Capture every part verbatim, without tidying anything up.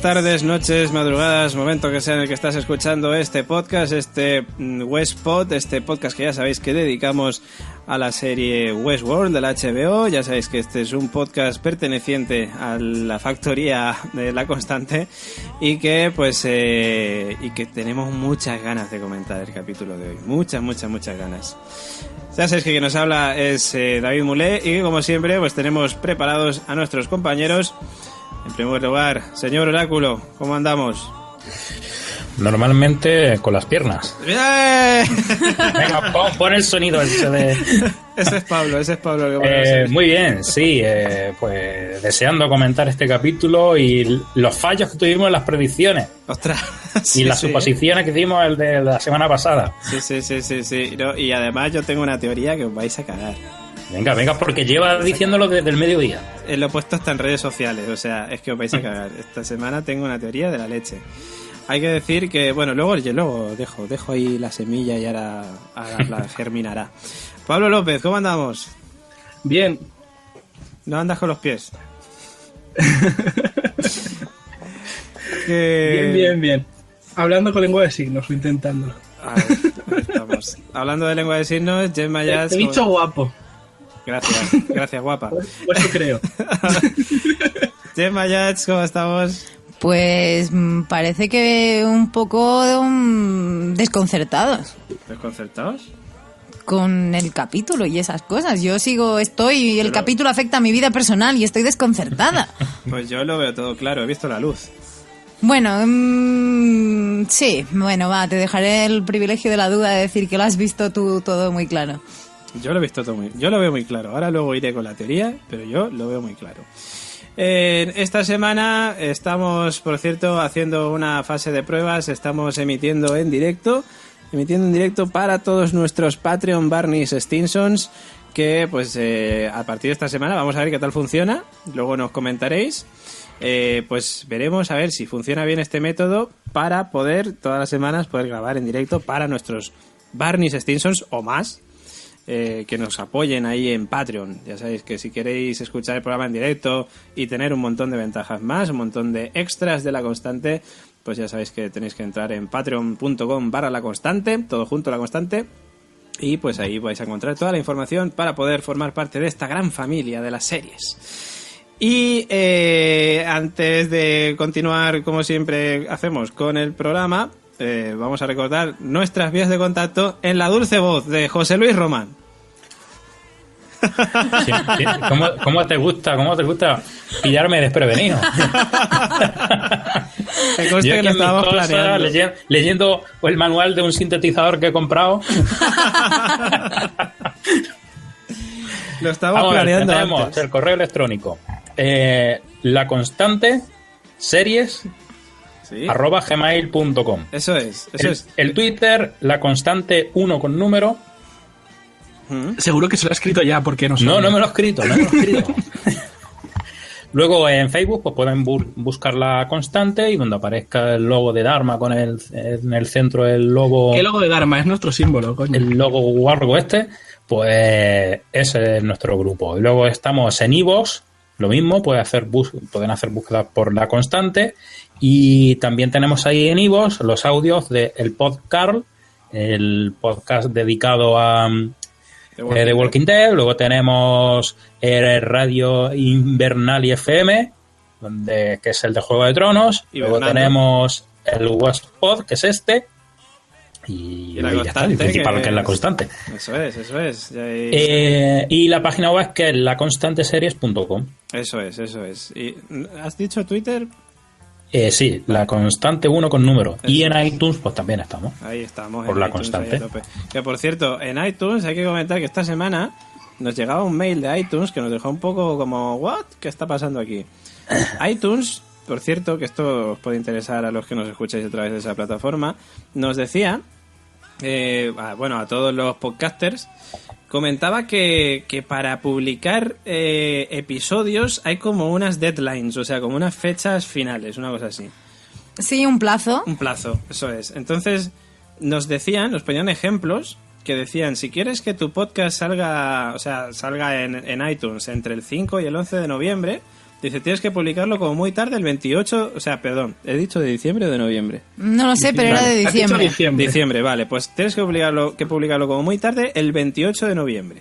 tardes, noches, madrugadas, momento que sea en el que estás escuchando este podcast, este Westpod, este podcast que ya sabéis que dedicamos a la serie Westworld de la H B O. Ya sabéis que este es un podcast perteneciente a la factoría de La Constante y que pues eh, y que tenemos muchas ganas de comentar el capítulo de hoy, muchas, muchas, muchas ganas. Ya sabéis que quien nos habla es eh, David Mulé y que como siempre pues tenemos preparados a nuestros compañeros. En primer lugar, señor Oráculo, ¿cómo andamos? Normalmente con las piernas. ¡Eh! Venga, pon, pon el sonido ese de... Ese es Pablo, ese es Pablo. Que eh, muy bien, sí, eh, pues deseando comentar este capítulo y los fallos que tuvimos en las predicciones. ¡Ostras! Y sí, las sí, suposiciones que hicimos el de la semana pasada. Sí, sí, sí, sí, sí. No, y además yo tengo una teoría que os vais a cagar. Venga, venga, porque lleva diciéndolo desde el mediodía. Lo he puesto hasta en redes sociales, o sea, es que os vais a cagar. Esta semana tengo una teoría de la leche. Hay que decir que, bueno, luego, luego dejo, dejo ahí la semilla y ahora, ahora la germinará. Pablo López, ¿cómo andamos? Bien. ¿No andas con los pies? que... Bien, bien, bien. Hablando con lengua de signos o intentándolo. A ver, ahí estamos. Hablando de lengua de signos, Gemma Yats... Te he dicho guapo. Gracias, gracias, guapa. Pues eso creo. Gemma Yats, ¿cómo estamos? Pues parece que un poco um, desconcertados. ¿Desconcertados? Con el capítulo y esas cosas. Yo sigo, estoy, y el Pero... capítulo afecta a mi vida personal y estoy desconcertada. Pues yo lo veo todo claro, he visto la luz. Bueno, mmm, sí, bueno, va, te dejaré el privilegio de la duda de decir que lo has visto tú todo muy claro. Yo lo he visto todo muy, yo lo veo muy claro. Ahora luego iré con la teoría, pero yo lo veo muy claro. Eh, esta semana estamos, por cierto, haciendo una fase de pruebas. Estamos emitiendo en directo, emitiendo en directo para todos nuestros Patreon Barneys Stinsons, que pues eh, a partir de esta semana vamos a ver qué tal funciona. Luego nos comentaréis. Eh, pues veremos a ver si funciona bien este método para poder todas las semanas poder grabar en directo para nuestros Barneys Stinsons o más. Eh, que nos apoyen ahí en Patreon. Ya sabéis que si queréis escuchar el programa en directo y tener un montón de ventajas más, un montón de extras de La Constante, pues ya sabéis que tenéis que entrar en patreon.com barra La Constante, todo junto La Constante, y pues ahí vais a encontrar toda la información para poder formar parte de esta gran familia de las series. Y eh, antes de continuar, como siempre hacemos con el programa, Eh, vamos a recordar nuestras vías de contacto en la dulce voz de José Luis Román. Sí, sí. ¿Cómo, ¿Cómo te gusta? ¿Cómo te gusta pillarme desprevenido? Me consta que lo estábamos planeando. Leyendo, leyendo el manual de un sintetizador que he comprado. Lo estábamos Vamos planeando. Ver, tenemos antes. el correo electrónico. Eh, la Constante series. Sí. arroba gmail punto com. Eso es, eso el, es. El Twitter, La Constante uno con número. ¿Mm? Seguro que se lo ha escrito ya, porque no No, no me lo he escrito, no me lo he escrito. Luego en Facebook pues pueden bu- buscar La Constante y donde aparezca el logo de Dharma con el en el centro el logo. ¿Qué logo de Dharma? Es nuestro símbolo, coño. El logo guargo este, pues ese es nuestro grupo. Y luego estamos en iVoox, lo mismo, pueden hacer bus- pueden hacer búsquedas por La Constante. Y también tenemos ahí en iVoox los audios de El Podcast, el podcast dedicado a The Walking, eh, The Walking Dead. Luego tenemos el Radio Invernali F M, donde, que es el de Juego de Tronos. Y luego Bernardo. Tenemos el Westpod, que es este. Y, y la y ya está, el principal que es, que es La Constante. Eso es, eso es. Ya es... Eh, y la página web que es la constante series punto com. Eso es, eso es. ¿Y has dicho Twitter? Eh, sí, La Constante uno con número. Eso. Y en iTunes pues también estamos. Ahí estamos. Por La Constante. Que por cierto, en iTunes hay que comentar que esta semana nos llegaba un mail de iTunes que nos dejó un poco como ¿what? ¿Qué está pasando aquí? iTunes, por cierto, que esto os puede interesar a los que nos escucháis a través de esa plataforma, nos decía, eh, bueno, a todos los podcasters, comentaba que, que para publicar eh, episodios hay como unas deadlines, o sea, como unas fechas finales, una cosa así. Sí, un plazo. Un plazo, eso es. Entonces nos decían, nos ponían ejemplos que decían, si quieres que tu podcast salga, o sea, salga en, en iTunes entre el cinco y el once de noviembre, Dice, tienes que publicarlo como muy tarde el veintiocho, o sea, perdón, ¿he dicho de diciembre o de noviembre? No lo sé, pero Vale. era de Has dicho diciembre. diciembre. Diciembre, vale, pues tienes que publicarlo, que publicarlo como muy tarde el veintiocho de noviembre.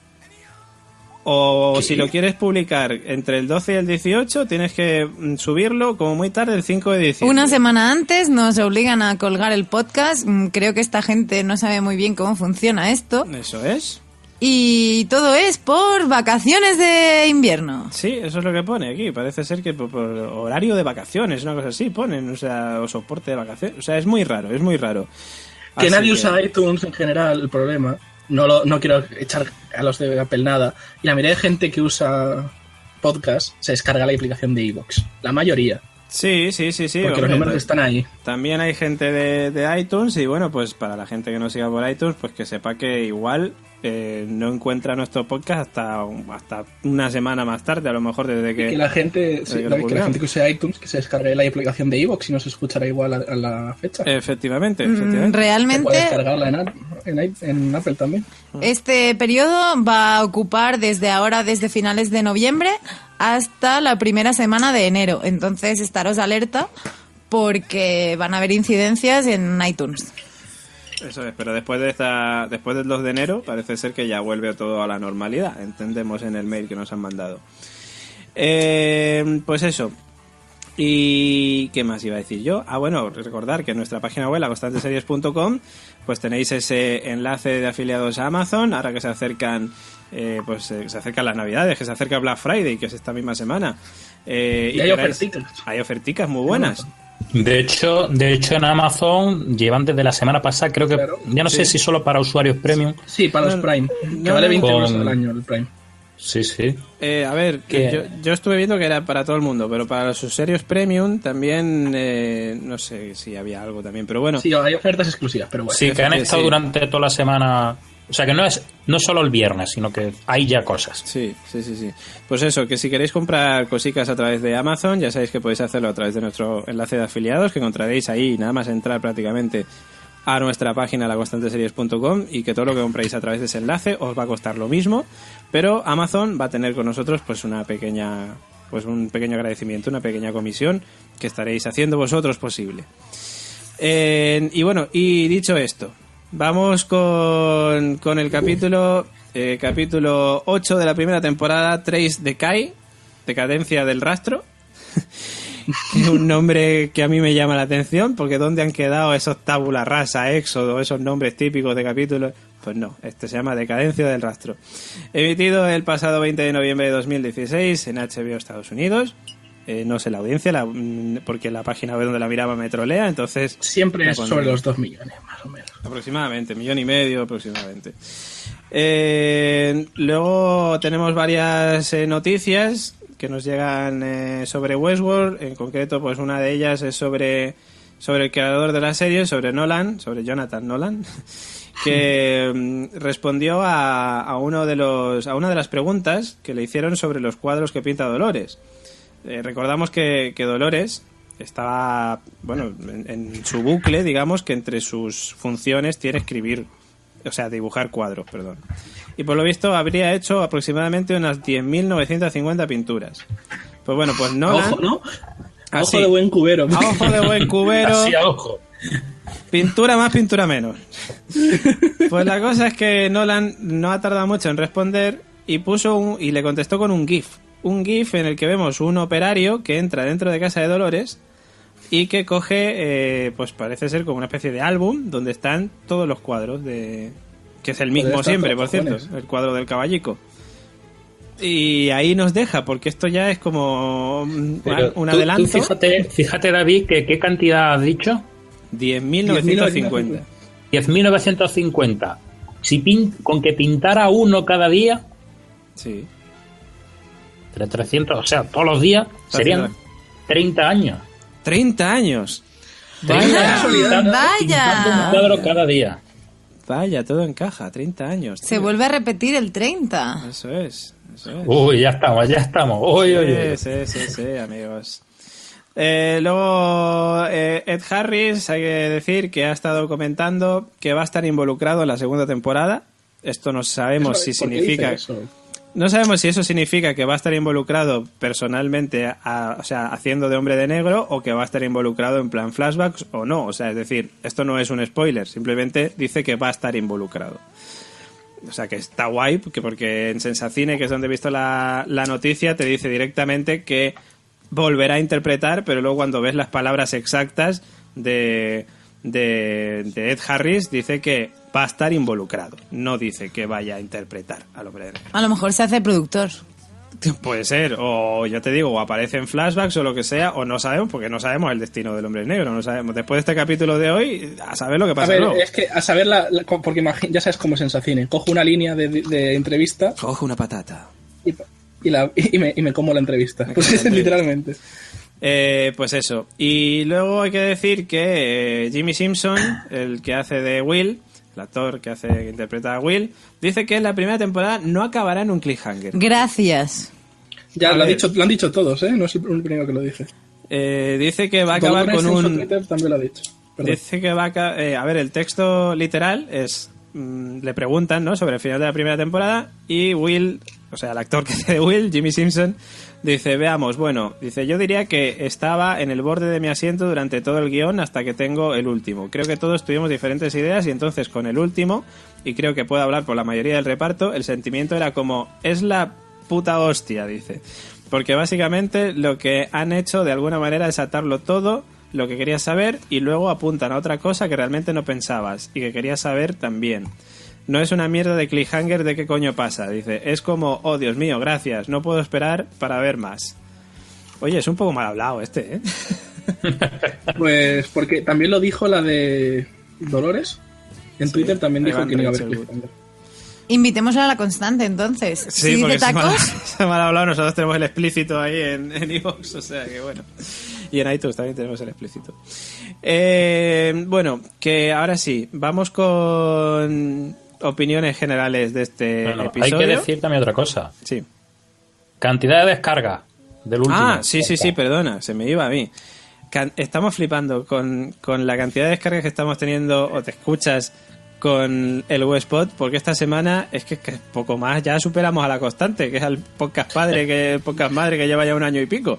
O ¿Qué? si lo quieres publicar entre el doce y el dieciocho, tienes que mm, subirlo como muy tarde el cinco de diciembre. Una semana antes nos obligan a colgar el podcast. Mm, Creo que esta gente no sabe muy bien cómo funciona esto. Eso es. Y todo es por vacaciones de invierno. Sí, eso es lo que pone aquí. Parece ser que por, por horario de vacaciones, una cosa así ponen, o sea, o soporte de vacaciones. O sea, es muy raro, es muy raro. Que Así nadie que- usa iTunes en general, el problema. No, lo, no quiero echar a los de Apple nada. Y la mayoría de gente que usa podcast se descarga la aplicación de iVoox. La mayoría. Sí, sí, sí, sí. Porque hombre, los números pues- están ahí. También hay gente de, de iTunes y bueno, pues para la gente que no siga por iTunes, pues que sepa que igual eh, no encuentra nuestro podcast hasta, hasta una semana más tarde, a lo mejor desde que... Que la gente, sí, que lo la, que la publicamos. gente que use iTunes que se descargue la aplicación de iVoox y no se escuchará igual a, a la fecha. Efectivamente, Mm, efectivamente. Se puede Realmente, descargarla en, App- en, i- en Apple también. este periodo va a ocupar desde ahora, desde finales de noviembre, hasta la primera semana de enero. Entonces, estaros alerta porque van a haber incidencias en iTunes. Eso es, pero después de esta, después del dos de enero parece ser que ya vuelve todo a la normalidad, entendemos en el mail que nos han mandado. Eh, pues eso. ¿Y qué más iba a decir yo? Ah, bueno, recordar que en nuestra página web, la constante series punto com, pues tenéis ese enlace de afiliados a Amazon, ahora que se acercan, eh, pues eh, se acercan las navidades, que se acerca Black Friday, que es esta misma semana. Eh, Y hay queráis- oferticas. Hay oferticas muy buenas. De hecho, de hecho en Amazon llevan desde la semana pasada, creo que Claro, ya no sé sí. si solo para usuarios premium. Sí, para los No, Prime. no, que vale no, veinte euros con- al año el Prime. Sí, sí. Eh, a ver, ¿Qué? yo, yo estuve viendo que era para todo el mundo, pero para los usuarios premium también, eh, no sé si había algo también, pero bueno. Sí, hay ofertas exclusivas, pero bueno. Sí, que han sí, estado sí. durante toda la semana. O sea, que no es no solo el viernes, sino que hay ya cosas. Sí, sí, sí, sí. Pues eso, que si queréis comprar cositas a través de Amazon, ya sabéis que podéis hacerlo a través de nuestro enlace de afiliados, que encontraréis ahí, nada más entrar prácticamente a nuestra página la constante series punto com, y que todo lo que compréis a través de ese enlace os va a costar lo mismo, pero Amazon va a tener con nosotros pues una pequeña, pues un pequeño agradecimiento, una pequeña comisión que estaréis haciendo vosotros posible. Eh, y bueno, y dicho esto, vamos con, con el capítulo eh, capítulo ocho de la primera temporada, Trace Decay, Decadencia del Rastro. Que es un nombre que a mí me llama la atención, porque ¿dónde han quedado esos tabula rasa, éxodo, esos nombres típicos de capítulos? Pues no, este se llama Decadencia del Rastro. Emitido el pasado veinte de noviembre de dos mil dieciséis en H B O Estados Unidos. Eh, no sé la audiencia, la- porque la página web donde la miraba me trolea, entonces... Siempre la es pondré. sobre los dos millones, más o menos. Aproximadamente, millón y medio aproximadamente. Eh, luego tenemos varias eh, noticias que nos llegan eh, sobre Westworld. En concreto, pues una de ellas es sobre, sobre el creador de la serie, sobre Nolan, sobre Jonathan Nolan, que mm, respondió a, a uno de los a una de las preguntas que le hicieron sobre los cuadros que pinta Dolores. Eh, recordamos que, que Dolores estaba, bueno, en, en su bucle, digamos, que entre sus funciones tiene escribir, o sea, dibujar cuadros, perdón. Y por lo visto habría hecho aproximadamente unas diez mil novecientas cincuenta pinturas. Pues bueno, pues Nolan... Ojo, ¿no? A Así. ojo de buen cubero. A ojo de buen cubero, Así a ojo. pintura más, pintura menos. Pues la cosa es que Nolan no ha tardado mucho en responder y puso un, y le contestó con un GIF. Un GIF en el que vemos un operario que entra dentro de casa de Dolores y que coge, eh, pues parece ser como una especie de álbum donde están todos los cuadros de... que es el mismo estar siempre, todos por cierto, cojones. el cuadro del caballico. Y ahí nos deja, porque esto ya es como un, Pero un tú- adelanto. tú fíjate, fíjate, David, que qué cantidad has dicho. diez mil novecientos cincuenta. diez mil novecientos cincuenta. Si pin, con que pintara uno cada día, Sí. entre trescientos, o sea, todos los días, serían treinta años. treinta años. treinta Vaya, años pintando- pintando un Vaya. cuadro cada día. vaya, todo encaja, treinta años. Se tío. vuelve a repetir el treinta. Eso es, eso es. Uy, ya estamos, ya estamos. Uy, uy, uy. Sí, sí, sí, sí, amigos. Eh, luego, eh, Ed Harris, hay que decir que ha estado comentando que va a estar involucrado en la segunda temporada. Esto no sabemos si ¿Por qué significa... dice eso? No sabemos si eso significa que va a estar involucrado personalmente, a, o sea, haciendo de Hombre de Negro, o que va a estar involucrado en plan flashbacks o no. O sea, es decir, esto no es un spoiler, simplemente dice que va a estar involucrado. O sea, que está guay, que porque en Sensacine, que es donde he visto la, la noticia, te dice directamente que volverá a interpretar, pero luego cuando ves las palabras exactas de, de, de Ed Harris, dice que va a estar involucrado. No dice que vaya a interpretar al Hombre de Negro. A lo mejor se hace productor. Puede ser, o ya te digo, o aparece en flashbacks o lo que sea, o no sabemos, porque no sabemos el destino del Hombre Negro, no sabemos. Después de este capítulo de hoy, a saber lo que pasa a ver, luego. Es que a saber, la, la, porque imagine, ya sabes cómo es en Sensacine. Cojo una línea de, de, de entrevista. Cojo una patata. Y, y, la, y, me, y me como la entrevista. Pues es literalmente. Eh, pues eso. Y luego hay que decir que eh, Jimmy Simpson, el que hace de Will, el actor que hace que interpreta a Will, dice que la primera temporada no acabará en un cliffhanger. Gracias. Ya A lo, ha ver. dicho, lo han dicho todos, ¿eh? No es el primero que lo dice. Eh, dice que va a acabar con en su un... Twitter también lo ha dicho. Perdón. Dice que va a... ca- eh, a ver, el texto literal es... mm, le preguntan, ¿no?, sobre el final de la primera temporada, y Will, o sea, el actor que hace de Will, Jimmy Simpson, dice, veamos, bueno, dice, yo diría que estaba en el borde de mi asiento durante todo el guión hasta que tengo el último. Creo que todos tuvimos diferentes ideas y entonces con el último, y creo que puedo hablar por la mayoría del reparto, el sentimiento era como, es la puta hostia, dice. Porque básicamente lo que han hecho de alguna manera es atarlo todo, lo que querías saber, y luego apuntan a otra cosa que realmente no pensabas y que querías saber también. No es una mierda de cliffhanger de qué coño pasa, dice. Es como, oh Dios mío, gracias, no puedo esperar para ver más. Oye, es un poco mal hablado este, ¿eh? Pues porque también lo dijo la de Dolores. En Sí, Twitter también dijo Evan que no iba a haber Rachel Wood. cliffhanger. Invitemos a la constante, entonces. Sí, si porque dice se me, ha, tacos, se me ha hablado, nosotros tenemos el explícito ahí en en iVoox, o sea que bueno. Y en iTunes también tenemos el explícito. Eh, bueno, que ahora sí, vamos con opiniones generales de este Bueno, hay episodio. que decir también otra cosa. Sí. Cantidad de descarga del último. Ah, sí, sí, sí, perdona, se me iba a mí. Can- Estamos flipando con, con la cantidad de descargas que estamos teniendo, o te escuchas, con el Westpod, porque esta semana es que, que poco más ya superamos a la constante, que es el podcast padre, que el podcast madre que lleva ya un año y pico.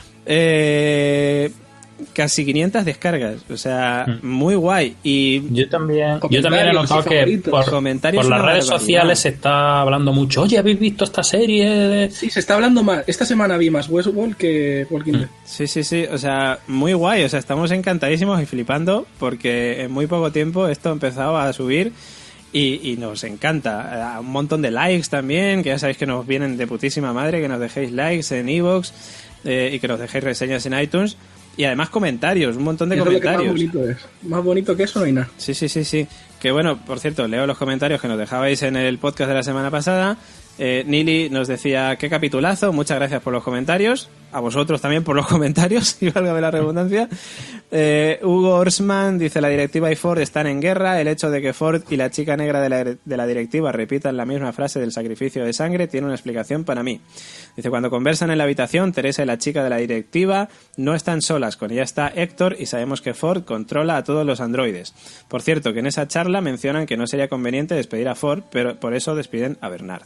Eh, casi quinientas descargas, o sea, Mm. muy guay. Y Yo también, yo Comentarios también he notado y que favoritos. por, Comentarios por las una redes barbaridad. sociales se está hablando mucho. Oye, ¿habéis visto esta serie? de-?" Sí, se está hablando más. Esta semana vi más Westworld que Walking Dead. sí, sí, sí, o sea, muy guay, o sea, estamos encantadísimos y flipando porque en muy poco tiempo esto ha empezado a subir y, y nos encanta. Un montón de likes también, que ya sabéis que nos vienen de putísima madre, que nos dejéis likes en iVoox eh, y que nos dejéis reseñas en iTunes y además comentarios, un montón de Eso es lo que más comentarios. bonito es. Más bonito que eso no hay nada. Sí, sí, sí, sí. Que bueno, por cierto, leo los comentarios que nos dejabais en el podcast de la semana pasada. Eh, Nili nos decía, qué capitulazo, muchas gracias por los comentarios. A vosotros también por los comentarios, y válgame la redundancia. Eh, Hugo Orsman dice, la directiva y Ford están en guerra. El hecho de que Ford y la chica negra de la, de la directiva repitan la misma frase del sacrificio de sangre tiene una explicación para mí. Dice, cuando conversan en la habitación, Teresa y la chica de la directiva no están solas. Con ella está Héctor y sabemos que Ford controla a todos los androides. Por cierto, que en esa charla mencionan que no sería conveniente despedir a Ford, pero por eso despiden a Bernard.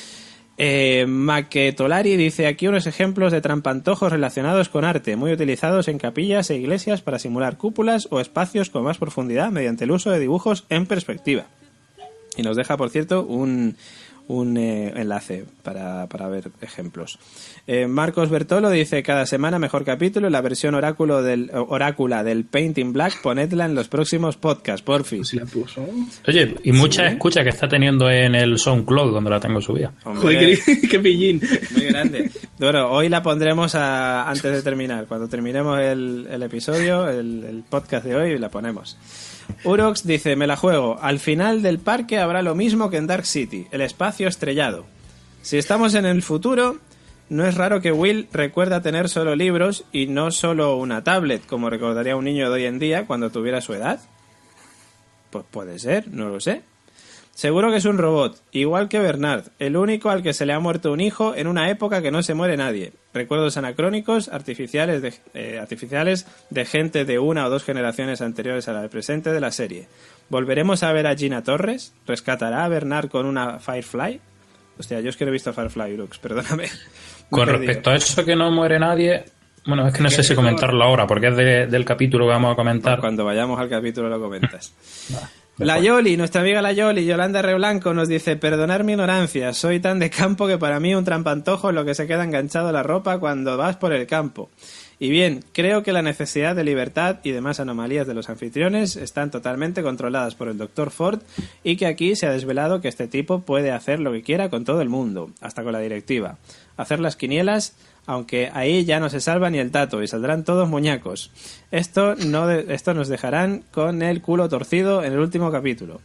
Eh, Maquetolari dice, aquí unos ejemplos de trampantojos relacionados con arte, muy utilizados en capillas e iglesias para simular cúpulas o espacios con más profundidad mediante el uso de dibujos en perspectiva. Y nos deja, por cierto, un, un eh, enlace para, para ver ejemplos. Eh, Marcos Bertolo dice, cada semana mejor capítulo, la versión oráculo del, orácula del Paint in Black, ponedla en los próximos podcasts, porfis. Si la puso. Oye, y mucha Sí. escucha que está teniendo en el SoundCloud donde la tengo subida. Hombre, Joder, qué, qué pillín. muy grande. Bueno, hoy la pondremos a- antes de terminar. Cuando terminemos el, el episodio, el, el podcast de hoy, la ponemos. Urox dice, me la juego. Al final del parque habrá lo mismo que en Dark City, el espacio estrellado. Si estamos en el futuro, no es raro que Will recuerda tener solo libros y no solo una tablet, como recordaría un niño de hoy en día cuando tuviera su edad. Pues puede ser, no lo sé. Seguro que es un robot, igual que Bernard, el único al que se le ha muerto un hijo en una época que no se muere nadie. Recuerdos anacrónicos, artificiales de, eh, artificiales de gente de una o dos generaciones anteriores a la del presente de la serie. ¿Volveremos a ver a Gina Torres? ¿Rescatará a Bernard con una Firefly? Hostia, yo es que no he visto Firefly, Brooks, perdóname. Con respecto a eso que no muere nadie, bueno, es que no sé si comentarlo ahora, porque es de, del capítulo que vamos a comentar. Cuando vayamos al capítulo lo comentas. La Yoli, nuestra amiga la Yoli, Yolanda Reblanco, nos dice: perdonar mi ignorancia, soy tan de campo que para mí un trampantojo es lo que se queda enganchado a la ropa cuando vas por el campo. Y bien, creo que la necesidad de libertad y demás anomalías de los anfitriones están totalmente controladas por el doctor Ford y que aquí se ha desvelado que este tipo puede hacer lo que quiera con todo el mundo, hasta con la directiva. Hacer las quinielas, aunque ahí ya no se salva ni el tato y saldrán todos muñecos. Esto, no de, esto nos dejarán con el culo torcido en el último capítulo.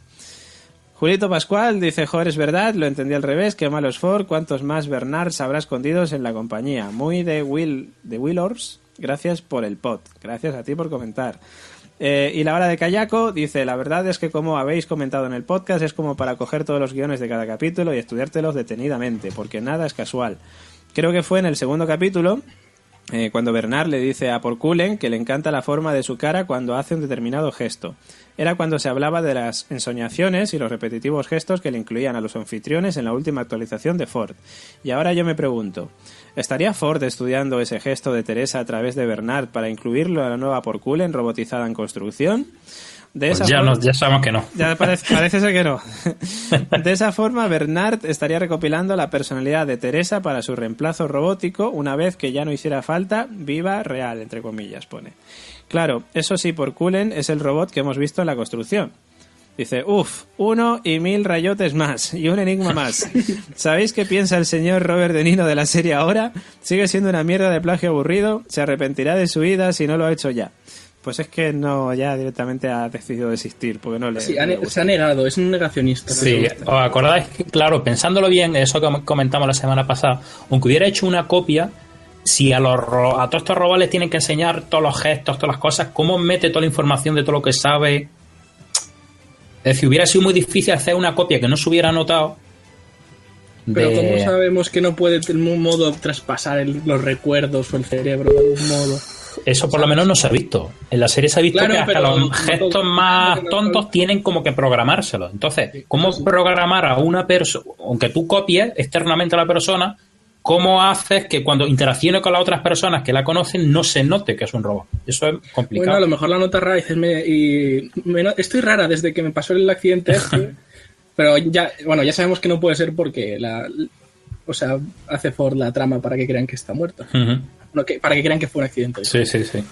Julito Pascual dice: joder, es verdad, lo entendí al revés, qué malo es Ford, cuántos más Bernards habrá escondidos en la compañía. Muy de Will de Willors, gracias por el pod, gracias a ti por comentar. Eh, y la hora de Kayako dice: la verdad es que, como habéis comentado en el podcast, es como para coger todos los guiones de cada capítulo y estudiártelos detenidamente, porque nada es casual. Creo que fue en el segundo capítulo, eh, cuando Bernard le dice a Porculen que le encanta la forma de su cara cuando hace un determinado gesto. Era cuando se hablaba de las ensoñaciones y los repetitivos gestos que le incluían a los anfitriones en la última actualización de Ford. Y ahora yo me pregunto, ¿estaría Ford estudiando ese gesto de Teresa a través de Bernard para incluirlo a la nueva Porculen robotizada en construcción? De esa pues ya, forma, no, ya sabemos que no. Ya parece, parece ser que no. De esa forma, Bernard estaría recopilando la personalidad de Teresa para su reemplazo robótico una vez que ya no hiciera falta viva real, entre comillas, pone. Claro, eso sí, Porculen es el robot que hemos visto en la construcción. Dice: uff, uno y mil rayotes más, y un enigma más. ¿Sabéis qué piensa el señor Robert De Niro de la serie ahora? Sigue siendo una mierda de plagio aburrido, se arrepentirá de su vida si no lo ha hecho ya. Pues es que no, ya directamente ha decidido desistir, porque no le... Sí, no ha le ne- se ha negado, es un negacionista. Sí, ¿os acordáis? Claro, pensándolo bien, eso que comentamos la semana pasada, aunque hubiera hecho una copia, si a, los ro- a todos estos robots les tienen que enseñar todos los gestos, todas las cosas, ¿cómo mete toda la información de todo lo que sabe? Es decir, hubiera sido muy difícil hacer una copia que no se hubiera notado. Pero de- ¿cómo sabemos que no puede de algún modo traspasar el- los recuerdos o el cerebro de algún modo? Eso por lo menos no se ha visto. En la serie se ha visto Claro, que hasta pero los no gestos todo- más no todo- tontos tienen como que programárselo. Entonces, ¿cómo programar a una persona, aunque tú copies externamente a la persona, cómo haces que cuando interaccione con las otras personas que la conocen no se note que es un robot? Eso es complicado. Bueno, a lo mejor la nota rara dices, me, y me no- estoy rara desde que me pasó el accidente este, pero ya, bueno, ya sabemos que no puede ser porque la, o sea, hace Ford la trama para que crean que está muerto. Ujú. No, que, para que crean que fue un accidente. Sí, sí, sí.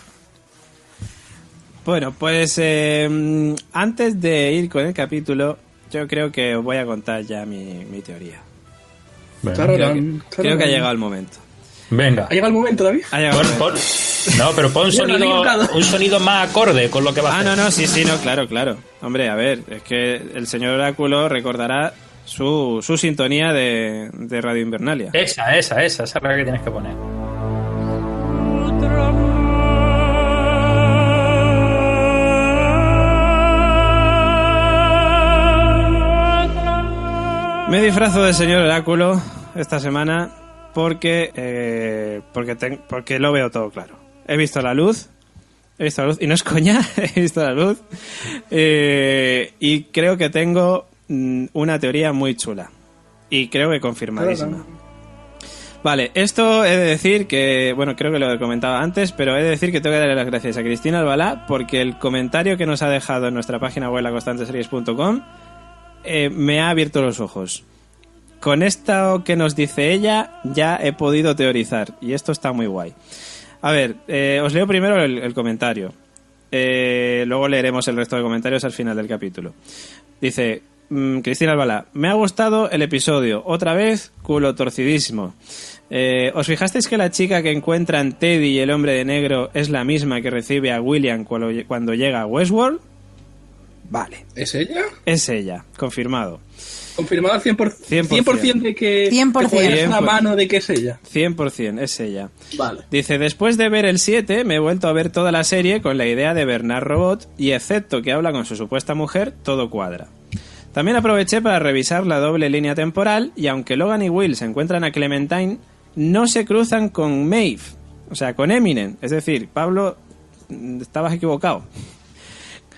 Bueno, pues eh, antes de ir con el capítulo, yo creo que os voy a contar ya mi, mi teoría. Bueno. Claro, Creo no, que, claro, creo que ha no. llegado el momento. Venga. ¿Ha llegado el momento, David? Ha llegado el Pon- momento. pon- no, pero pon un Mira, me han sonido, equivocado. un sonido más acorde con lo que va a Ah, hacer. no, no, sí, sí, no, claro, claro. Hombre, a ver, es que el señor Oráculo recordará su, su sintonía de, de Radio Invernalia. Esa, esa, esa, esa es la que tienes que poner. Me disfrazo de señor Oráculo esta semana porque eh, porque, ten- porque lo veo todo claro. He visto la luz, he visto la luz, y no es coña, he visto la luz, eh, y creo que tengo mm, una teoría muy chula, y creo que confirmadísima. Vale, esto he de decir que, bueno, creo que lo he comentado antes, pero he de decir que tengo que darle las gracias a Cristina Albalá porque el comentario que nos ha dejado en nuestra página web la constante series punto com eh, me ha abierto los ojos. Con esto que nos dice ella ya he podido teorizar y esto está muy guay. A ver, eh, os leo primero el, el comentario. Eh, luego leeremos el resto de comentarios al final del capítulo. Dice mm, Cristina Albalá: me ha gustado el episodio. Otra vez, culo torcidísimo. Eh, ¿Os fijasteis que la chica que encuentran Teddy y el hombre de negro es la misma que recibe a William cuando, cuando llega a Westworld? Vale, ¿Es ella? es ella, confirmado. Confirmado al cien por ciento, cien por cien por ciento de que cien por te ciento. pones una cien por ciento. mano de que es ella. cien por ciento, es ella. Vale. Dice: después de ver el siete, me he vuelto a ver toda la serie con la idea de Bernard Robot y excepto que habla con su supuesta mujer, todo cuadra. También aproveché para revisar la doble línea temporal y aunque Logan y Will se encuentran a Clementine, no se cruzan con Maeve, o sea, con Eminem. Es decir, Pablo, estabas equivocado.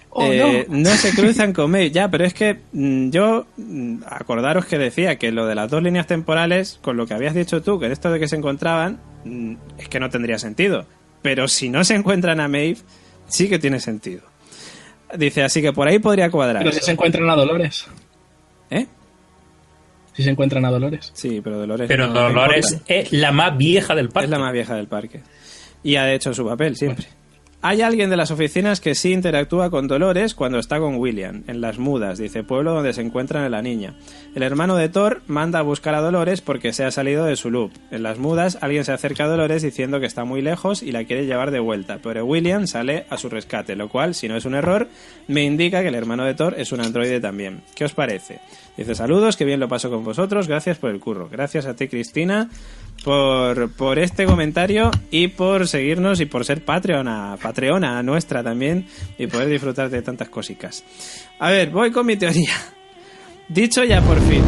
Oh, eh, no. no se cruzan con Maeve. Ya, pero es que mm, yo, mm, acordaros que decía que lo de las dos líneas temporales, con lo que habías dicho tú, que en esto de que se encontraban, mm, es que no tendría sentido. Pero si no se encuentran a Maeve, sí que tiene sentido. Dice, así que por ahí podría cuadrar. Pero si se encuentran a Dolores. ¿Eh? Si se encuentran a Dolores. Sí, pero Dolores Pero no- no Dolores importa. es la más vieja del parque. Es la más vieja del parque. Y ha hecho su papel siempre. Hay alguien de las oficinas que sí interactúa con Dolores cuando está con William, en Las Mudas, dice, pueblo donde se encuentran a la niña. El hermano de Thor manda a buscar a Dolores porque se ha salido de su loop. En Las Mudas, alguien se acerca a Dolores diciendo que está muy lejos y la quiere llevar de vuelta, pero William sale a su rescate, lo cual, si no es un error, me indica que el hermano de Thor es un androide también. ¿Qué os parece? Dice, saludos, que bien lo paso con vosotros, gracias por el curro. Gracias a ti, Cristina, por, por este comentario y por seguirnos y por ser Patreona, Patreona nuestra también y poder disfrutar de tantas cositas. A ver, voy con mi teoría. Dicho ya por fin.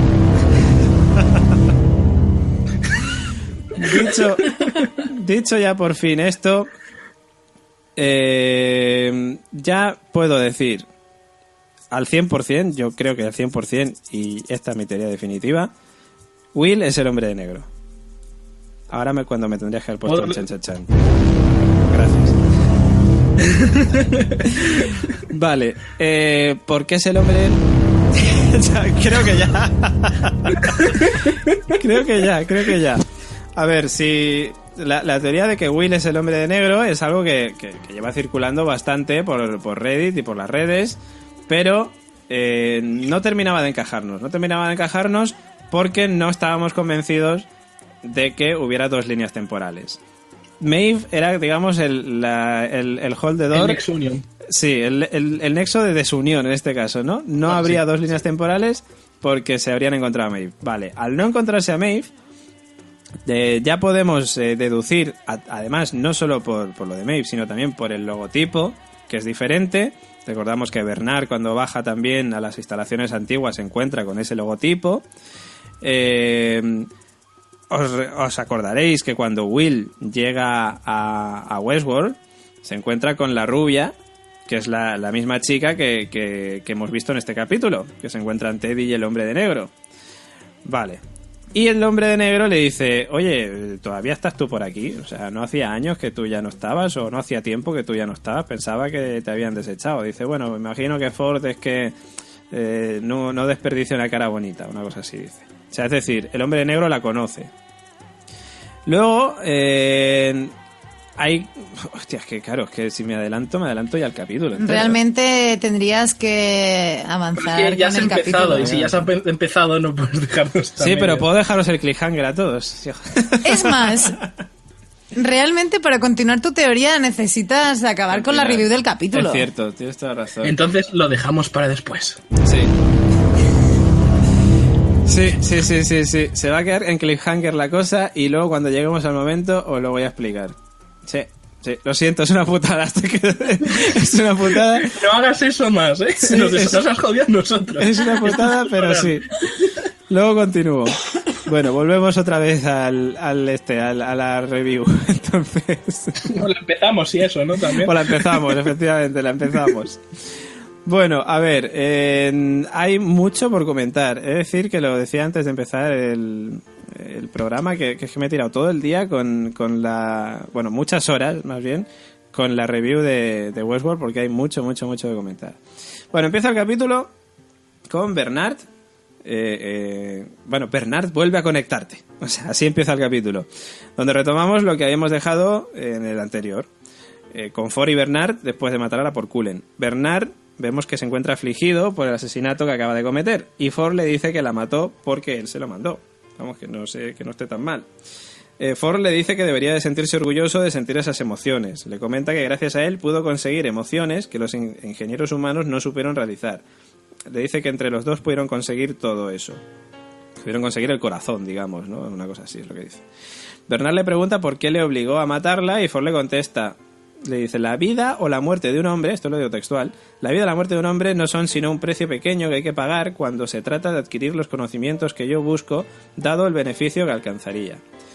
dicho, dicho ya por fin esto, eh, ya puedo decir al cien por ciento, yo creo que al cien por ciento, y esta es mi teoría definitiva, Will es el hombre de negro. Ahora me, cuando me tendrías que haber puesto el chan chan chan. Gracias. Vale, eh, ¿por qué es el hombre? Creo que ya. creo que ya, creo que ya. A ver, si la, la teoría de que Will es el hombre de negro es algo que, que, que lleva circulando bastante por, por Reddit y por las redes, pero eh, no terminaba de encajarnos. No terminaba de encajarnos porque no estábamos convencidos de que hubiera dos líneas temporales. Maeve era, digamos, el, la, el, el holdedor. El Next Union. Sí, el, el, el nexo de desunión en este caso, ¿no? No Ah, habría sí. dos líneas temporales porque se habrían encontrado a Maeve. Vale, al no encontrarse a Maeve, eh, ya podemos eh, deducir, a, además, no solo por, por lo de Maeve, sino también por el logotipo, que es diferente. Recordamos que Bernard, cuando baja también a las instalaciones antiguas, se encuentra con ese logotipo. Eh... Os, os acordaréis que cuando Will llega a, a Westworld se encuentra con la rubia, que es la, la misma chica que, que, que hemos visto en este capítulo, que se encuentran Teddy y el hombre de negro. Vale. Y el hombre de negro le dice, oye, ¿todavía estás tú por aquí? O sea, ¿no hacía años que tú ya no estabas o no hacía tiempo que tú ya no estabas? Pensaba que te habían desechado. Dice, bueno, me imagino que Ford es que eh, no, no desperdicia una cara bonita, una cosa así, dice. O sea, es decir, el hombre de negro la conoce. Luego, eh, hay... Hostia, es que claro, es que si me adelanto, me adelanto ya al capítulo entero. Realmente tendrías que avanzar Porque ya has con el empezado, capítulo. y si ya has empe- empezado no puedes dejarnos Sí, también. pero puedo dejaros el cliffhanger a todos. Es más, realmente para continuar tu teoría necesitas acabar con la review del capítulo. Es cierto, tienes toda razón. Entonces lo dejamos para después. Sí. Sí, sí, sí, sí, sí. Se va a quedar en cliffhanger la cosa y luego cuando lleguemos al momento os lo voy a explicar. Sí, sí. Lo siento, es una putada. Es una putada. No hagas eso más, ¿eh? Sí, nos, es- nos has jodido a nosotros. Es una putada, pero sí. Luego continúo. Bueno, volvemos otra vez al, al este, al, a la review. Entonces, No, la empezamos y eso, ¿no? También. pues la empezamos, efectivamente, la empezamos. Bueno, a ver, eh, hay mucho por comentar. Es decir, que lo decía antes de empezar el, el programa, que, que es que me he tirado todo el día con, con la... Bueno, muchas horas, más bien, con la review de, de Westworld, porque hay mucho, mucho, mucho que comentar. Bueno, empieza el capítulo con Bernard. Eh, eh, bueno, Bernard vuelve a conectarte. O sea, así empieza el capítulo. Donde retomamos lo que habíamos dejado en el anterior. Eh, con Ford y Bernard después de matar a la Porculen. Bernard vemos que se encuentra afligido por el asesinato que acaba de cometer y Ford le dice que la mató porque él se lo mandó. Vamos, que no sé, que no esté tan mal. Eh, Ford le dice que debería de sentirse orgulloso de sentir esas emociones. Le comenta que gracias a él pudo conseguir emociones que los in- ingenieros humanos no supieron realizar. Le dice que entre los dos pudieron conseguir todo eso. Pudieron conseguir el corazón, digamos, ¿no? Una cosa así es lo que dice. Bernard le pregunta por qué le obligó a matarla y Ford le contesta... Le dice, la vida o la muerte de un hombre, esto lo digo textual, la vida o la muerte de un hombre no son sino un precio pequeño que hay que pagar cuando se trata de adquirir los conocimientos que yo busco, dado el beneficio que alcanzaría.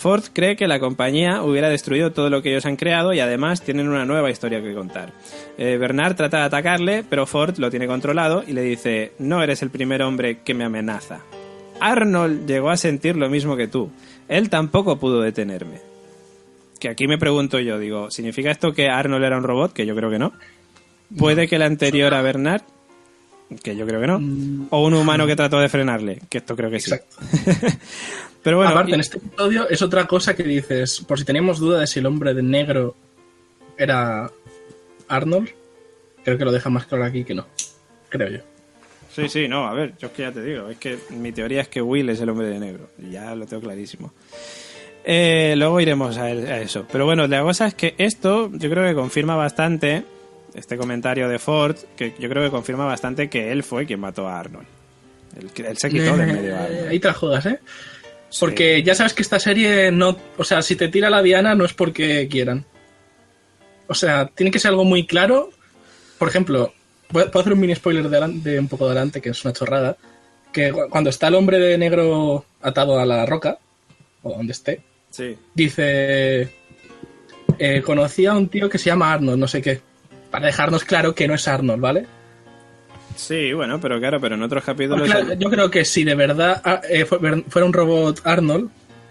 Ford cree que la compañía hubiera destruido todo lo que ellos han creado y además tienen una nueva historia que contar. Eh, Bernard trata de atacarle, pero Ford lo tiene controlado y le dice: no eres el primer hombre que me amenaza. Arnold llegó a sentir lo mismo que tú. Él tampoco pudo detenerme. Que aquí me pregunto yo, digo, ¿significa esto que Arnold era un robot? Que yo creo que no. ¿Puede que el anterior a Bernard? Que yo creo que no. ¿O un humano que trató de frenarle? Que esto creo que sí. Exacto. Pero bueno, aparte, y... en este episodio es otra cosa que dices, por si teníamos duda de si el hombre de negro era Arnold, creo que lo deja más claro aquí que no, creo yo. Sí, sí, no, a ver, yo es que ya te digo, es que mi teoría es que Will es el hombre de negro, y ya lo tengo clarísimo. Eh, luego iremos a, el, a eso. Pero bueno, la cosa es que esto yo creo que confirma bastante, este comentario de Ford, que yo creo que confirma bastante que él fue quien mató a Arnold. Él, él se quitó de medio a Arnold. Ahí te la juegas, ¿eh? Porque sí. Ya sabes que esta serie no... O sea, si te tira la diana no es porque quieran. O sea, tiene que ser algo muy claro. Por ejemplo, puedo hacer un mini spoiler de, de un poco adelante, que es una chorrada. Que cuando está el hombre de negro atado a la roca, o donde esté, sí. Dice... Eh, conocí a un tío que se llama Arnold, no sé qué. Para dejarnos claro que no es Arnold, ¿vale? Sí, bueno, pero claro, pero en otros capítulos... Claro, yo creo que si de verdad eh, fuera un robot Arnold,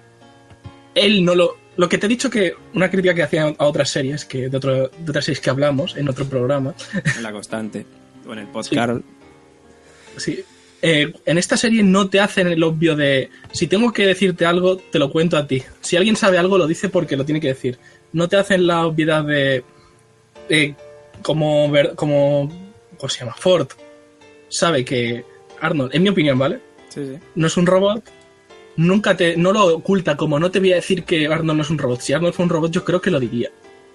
él no lo... Lo que te he dicho que una crítica que hacían a otras series, que de, otro, de otras series que hablamos en otro programa... En La Constante, o en el podcast. Sí, sí. Eh, en esta serie no te hacen el obvio de... Si tengo que decirte algo, te lo cuento a ti. Si alguien sabe algo, lo dice porque lo tiene que decir. No te hacen la obviedad de... Eh, como... como ¿Cómo se llama? Ford sabe que Arnold, en mi opinión, ¿vale? Sí, sí. No es un robot, nunca te, no lo oculta como no te voy a decir que Arnold no es un robot. Si Arnold fue un robot, yo creo que lo diría.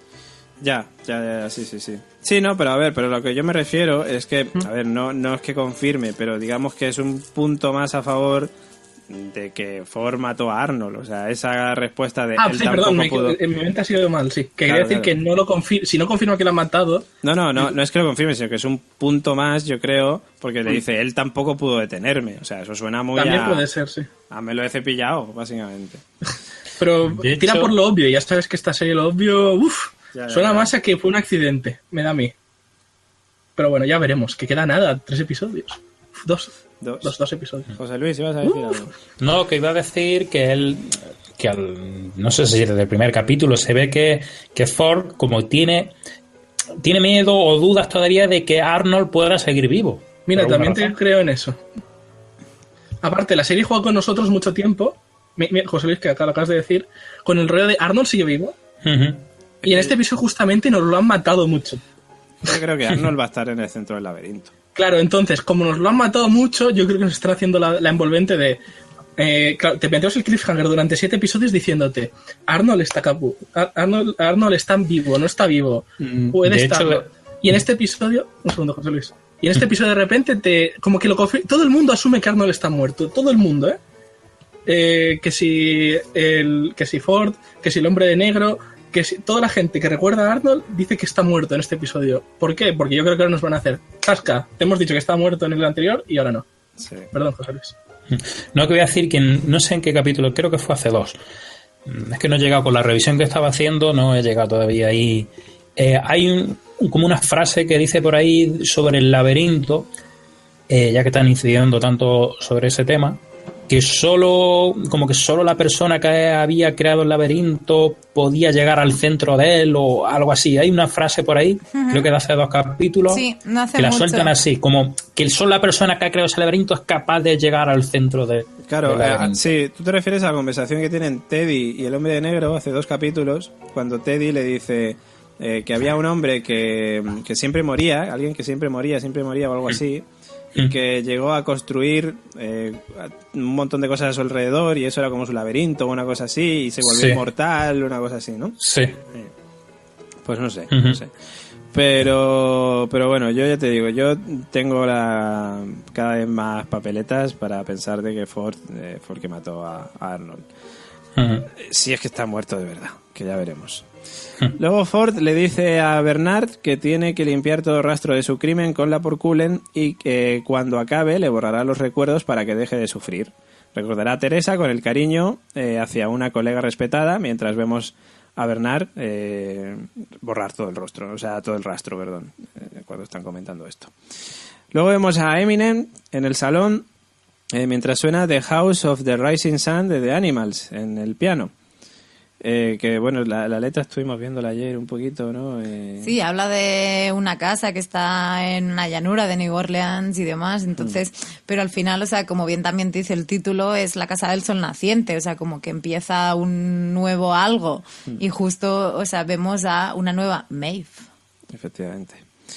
Ya, ya, ya, sí, sí, sí. Sí, no, pero a ver, pero lo que yo me refiero es que, a ver, no, no es que confirme, pero digamos que es un punto más a favor de que Ford mató a Arnold. O sea, esa respuesta de ah, él sí, tampoco perdón, me, pudo... en mi mente ha sido mal, sí. Que Claro, quería decir claro. que no lo confirma, si no confirma que lo ha matado... No, no, no, no es que lo confirme, sino que es un punto más, yo creo, porque le dice, él tampoco pudo detenerme. O sea, eso suena muy También a... puede ser, sí. A me lo he cepillado, básicamente. Pero De tira hecho- por lo obvio, ya sabes que esta serie lo obvio... Uf, Ya, ya, suena ya. más a que fue un accidente, me da a mí. Pero bueno, ya veremos, que queda nada, tres episodios. Dos. Dos. Los dos episodios. José Luis, ¿ibas a decir algo? No, que iba a decir que él, que al, no sé si desde el primer capítulo se ve que, que Ford como tiene, tiene miedo o dudas todavía de que Arnold pueda seguir vivo. Mira, Por también alguna te razón. creo en eso. Aparte, la serie juega con nosotros mucho tiempo. Mi- mi- José Luis, que acá lo acabas de decir, con el rollo de Arnold sigue vivo. Ujú. Y en este episodio justamente nos lo han matado mucho. Yo creo que Arnold va a estar en el centro del laberinto. Claro, entonces, como nos lo han matado mucho, yo creo que nos están haciendo la, la envolvente de... Eh, claro, te planteas el cliffhanger durante siete episodios diciéndote Arnold está capu, Ar- Arnold, Arnold está vivo, no está vivo, Mm, puede de estar. hecho- Y en este episodio, un segundo, José Luis. Y en este episodio de repente te, como que lo confir- todo el mundo asume que Arnold está muerto, todo el mundo, ¿eh? Eh, que si el, que si Ford, que si el hombre de negro, que si, toda la gente que recuerda a Arnold dice que está muerto en este episodio. ¿Por qué? Porque yo creo que ahora nos van a hacer tasca. Te hemos dicho que está muerto en el anterior y ahora no. Sí. Perdón, José Luis. No, que voy a decir que en- no sé en qué capítulo, creo que fue hace dos. Mm, Es que no he llegado con la revisión que estaba haciendo, no he llegado todavía ahí. Eh, hay un- un- como una frase que dice por ahí sobre el laberinto, eh, ya que están incidiendo tanto sobre ese tema, que solo, como que solo la persona que había creado el laberinto podía llegar al centro de él o algo así. Hay una frase por ahí, creo que de hace dos capítulos, Sí, no hace que la mucho. sueltan así, como que solo la persona que ha creado ese laberinto es capaz de llegar al centro de Claro, del eh, laberinto. sí, tú te refieres a la conversación que tienen Teddy y el hombre de negro hace dos capítulos, cuando Teddy le dice eh, que había un hombre que, que siempre moría, alguien que siempre moría, siempre moría o algo así, y que llegó a construir eh, un montón de cosas a su alrededor y eso era como su laberinto o una cosa así, y se volvió Sí. inmortal, una cosa así, ¿no? Sí. Pues no sé, Ujú. no sé. Pero, pero bueno, yo ya te digo, yo tengo la, cada vez más papeletas para pensar de que Ford eh, fue el que mató a, a Arnold. Ujú. Si es que está muerto de verdad, que ya veremos. Luego Ford le dice a Bernard que tiene que limpiar todo rastro de su crimen con la porculen y que cuando acabe le borrará los recuerdos para que deje de sufrir. Recordará a Teresa con el cariño eh, hacia una colega respetada, mientras vemos a Bernard eh, borrar todo el rostro, o sea, todo el rastro, perdón, eh, cuando están comentando esto. Luego vemos a Eminem en el salón eh, mientras suena The House of the Rising Sun de The Animals en el piano. Eh, que bueno, la, la letra estuvimos viéndola ayer un poquito, ¿no? Eh... Sí, habla de una casa que está en una llanura de New Orleans y demás, entonces, mm. pero al final, o sea, como bien también dice el título, es la casa del sol naciente, o sea, como que empieza un nuevo algo mm. y justo, o sea, vemos a una nueva Maeve. Efectivamente.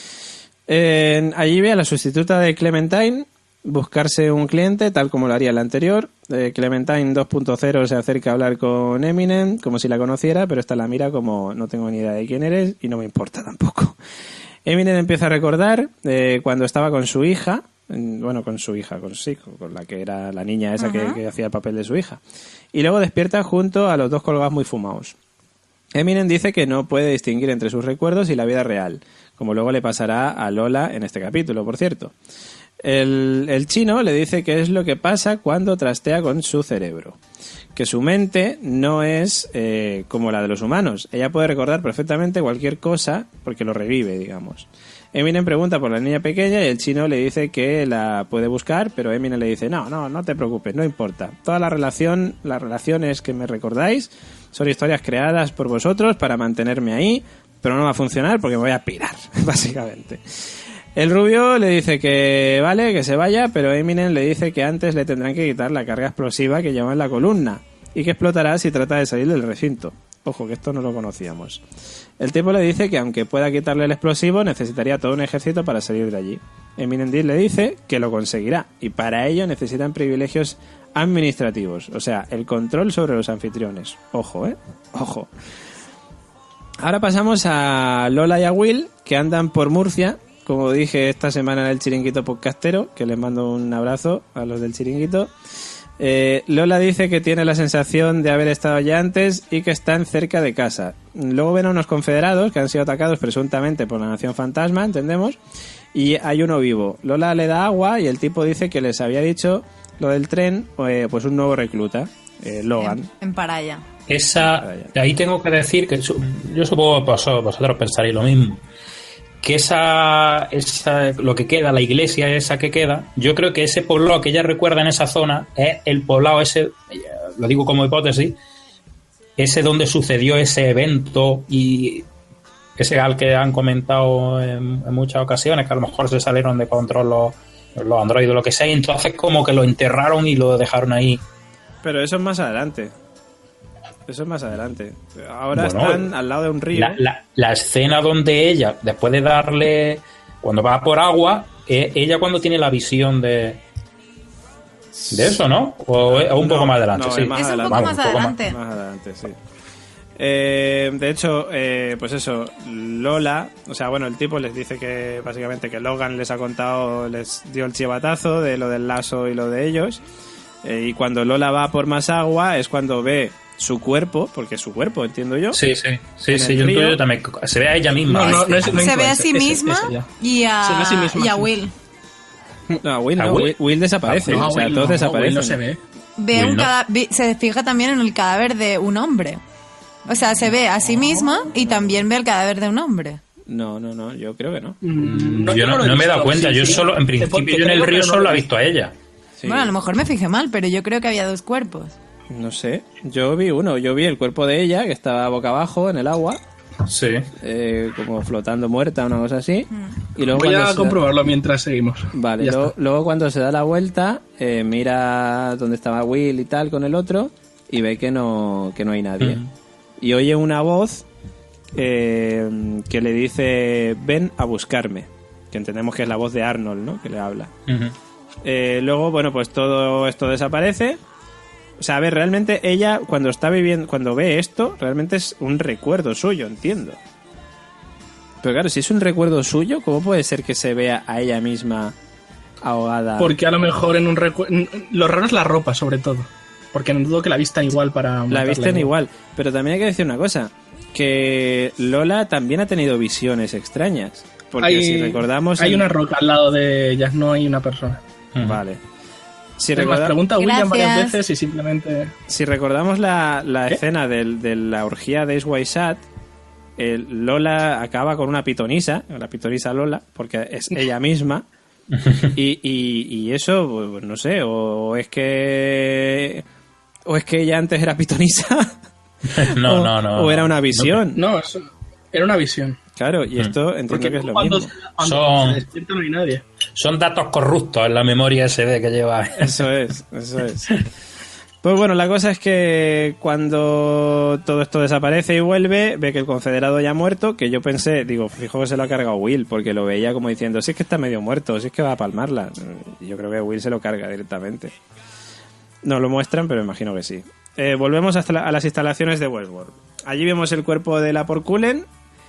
Eh, allí ve a la sustituta de Clementine buscarse un cliente, tal como lo haría el anterior. Eh, Clementine dos punto cero se acerca a hablar con Eminem como si la conociera, pero esta la mira como no tengo ni idea de quién eres y no me importa tampoco. Eminem empieza a recordar eh, cuando estaba con su hija, bueno, con su hija, con sí, con la que era la niña esa uh-huh. que, que hacía el papel de su hija. Y luego despierta junto a los dos colgados muy fumados. Eminem dice que no puede distinguir entre sus recuerdos y la vida real, como luego le pasará a Lola en este capítulo, por cierto. El, el chino le dice qué es lo que pasa cuando trastea con su cerebro. Que su mente no es eh, como la de los humanos. Ella puede recordar perfectamente cualquier cosa porque lo revive, digamos. Eminem pregunta por la niña pequeña y el chino le dice que la puede buscar, pero Eminem le dice no, no, no te preocupes, no importa. Toda la relación, las relaciones que me recordáis son historias creadas por vosotros para mantenerme ahí, pero no va a funcionar porque me voy a pirar, básicamente. El rubio le dice que vale, que se vaya, pero Eminem le dice que antes le tendrán que quitar la carga explosiva que lleva en la columna y que explotará si trata de salir del recinto. Ojo, que esto no lo conocíamos. El tipo le dice que aunque pueda quitarle el explosivo, necesitaría todo un ejército para salir de allí. Eminem le dice que lo conseguirá y para ello necesitan privilegios administrativos, o sea, el control sobre los anfitriones. Ojo, ¿eh? Ojo. Ahora pasamos a Lola y a Will, que andan por Murcia. Como dije esta semana en el Chiringuito Podcastero, que les mando un abrazo a los del Chiringuito. Eh, Lola dice que tiene la sensación de haber estado allá antes y que están cerca de casa. Luego ven a unos confederados que han sido atacados presuntamente por la Nación Fantasma, entendemos, y hay uno vivo. Lola le da agua y el tipo dice que les había dicho lo del tren, eh, pues un nuevo recluta, eh, Logan. En, en Paraya. Esa, ahí tengo que decir que yo supongo que vosotros pensaréis lo mismo. Que esa, esa, lo que queda, la iglesia esa que queda, yo creo que ese poblado que ella recuerda en esa zona es el poblado ese, lo digo como hipótesis, ese donde sucedió ese evento y ese al que han comentado en, en muchas ocasiones, que a lo mejor se salieron de control los, los androides o lo que sea, y entonces como que lo enterraron y lo dejaron ahí. Pero eso es más adelante. Eso es más adelante. Ahora bueno, están al lado de un río. La, la, la escena donde ella, después de darle, cuando va por agua, eh, ella cuando tiene la visión de de eso, ¿no? O es un no, poco más adelante, no, sí. Es, más es un adelante. poco Vamos, más un poco adelante. Más, más adelante, sí. Eh, de hecho, eh, pues eso, Lola, o sea, bueno, el tipo les dice que básicamente que Logan les ha contado, les dio el chivatazo de lo del lazo y lo de ellos. Eh, y cuando Lola va por más agua es cuando ve su cuerpo, porque es su cuerpo, entiendo yo. Sí, sí, sí, sí, yo entiendo también. Se ve a ella misma. No, no, no es, no se ve a sí misma ese, ese y a, se ve a, sí misma, y a sí. Will. No, a Will, ¿A no, Will? Will, Will desaparece, No, o sea, Will todos no, desaparecen. Will no se ve. Ve Will un no. cada- vi- se fija también en el cadáver de un hombre. O sea, se ve a sí misma y también ve el cadáver de un hombre. No, no, no, yo creo que no. Mm, yo no, lo he no me he dado visto, cuenta, sí, yo sí. solo, en Te- principio, te yo en el creo, río pero solo no la he lo visto a ella. Sí. Bueno, a lo mejor me fijé mal, pero yo creo que había dos cuerpos. No sé, yo vi uno, yo vi el cuerpo de ella que estaba boca abajo en el agua, Sí. eh, como flotando muerta, una cosa así. Y luego Voy cuando a se da- comprobarlo mientras seguimos. Vale, Ya luego, está. luego cuando se da la vuelta, eh, mira dónde estaba Will y tal con el otro y ve que no, que no hay nadie. Mm. Y oye una voz eh, que le dice, ven a buscarme, que entendemos que es la voz de Arnold, ¿no? Que le habla. Ujú. Eh, luego, bueno, pues todo esto desaparece. O sea, a ver, realmente ella cuando está viviendo, cuando ve esto, realmente es un recuerdo suyo, entiendo. Pero claro, si es un recuerdo suyo, ¿cómo puede ser que se vea a ella misma ahogada? Porque a lo mejor en un recuerdo... Lo raro es la ropa, sobre todo. Porque no dudo que la vistan igual para... La matarla visten igual. Pero también hay que decir una cosa, que Lola también ha tenido visiones extrañas. Porque hay, si recordamos... Hay en- una roca al lado de ellas, no hay una persona. Ujú. Vale. Si Además, recorda- pregunta a William varias Gracias. veces y simplemente... Si recordamos la, la ¿Qué? escena del- de la orgía de Ace White Shat, el Lola acaba con una pitonisa, la pitonisa Lola, porque es ella misma. Y, y, y eso, pues, no sé, o es que o es que ella antes era pitonisa No, o, no, no. o era una visión. No, eso- era una visión. Claro, y esto entiendo Porque que es lo cuando, mismo. cuando Son- se despierta no hay nadie. Son datos corruptos en la memoria S D que lleva. Eso es, eso es. Pues bueno, la cosa es que cuando todo esto desaparece y vuelve, ve que el confederado ya ha muerto, que yo pensé, digo, fijo que se lo ha cargado Will, porque lo veía como diciendo, si es que está medio muerto, si es que va a palmarla. Yo creo que Will se lo carga directamente. No lo muestran, pero imagino que sí. Eh, volvemos hasta la- a las instalaciones de Westworld. Allí vemos el cuerpo de la Porculen,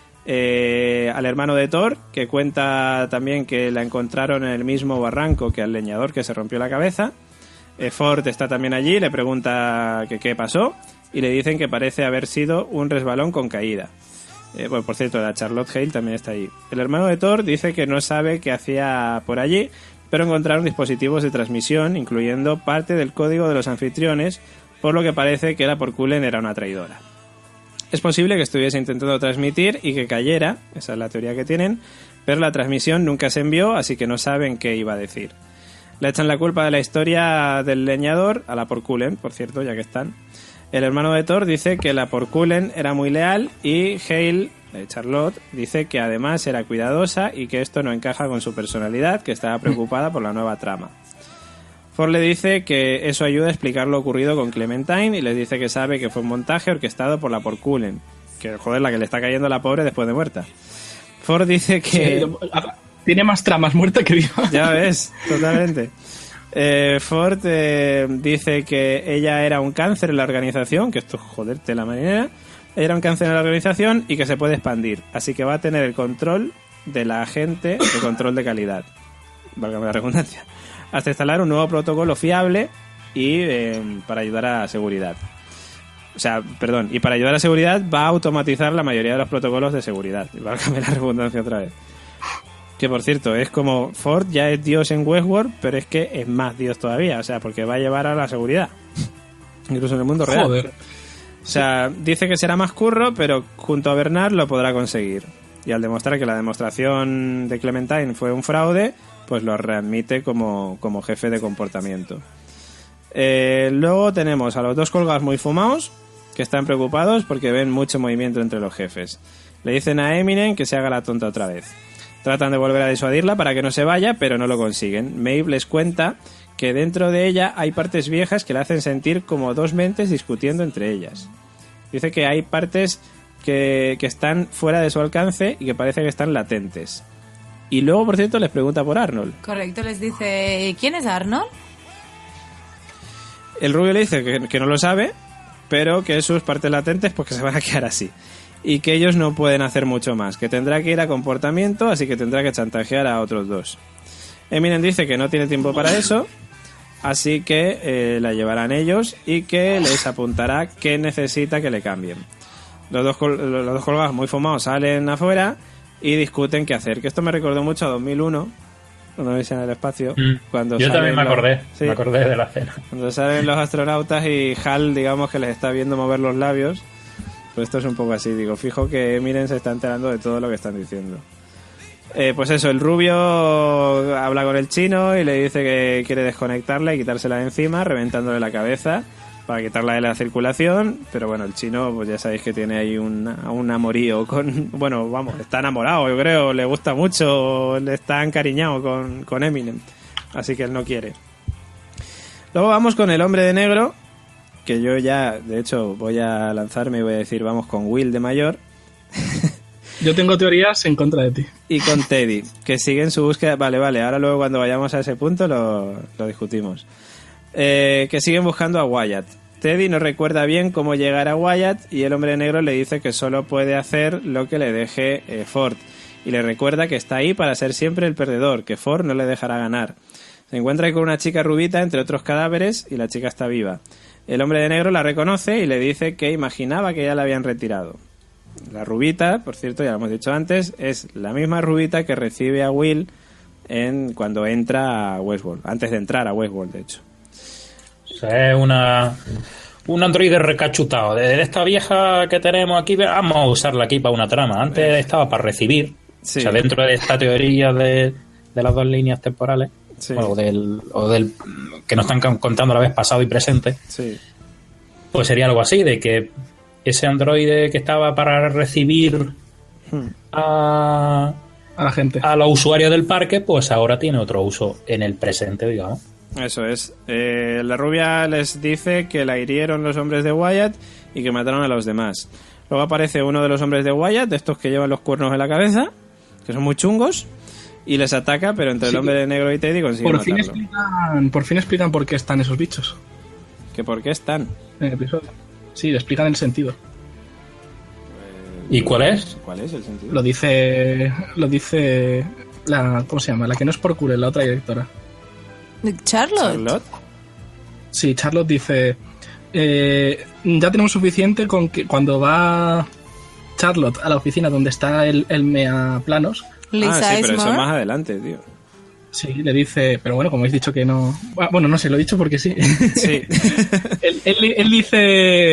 eh, al hermano de Thor, que cuenta también que la encontraron en el mismo barranco que al leñador que se rompió la cabeza. Eh, Ford está también allí, le pregunta que qué pasó y le dicen que parece haber sido un resbalón con caída. Eh, bueno, por cierto, la Charlotte Hale también está allí. El hermano de Thor dice que no sabe qué hacía por allí, pero encontraron dispositivos de transmisión, incluyendo parte del código de los anfitriones, por lo que parece que la Porculen era una traidora. Es posible que estuviese intentando transmitir y que cayera, esa es la teoría que tienen, pero la transmisión nunca se envió, así que no saben qué iba a decir. Le echan la culpa de la historia del leñador a la Porculen, por cierto, ya que están. El hermano de Thor dice que la Porculen era muy leal y Hale, eh, Charlotte, dice que además era cuidadosa y que esto no encaja con su personalidad, que estaba preocupada por la nueva trama. Ford le dice que eso ayuda a explicar lo ocurrido con Clementine y les dice que sabe que fue un montaje orquestado por la Porculen, que joder, la que le está cayendo a la pobre después de muerta. Ford dice que... Sí, tiene más tramas muerta que viva. Ya ves, totalmente. Eh, Ford eh, dice que ella era un cáncer en la organización, que esto, joder, la marinera, era un cáncer en la organización y que se puede expandir, así que va a tener el control de la agente de control de calidad, válgame la redundancia, hasta instalar un nuevo protocolo fiable y eh, para ayudar a la seguridad. O sea, perdón, y para ayudar a la seguridad va a automatizar la mayoría de los protocolos de seguridad, válgame la redundancia otra vez. Que por cierto, es como Ford ya es Dios en Westworld, pero es que es más Dios todavía, o sea, porque va a llevar a la seguridad. Incluso en el mundo real. Joder. O sea, dice que será más curro, pero junto a Bernard lo podrá conseguir. Y al demostrar que la demostración de Clementine fue un fraude, pues lo readmite como, como jefe de comportamiento. Eh, luego tenemos a los dos colgados muy fumados, que están preocupados porque ven mucho movimiento entre los jefes. Le dicen a Eminem que se haga la tonta otra vez. Tratan de volver a disuadirla para que no se vaya, pero no lo consiguen. Maeve les cuenta que dentro de ella hay partes viejas que la hacen sentir como dos mentes discutiendo entre ellas. Dice que hay partes que, que están fuera de su alcance y que parece que están latentes. Y luego, por cierto, les pregunta por Arnold. Correcto, les dice, ¿quién es Arnold? El rubio le dice que, que no lo sabe, pero que sus partes latentes pues que se van a quedar así. Y que ellos no pueden hacer mucho más, que tendrá que ir a comportamiento, así que tendrá que chantajear a otros dos. Eminem dice que no tiene tiempo para eso, así que eh, la llevarán ellos y que les apuntará qué necesita que le cambien. Los dos, col- los dos colgados muy fumados salen afuera y discuten qué hacer, que esto me recordó mucho a dos mil uno, cuando veis en el espacio. Mm. Cuando Yo también salen me los- acordé, sí, me acordé de la cena. cuando salen los astronautas y Hal, digamos que les está viendo mover los labios. Pues esto es un poco así, digo, fijo que Miren se está enterando de todo lo que están diciendo. Eh, pues eso, el rubio habla con el chino y le dice que quiere desconectarla y quitársela de encima, reventándole la cabeza para quitarla de la circulación, pero bueno, el chino pues ya sabéis que tiene ahí un, un amorío con, bueno, vamos, está enamorado, yo creo, le gusta mucho, le está encariñado con, con Eminem, así que él no quiere. Luego vamos con el hombre de negro, que yo ya, de hecho, voy a lanzarme y voy a decir, vamos con Will de mayor. Yo tengo teorías en contra de ti. Y con Teddy, que siguen su búsqueda. Vale, vale, ahora luego cuando vayamos a ese punto lo, lo discutimos. Eh, que siguen buscando a Wyatt. Teddy no recuerda bien cómo llegar a Wyatt y el hombre negro le dice que solo puede hacer lo que le deje eh, Ford. Y le recuerda que está ahí para ser siempre el perdedor, que Ford no le dejará ganar. Se encuentra con una chica rubita entre otros cadáveres y la chica está viva. El hombre de negro la reconoce y le dice que imaginaba que ya la habían retirado. La rubita, por cierto, ya lo hemos dicho antes, es la misma rubita que recibe a Will en, cuando entra a Westworld, antes de entrar a Westworld, de hecho. sea, es una un androide recachutado. De, de esta vieja que tenemos aquí, vamos a usarla aquí para una trama. Antes estaba para recibir. Sí. O sea, dentro de esta teoría de, de las dos líneas temporales, sí. o, del, o del que nos están contando a la vez pasado y presente, sí. pues sería algo así, de que ese androide que estaba para recibir hmm. a, a la gente, a los usuarios del parque, pues ahora tiene otro uso en el presente, digamos. Eso es. Eh, la rubia les dice que la hirieron los hombres de Wyatt y que mataron a los demás. Luego aparece uno de los hombres de Wyatt, de estos que llevan los cuernos en la cabeza, que son muy chungos, y les ataca, pero entre sí, el hombre de negro y Teddy consiguen por fin matarlo. Explican, por fin explican por qué están esos bichos. ¿Que por qué están? En el episodio. Sí, le explican el sentido. ¿Y cuál es? ¿Cuál es el sentido? Lo dice... Lo dice... la ¿Cómo se llama? La que no es por Cure, la otra directora. ¿Charlotte? ¿Charlotte? Sí, Charlotte dice... Eh, ya tenemos suficiente con que cuando va Charlotte a la oficina donde está el, el mea planos. Ah, sí, pero eso más adelante, tío. Sí, le dice, pero bueno, como habéis dicho que no... Bueno, no sé, lo he dicho porque sí. Sí. él, él, él dice,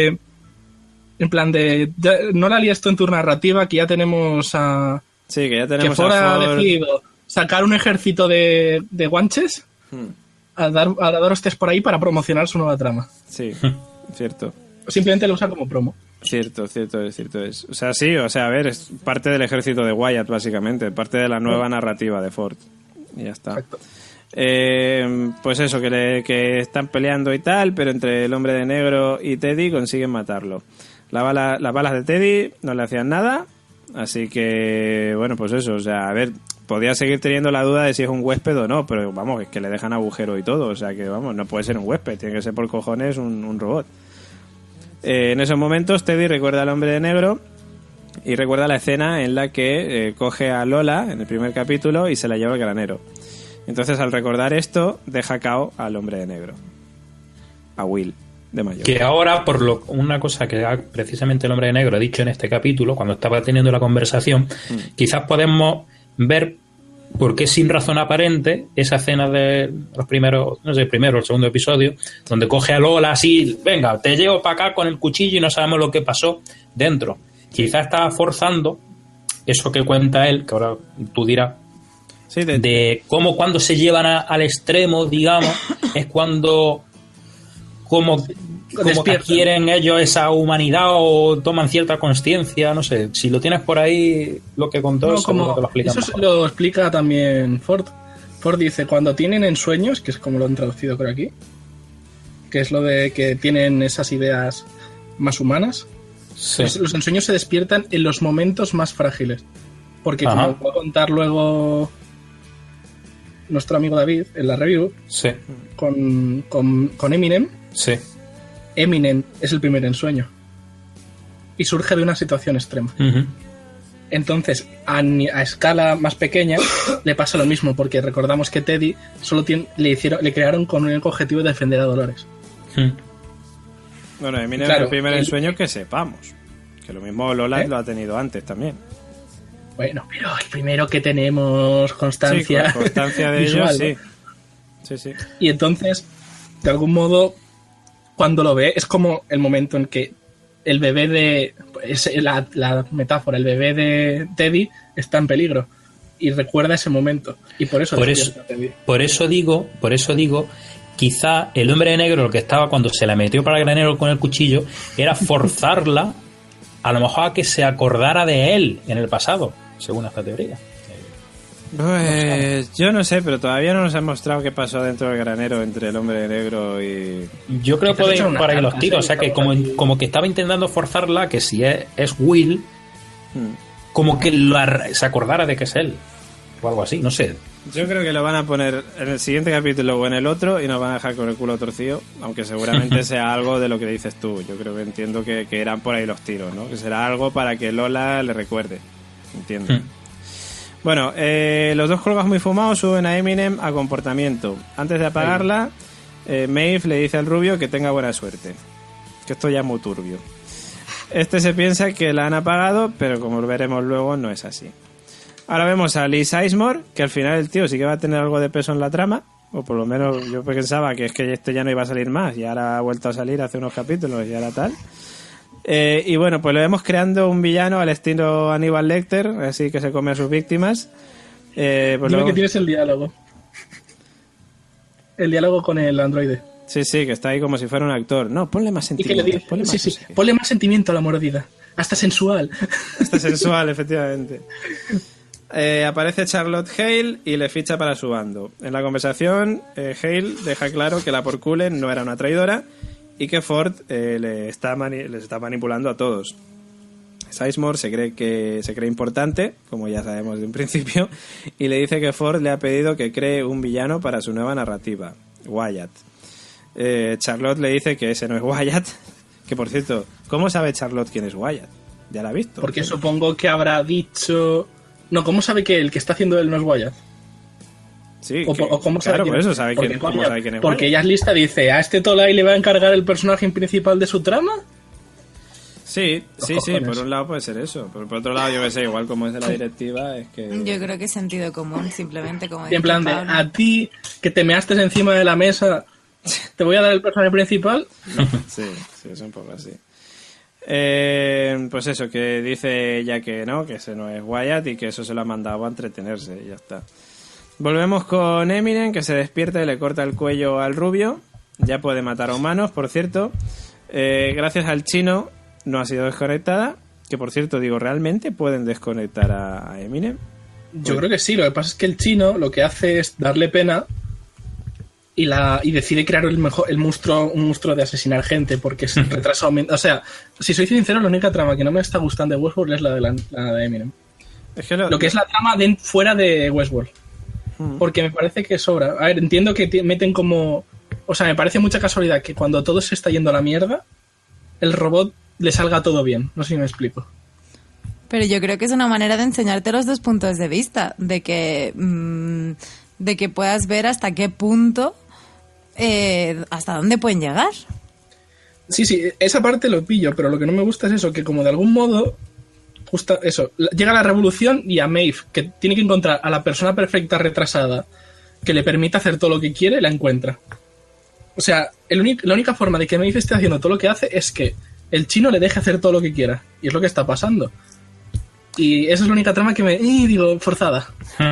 en plan de, ya, no la líes tú en tu narrativa, que ya tenemos a... Sí, que ya tenemos que fuera a Ford... decidido sacar un ejército de, de guanches hmm. a, dar, a dar hostias por ahí para promocionar su nueva trama. Sí, cierto. Simplemente lo usa como promo. Cierto, cierto es, cierto es. O sea, sí, o sea, a ver, es parte del ejército de Wyatt, básicamente, parte de la nueva narrativa de Ford. Y ya está. Exacto. Eh, pues eso, que, le, que están peleando y tal, pero entre el hombre de negro y Teddy consiguen matarlo. La bala, las balas de Teddy no le hacían nada, así que, bueno, pues eso, o sea, a ver, podía seguir teniendo la duda de si es un huésped o no, pero vamos, es que le dejan agujero y todo, o sea que, vamos, no puede ser un huésped, tiene que ser por cojones un, un robot. Eh, en esos momentos Teddy recuerda al hombre de negro y recuerda la escena en la que eh, coge a Lola en el primer capítulo y se la lleva al granero. Entonces, al recordar esto, deja cao al hombre de negro, a Will de mayor. Que ahora, por lo una cosa que ha, precisamente el hombre de negro ha dicho en este capítulo, cuando estaba teniendo la conversación, mm. quizás podemos ver por qué sin razón aparente esa escena de los primeros, no sé, el primero o el segundo episodio, donde coge a Lola así, venga, te llevo para acá con el cuchillo y no sabemos lo que pasó dentro. Quizás estaba forzando eso que cuenta él, que ahora tú dirás, sí, de... de cómo cuando se llevan a, al extremo, digamos, es cuando como, como que adquieren ellos esa humanidad o toman cierta consciencia, no sé, si lo tienes por ahí, lo que contó, no, como, te lo explica eso mejor. Lo explica también Ford. Ford dice, cuando tienen ensueños, que es como lo han traducido por aquí, que es lo de que tienen esas ideas más humanas, sí. los, los ensueños se despiertan en los momentos más frágiles. Porque Ajá. como va a contar luego nuestro amigo David en la review, sí. con, con, con Eminem, sí. Eminem es el primer ensueño y surge de una situación extrema. Uh-huh. Entonces, a, a escala más pequeña le pasa lo mismo, porque recordamos que Teddy solo tiene, le hicieron, le crearon con un único objetivo de defender a Dolores. Uh-huh. Bueno, Eminem claro, es el primer el, ensueño que sepamos. Que lo mismo Lola ¿eh? lo ha tenido antes también. Bueno, pero el primero que tenemos constancia, sí, constancia de visual, ellos, sí. Sí, sí. Y entonces, de algún modo, cuando lo ve, es como el momento en que el bebé de... Es la, la metáfora, el bebé de Teddy está en peligro. Y recuerda ese momento. Y por eso... Por eso, Teddy. por eso digo, por eso digo, quizá el hombre de negro, el que estaba cuando se la metió para el granero con el cuchillo, era forzarla a lo mejor a que se acordara de él en el pasado, según esta teoría. Pues yo no sé, pero todavía no nos han mostrado qué pasó dentro del granero entre el hombre de negro y... Yo creo que pueden ir por ahí los tiros, o sea que como, como que estaba intentando forzarla, que si es, es Will, hmm. como que lo, se acordara de que es él, o algo así, no sé. Yo creo que lo van a poner en el siguiente capítulo o en el otro y nos van a dejar con el culo torcido, aunque seguramente sea algo de lo que dices tú. Yo creo que entiendo que, que eran por ahí los tiros, ¿no? Que será algo para que Lola le recuerde, entiendo. Hmm. Bueno, eh, los dos colgas muy fumados suben a Eminem a comportamiento. Antes de apagarla, eh, Maeve le dice al rubio que tenga buena suerte. Que esto ya es muy turbio. Este se piensa que la han apagado, pero como veremos luego, no es así. Ahora vemos a Lee Sizemore, que al final el tío sí que va a tener algo de peso en la trama. O por lo menos yo pensaba que es que este ya no iba a salir más y ahora ha vuelto a salir hace unos capítulos y ahora tal. Eh, y bueno, pues lo vemos creando un villano al estilo Aníbal Lecter, así que se come a sus víctimas. Eh, pues Dime luego... que tienes el diálogo. El diálogo con el androide. Sí, sí, que está ahí como si fuera un actor. No, ponle más Y que le sentimiento. dice, Ponle más, sí, sí, no sé qué. ponle más sentimiento a la mordida. Hasta sensual. Está sensual, efectivamente. Eh, aparece Charlotte Hale y le ficha para su bando. En la conversación, eh, Hale deja claro que la Porculen no era una traidora y que Ford eh, le está mani- les está manipulando a todos. Sizemore se cree que se cree importante, como ya sabemos de un principio, y le dice que Ford le ha pedido que cree un villano para su nueva narrativa, Wyatt. Eh, Charlotte le dice que ese no es Wyatt, que por cierto, ¿cómo sabe Charlotte quién es Wyatt? Ya la ha visto. Porque supongo que habrá dicho... No, ¿cómo sabe que el que está haciendo él no es Wyatt? Sí, O, que- o cómo claro, sabe por quién- eso sabe porque, quién, cómo coño, sabe quién es porque Wyatt. ella es lista, dice, ¿a este Tolai le va a encargar el personaje principal de su trama? Sí, sí, Los sí, cojones. por un lado puede ser eso, pero por otro lado yo que sé, igual como es de la directiva, es que... Yo creo que es sentido común, simplemente como Y en dice plan de, Pablo. a ti que te measte encima de la mesa, te voy a dar el personaje principal. Sí, sí, es un poco así. Eh, pues eso, que dice ella que no, que ese no es Wyatt y que eso se lo ha mandado a entretenerse y ya está. Volvemos con Eminem, que se despierta y le corta el cuello al rubio. Ya puede matar a humanos, por cierto. Eh, gracias al chino no ha sido desconectada. Que por cierto, digo, ¿realmente pueden desconectar a, a Eminem? Yo creo que sí, lo que pasa es que el chino lo que hace es darle pena y la y decide crear el mejor el monstruo un monstruo de asesinar gente porque es retrasado. O sea, si soy sincero, la única trama que no me está gustando de Westworld es la de, la, la de Eminem. Es que lo, Lo que es la trama de fuera de Westworld. Porque me parece que sobra. A ver, entiendo que te meten como... O sea, me parece mucha casualidad que cuando todo se está yendo a la mierda, el robot le salga todo bien. No sé si me explico. Pero yo creo que es una manera de enseñarte los dos puntos de vista, de que, mmm, de que puedas ver hasta qué punto, eh, hasta dónde pueden llegar. Sí, sí, esa parte lo pillo, pero lo que no me gusta es eso, que como de algún modo, justo eso, llega la revolución y a Maeve, que tiene que encontrar a la persona perfecta retrasada que le permita hacer todo lo que quiere, la encuentra. O sea, el único, la única forma de que Maeve esté haciendo todo lo que hace es que el chino le deje hacer todo lo que quiera. Y es lo que está pasando. Y esa es la única trama que me... ¡Y! Digo, forzada.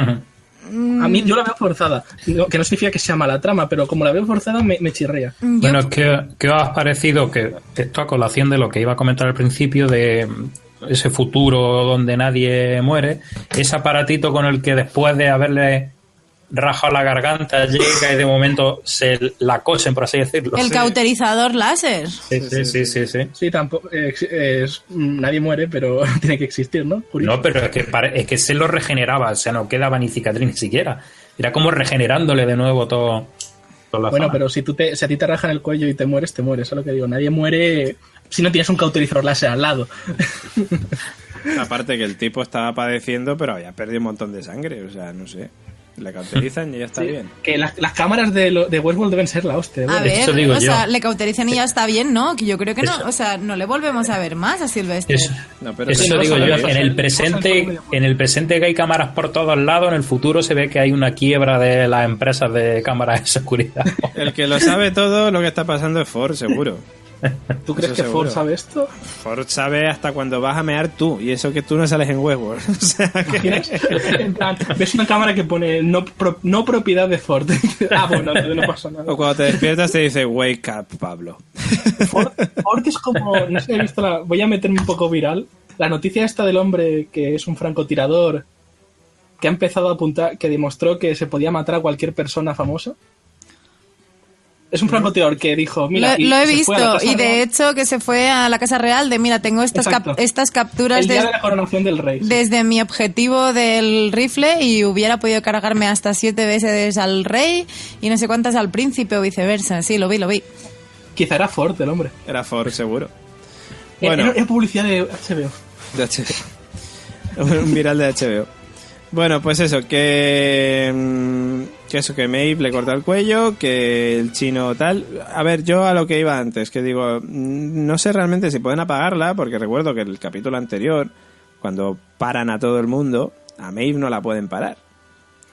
A mí yo la veo forzada. No, que no significa que sea mala trama, pero como la veo forzada me, me chirría. Yo- Bueno, ¿qué, ¿qué os ha parecido? Que esto a colación de lo que iba a comentar al principio de ese futuro donde nadie muere, ese aparatito con el que después de haberle rajado la garganta llega y de momento se la cosen, por así decirlo. el cauterizador láser. Sí, sí, sí, sí, sí. Sí, tampoco... eh, es- nadie muere, pero tiene que existir, ¿no? Curioso. No, pero es que, pare- es que se lo regeneraba, o sea, no quedaba ni cicatriz ni siquiera. Era como regenerándole de nuevo todo. toda la Bueno, zona. pero si tú te, si a ti te rajan el cuello y te mueres, te mueres. Eso es lo que digo. Nadie muere si no tienes un cauterizador láser al lado. Aparte que el tipo estaba padeciendo, pero había perdido un montón de sangre, o sea, no sé. Le cauterizan y ya está Sí, bien. que las, las cámaras de, lo- de Westworld deben ser la hostia. A bueno. ver, eso digo o yo. sea, le cauterizan y ya está bien, ¿no? Que yo creo que no, Eso. o sea, no le volvemos a ver más a Silvestre. Eso, No, pero eso sí, lo no digo yo. sabía. En el presente, en el presente que hay cámaras por todos lados, en el futuro se ve que hay una quiebra de las empresas de cámaras de seguridad. El que lo sabe todo, lo que está pasando es Ford, seguro. ¿Tú crees eso que Ford seguro. sabe esto? Ford sabe hasta cuando vas a mear tú, y eso que tú no sales en Westworld. O sea, que... ¿Tienes? En plan, ves una cámara que pone no, pro- no propiedad de Ford. Ah, bueno, no, no pasa nada. O cuando te despiertas te dice, wake up, Pablo. Ford, Ford es como, no sé si he visto la, voy a meterme un poco viral, la noticia esta del hombre que es un francotirador que ha empezado a apuntar, que demostró que se podía matar a cualquier persona famosa. Es un francotirador que dijo, mira, Lo, y lo he se fue a la visto Casa y de Real hecho que se fue a la Casa Real de, mira, tengo estas, cap- Exacto. estas capturas el día de- de la coronación del rey. desde mi objetivo del rifle y hubiera podido cargarme hasta siete veces al rey y no sé cuántas al príncipe o viceversa. Sí, lo vi, lo vi. Quizá era Ford el hombre. Era Ford, seguro. Era- Bueno, era publicidad de H B O. de H B O. Un viral de H B O. Bueno, pues eso, que, mm, que eso, que Maeve le corta el cuello, que el chino tal... A ver, yo a lo que iba antes, que digo, mm, no sé realmente si pueden apagarla, porque recuerdo que el capítulo anterior, cuando paran a todo el mundo, a Maeve no la pueden parar.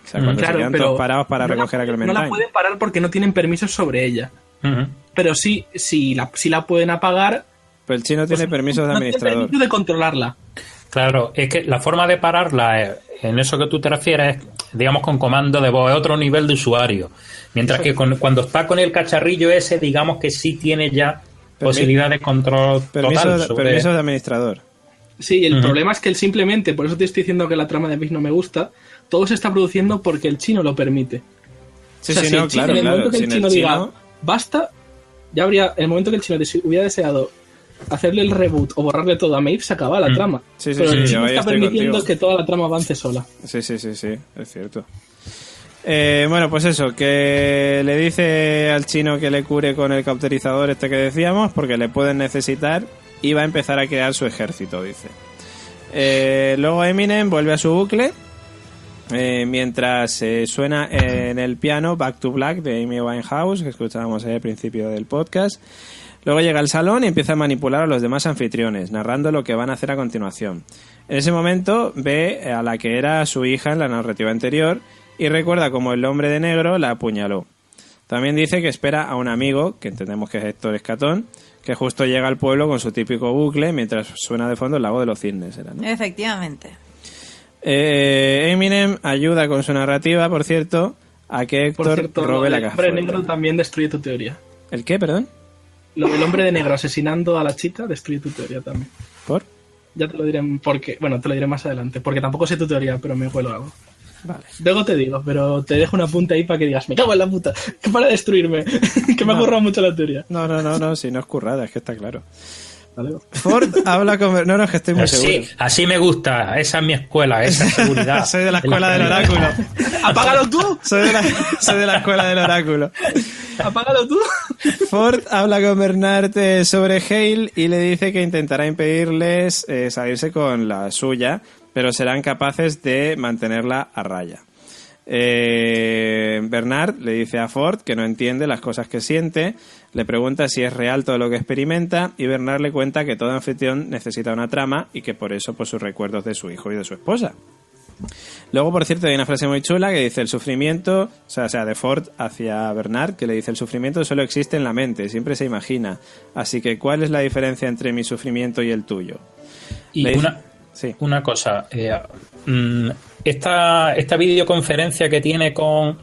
O sea, cuando Claro, se quedan pero todos parados para no recoger la, a Clementine. No la pueden parar porque no tienen permisos sobre ella. Ujú. Pero sí, sí la, sí la pueden apagar. Pero el chino tiene pues, permisos de no tienen administrador. permiso de controlarla. Claro, es que la forma de pararla, eh, en eso que tú te refieres, es, digamos, con comando de voz, es otro nivel de usuario. Mientras que con, cuando está con el cacharrillo ese, digamos que sí tiene ya Permi- posibilidad de control Permiso, total de- sobre... permiso de administrador. Sí, el Ujú. problema es que él simplemente, por eso te estoy diciendo que la trama de Mix no me gusta, todo se está produciendo porque el chino lo permite. Sí, O sea, sí, si no, el chino- claro, en el claro. momento que el Sin chino el diga chino- basta, ya habría, el momento que el chino dese- hubiera deseado hacerle el reboot o borrarle todo a Maeve, se acaba la Mm. trama. Sí, sí, Pero sí, el yo chino ahí está estoy permitiendo contigo. que toda la trama avance sola. Sí, sí, sí, sí, es cierto. Eh, bueno, pues eso, que le dice al chino que le cure con el cauterizador este que decíamos, porque le pueden necesitar y va a empezar a crear su ejército, dice. Eh, luego Eminem vuelve a su bucle, eh, mientras eh, suena en el piano Back to Black de Amy Winehouse, que escuchábamos al principio del podcast. Luego llega al salón y empieza a manipular a los demás anfitriones, narrando lo que van a hacer a continuación. En ese momento ve a la que era su hija en la narrativa anterior y recuerda cómo el hombre de negro la apuñaló. También dice que espera a un amigo, que entendemos que es Héctor Escatón, que justo llega al pueblo con su típico bucle mientras suena de fondo el lago de los cisnes, era, ¿no? Efectivamente. Eh, Eminem ayuda con su narrativa, por cierto, a que Por Héctor cierto, robe lo la del caja hombre fuerte. negro también destruye tu teoría. ¿El qué, perdón? Lo del hombre de negro asesinando a la chica destruye tu teoría también. ¿Por? Ya te lo diré porque, bueno, te lo diré más adelante, porque tampoco sé tu teoría, pero me huelo algo. Vale. Luego te digo, pero te dejo una punta ahí para que digas, me cago en la puta, que para de destruirme, que me ha No. borrado mucho la teoría. No, no, no, no, si no es currada, es que está claro. Vale. Ford habla con... No, no, es que estoy muy seguro. Así, así me gusta, esa es mi escuela, esa seguridad. Soy de la En escuela del calidad. oráculo. ¡Apágalo tú! Soy de la, soy de la escuela del oráculo. ¡Apágalo tú! Ford habla con Bernard eh, sobre Hale y le dice que intentará impedirles eh, salirse con la suya, pero serán capaces de mantenerla a raya. Eh, Bernard le dice a Ford que no entiende las cosas que siente, le pregunta si es real todo lo que experimenta y Bernard le cuenta que todo anfitrión necesita una trama y que por eso pues sus recuerdos de su hijo y de su esposa. Luego, por cierto, hay una frase muy chula que dice el sufrimiento, o sea, o sea, de Ford hacia Bernard, que le dice el sufrimiento solo existe en la mente, siempre se imagina. Así que, ¿cuál es la diferencia entre mi sufrimiento y el tuyo? Y Le- una, Sí. una cosa, eh, mm, esta, esta videoconferencia que tiene con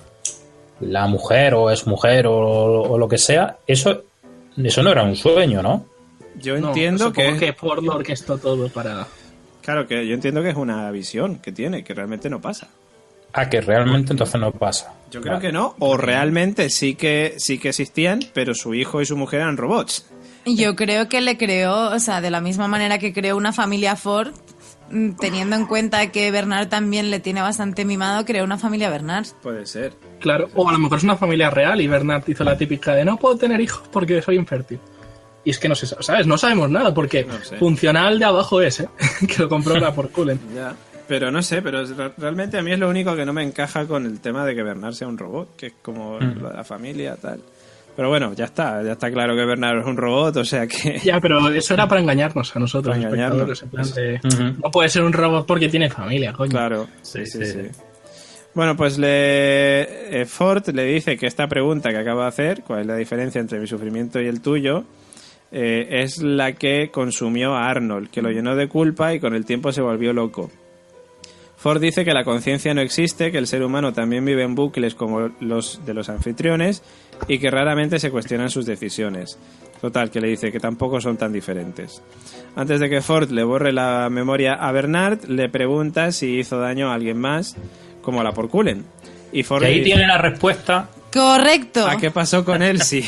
la mujer o es mujer o, o lo que sea, eso, eso no era un sueño, ¿no? Yo No, entiendo que, supongo que Ford lo orquestó todo para... claro, que yo entiendo que es una visión que tiene, que realmente no pasa. Ah, que realmente entonces no pasa. Yo creo Vale. que no, o realmente sí que sí que existían, pero su hijo y su mujer eran robots. Yo creo que le creó, o sea, de la misma manera que creó una familia Ford, mm, teniendo en cuenta que Bernard también le tiene bastante mimado, creó una familia Bernard. Puede ser. Claro, o a lo mejor es una familia real y Bernard hizo la típica de no puedo tener hijos porque soy infértil. Y es que no sé, ¿sabes? No sabemos nada porque No sé. funcional de abajo es, ¿eh? Que lo compró la por Cullen. Ya. Pero no sé, pero es- realmente a mí es lo único que no me encaja con el tema de que Bernard sea un robot, que es como Mm. lo de la familia, tal. Pero bueno, ya está, ya está claro que Bernard es un robot, o sea que... Ya, pero eso era para engañarnos a nosotros, Para engañarnos. espectadores. En plan de, Ujú. no puede ser un robot porque tiene familia, coño. Claro, sí, sí, Sí, sí. sí. Bueno, pues le, eh, Ford le dice que esta pregunta que acaba de hacer, cuál es la diferencia entre mi sufrimiento y el tuyo, eh, es la que consumió a Arnold, que lo llenó de culpa y con el tiempo se volvió loco. Ford dice que la conciencia no existe, que el ser humano también vive en bucles como los de los anfitriones y que raramente se cuestionan sus decisiones. Total, que le dice que tampoco son tan diferentes. Antes de que Ford le borre la memoria a Bernard, le pregunta si hizo daño a alguien más, como la por Cullen. Y Ford Y ahí le dice, tiene la respuesta. Correcto. ¿a qué pasó con él? Sí.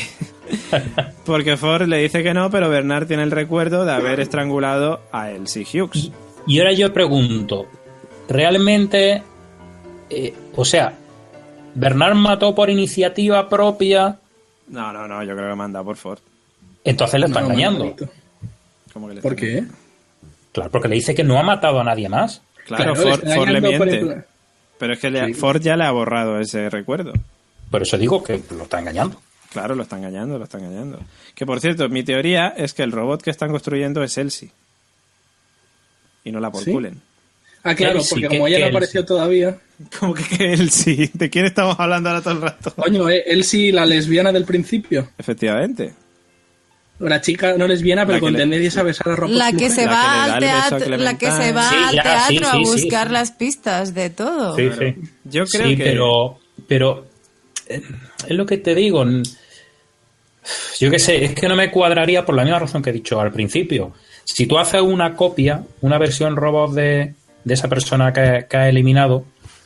Porque Ford le dice que no, pero Bernard tiene el recuerdo de haber estrangulado a Elsie Hughes. Y ahora yo pregunto, ¿realmente, eh, o sea, Bernard mató por iniciativa propia? No, no, no, yo creo que manda por Ford. Entonces le está No, engañando. bonito. ¿Cómo que le ¿Por está qué? engañando? Claro, porque le dice que no ha matado a nadie más. Claro, Claro, Ford, le está Ford le engañando por miente. el- Pero es que le- Sí. Ford ya le ha borrado ese recuerdo. Por eso digo que lo está engañando. Claro, lo está engañando, lo está engañando. Que por cierto, mi teoría es que el robot que están construyendo es Elsie. Y no la por ¿Sí? Cullen. Ah, claro, Elsie, porque que- como ella que no Elsie. apareció todavía. Como que, que él sí. ¿De quién estamos hablando ahora todo el rato? Coño, eh, Elsie, la lesbiana del principio. Efectivamente. La chica no lesbiana, pero La que con le- tendencias a besar a ropa. La que se La va que le da al el beso a teatro, la que se Clementine. va Sí, al ya, teatro sí, a sí, sí, buscar sí. las pistas de todo. Sí, Claro. sí. Yo creo Sí, que... pero, pero eh, es lo que te digo. n- Yo qué sé, es que no me cuadraría por la misma razón que he dicho al principio. Si tú haces una copia, una versión robot de, de esa persona que, que has eliminado,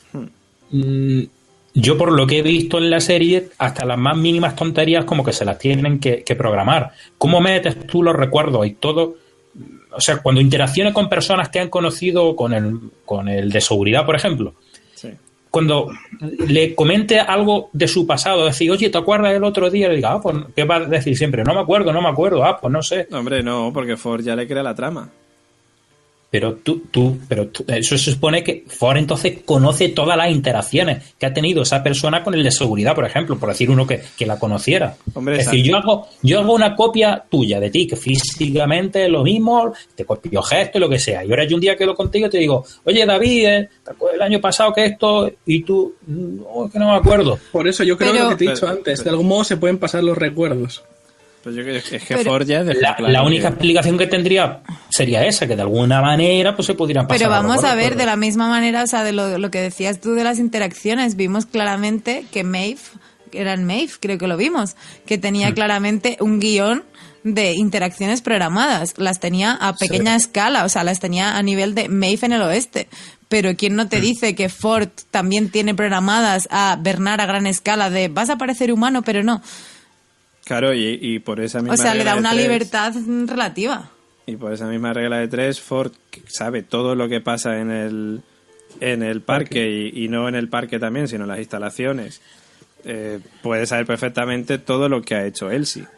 mm, yo por lo que he visto en la serie, hasta las más mínimas tonterías como que se las tienen que, que programar. ¿Cómo metes tú los recuerdos y todo? O sea, cuando interaccione con personas que han conocido con el, con el de seguridad, por ejemplo, Sí. cuando le comente algo de su pasado, decir, oye, ¿te acuerdas del otro día? Le diga, ah, pues, ¿qué va a decir siempre? No me acuerdo, no me acuerdo, ah, pues no sé. Hombre, no, porque Ford ya le crea la trama. Pero tú, tú, pero tú- eso se supone que Ford entonces conoce todas las interacciones que ha tenido esa persona con el de seguridad, por ejemplo, por decir uno que, que la conociera. Hombre, es decir, exacto. yo hago, yo hago una copia tuya de ti, que físicamente es lo mismo, te copio gestos y lo que sea. Y ahora yo un día quedo contigo y te digo, oye David, eh, ¿te acuerdas el año pasado que esto? Y tú, no, es que no me acuerdo. Por eso yo creo Pero- lo que te he dicho Pero- antes. De algún modo se pueden pasar los recuerdos. Pues yo creo que es que Pero- Ford ya dejó La, claro la única que- explicación que tendría sería esa, que de alguna manera pues se pudieran pasar. Pero los vamos a ver, recuerdos. de la misma manera, o sea, de lo, lo que decías tú de las interacciones, vimos claramente que Maeve, que era en Maeve, creo que lo vimos, que tenía claramente un guión de interacciones programadas. Las tenía a pequeña escala, o sea, las tenía a nivel de Maeve en el oeste. Pero ¿quién no te dice que Ford también tiene programadas a Bernard a gran escala de vas a parecer humano, pero no? Claro, y, y por esa misma O sea, le regla da de una tres- libertad relativa. Y por esa misma regla de tres, Ford que sabe todo lo que pasa en el, en el parque y, y no en el parque también, sino en las instalaciones. Eh, puede saber perfectamente todo lo que ha hecho Elsie.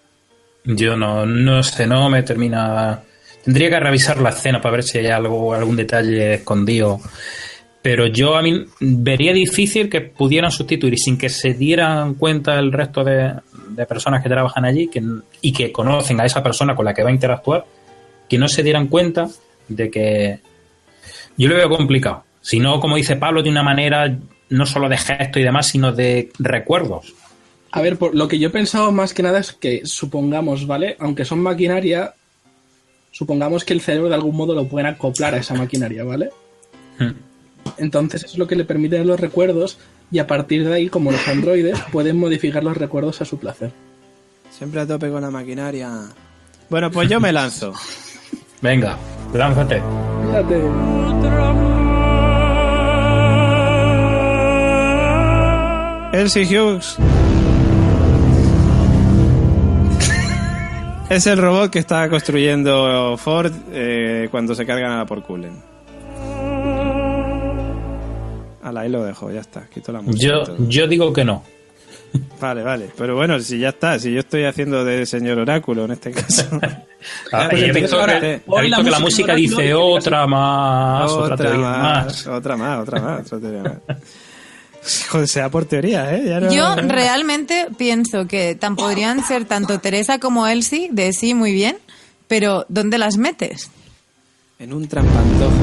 Yo no, no sé, no me termina. Tendría que revisar la escena para ver si hay algo, algún detalle escondido. Pero yo a mí vería difícil que pudieran sustituir y sin que se dieran cuenta el resto de, de personas que trabajan allí que, y que conocen a esa persona con la que va a interactuar, que no se dieran cuenta de que yo lo veo complicado. Si no, como dice Pablo, de una manera no solo de gesto y demás, sino de recuerdos. A ver, por lo que yo he pensado más que nada es que supongamos, ¿vale? Aunque son maquinaria, supongamos que el cerebro de algún modo lo pueden acoplar a esa maquinaria, ¿vale? Hmm. Entonces eso es lo que le permite los recuerdos y a partir de ahí, como los androides, pueden modificar los recuerdos a su placer. Siempre a tope con la maquinaria. Bueno, pues yo me lanzo. Venga, lánzate. Fíjate. Elsie Hughes es el robot que está construyendo Ford eh, cuando se cargan a la Porculen. Ala, ahí lo dejo, ya está. Quito la música. y Yo, todo. yo digo que no. Vale, vale. Pero bueno, si ya está, si yo estoy haciendo de señor Oráculo en este caso. Ah, Pues he entonces visto, ahora, que, he hoy visto la que la música música de dice Oráculo y otra más, otra, otra teoría más, más. otra más, otra más, otra teoría más. Joder, sea por teoría, ¿eh? Ya no- Yo realmente pienso que tan podrían ser tanto Teresa como Elsie, de sí, muy bien, pero ¿dónde las metes? En un trampantojo.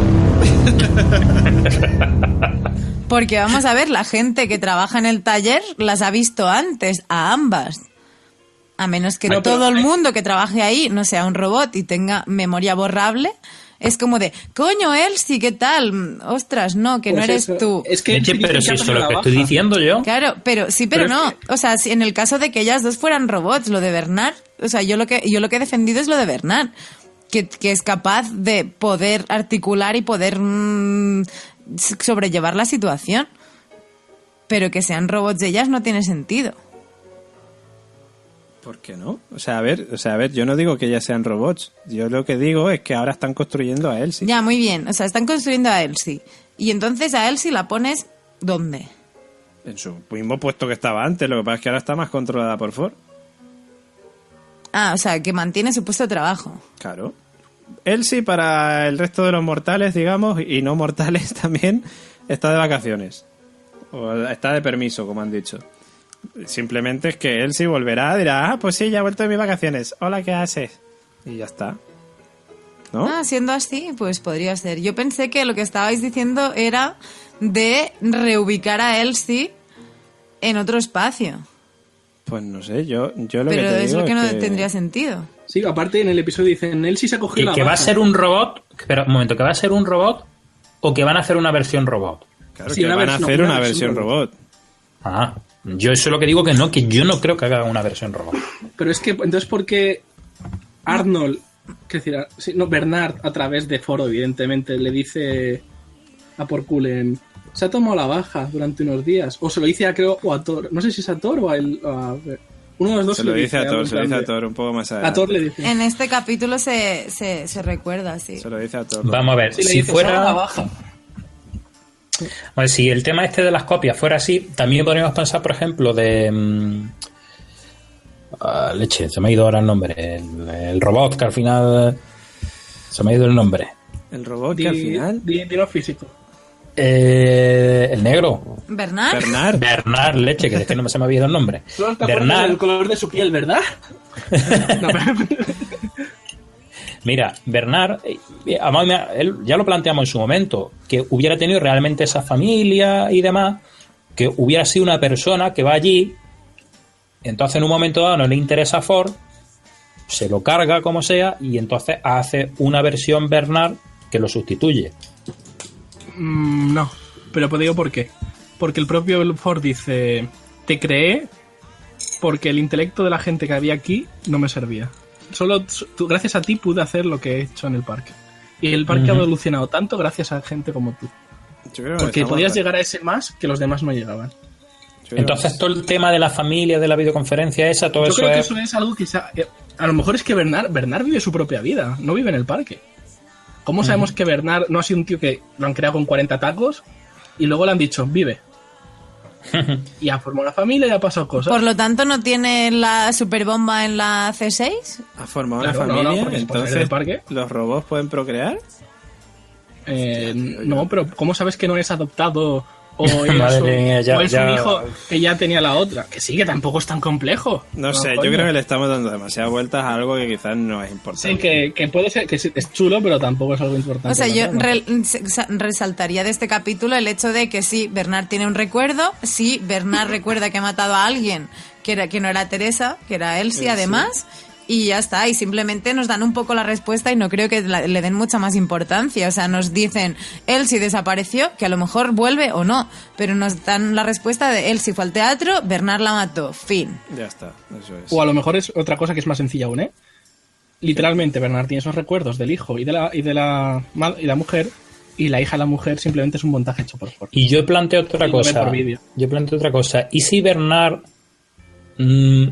Porque vamos a ver, la gente que trabaja en el taller las ha visto antes, a ambas. A menos que No, pero todo el hay- mundo que trabaje ahí no sea un robot y tenga memoria borrable, es como de, coño, Elsie, ¿qué tal? Mm, Ostras, no, que no Pues eres eso. tú. Es que Leche, dicen pero que si ha eso es tenido lo que la estoy baja. diciendo yo. Claro, pero sí, pero, Pero no. es O sea, si en el caso de que ellas dos fueran robots, lo de Bernard, o sea, yo lo que yo lo que he defendido es lo de Bernard, que, que es capaz de poder articular y poder mm, sobrellevar la situación. Pero que sean robots de ellas no tiene sentido. ¿Por qué no? O sea, a ver, o sea, a ver, yo no digo que ellas sean robots. Yo lo que digo es que ahora están construyendo a Elsie. Ya, muy bien. O sea, están construyendo a Elsie. Y entonces a Elsie la pones ¿dónde? En su mismo puesto que estaba antes, lo que pasa es que ahora está más controlada por Ford. Ah, o sea, que mantiene su puesto de trabajo. Claro. Elsie, para el resto de los mortales, digamos, y no mortales también, está de vacaciones. O está de permiso, como han dicho. Simplemente es que Elsie volverá, dirá, ah, pues sí, ya he vuelto de mis vacaciones. Hola, ¿qué haces? Y ya está. ¿no? Ah, siendo así, pues podría ser. Yo pensé que lo que estabais diciendo era de reubicar a Elsie en otro espacio. Pues no sé, yo, yo lo Pero que te es digo lo que no es que... tendría sentido. Sí, aparte en el episodio dicen, Elsie se ha cogido Que, la que va a baja. ser un robot. Espera, un momento, que va a ser un robot o que van a hacer una versión robot. Claro, Sí, que una van a versión- hacer una una versión versión robot. Ah, yo eso es lo que digo que no, que yo no creo que haga una versión robot. Pero es que, entonces, ¿por qué Arnold, qué decir, a- sí, no, Bernard, a través de Foro, evidentemente, le dice a Porculen, se ha tomado la baja durante unos días? O se lo dice a, creo, o a Thor, no sé si es a Thor o a, él, a uno de los dos. Se lo dice a Thor, algo se lo en dice a plan de- Thor un poco más A adelante. Thor le dice. En este capítulo se, se, se recuerda, sí. Se lo dice a Thor. Vamos a ver, Sí, le si dice, "Se ha dado la fuera. baja". Bueno, si el tema este de las copias fuera así, también podríamos pensar, por ejemplo, de. mm, ah, leche, se me ha ido ahora el nombre. El, el robot, que al final. Se me ha ido el nombre. El robot Di, que al final... di, di lo físico. Eh, el negro. ¿Bernard? Bernard. Bernard, leche, que es que no me se me había ido el nombre. Solo te acuerdas Bernard. del color de su piel, ¿verdad? No, pero- Mira, Bernard, eh, además me- él, ya lo planteamos en su momento, que hubiera tenido realmente esa familia y demás, que hubiera sido una persona que va allí, entonces en un momento dado no le interesa a Ford, se lo carga como sea, y entonces hace una versión Bernard que lo sustituye. Mm, no, pero te digo por qué. Porque el propio Ford dice, te creé porque el intelecto de la gente que había aquí no me servía. Solo tú- gracias a ti pude hacer lo que he hecho en el parque. Y el parque Ujú. ha evolucionado tanto gracias a gente como tú. Yo creo que Porque estamos- podías llegar a ese más que los demás no llegaban. yo creo- Entonces todo el tema de la familia, de la videoconferencia esa, todo Yo eso creo que es... eso es algo que se ha- eh, a lo mejor es que Bernard, Bernard vive su propia vida, no vive en el parque. ¿Cómo sabemos que Bernard no ha sido un tío que lo han creado con cuarenta tacos y luego le han dicho, vive? Y ha formado una familia y ha pasado cosas. Por lo tanto, ¿no tiene la superbomba en la C seis? Ha formado Claro, una no, no, familia, porque es por entonces salir del parque. los robots pueden procrear. Eh, no, pero ¿cómo sabes que no es adoptado? O, era Madre su, mía, ya- o es ya- un hijo que ya tenía la otra. Que sí, que tampoco es tan complejo. No, sé, coño. yo creo que le estamos dando demasiadas vueltas a algo que quizás no es importante. Sí, que, que puede ser, que sí, es chulo, pero tampoco es algo importante. O sea, en la yo trama. re- se- sa- resaltaría de este capítulo el hecho de que sí, Bernard tiene un recuerdo, sí, Bernard recuerda que ha matado a alguien que, era, que no era Teresa, que era Elsie, Elsie. además, y ya está, y simplemente nos dan un poco la respuesta y no creo que la- le den mucha más importancia. O sea, nos dicen, Elsie desapareció, que a lo mejor vuelve o no, pero nos dan la respuesta de Elsie fue al teatro, Bernard la mató, fin. Ya está, eso es. O a lo mejor es otra cosa que es más sencilla aún, ¿eh? Literalmente, Bernard tiene esos recuerdos del hijo y de la, y de la, ma- y la mujer, y la hija de la mujer simplemente es un montaje hecho por Ford. Y yo planteo otra Y lo ve cosa. por vídeo. Yo planteo otra cosa. ¿Y si Bernard mm,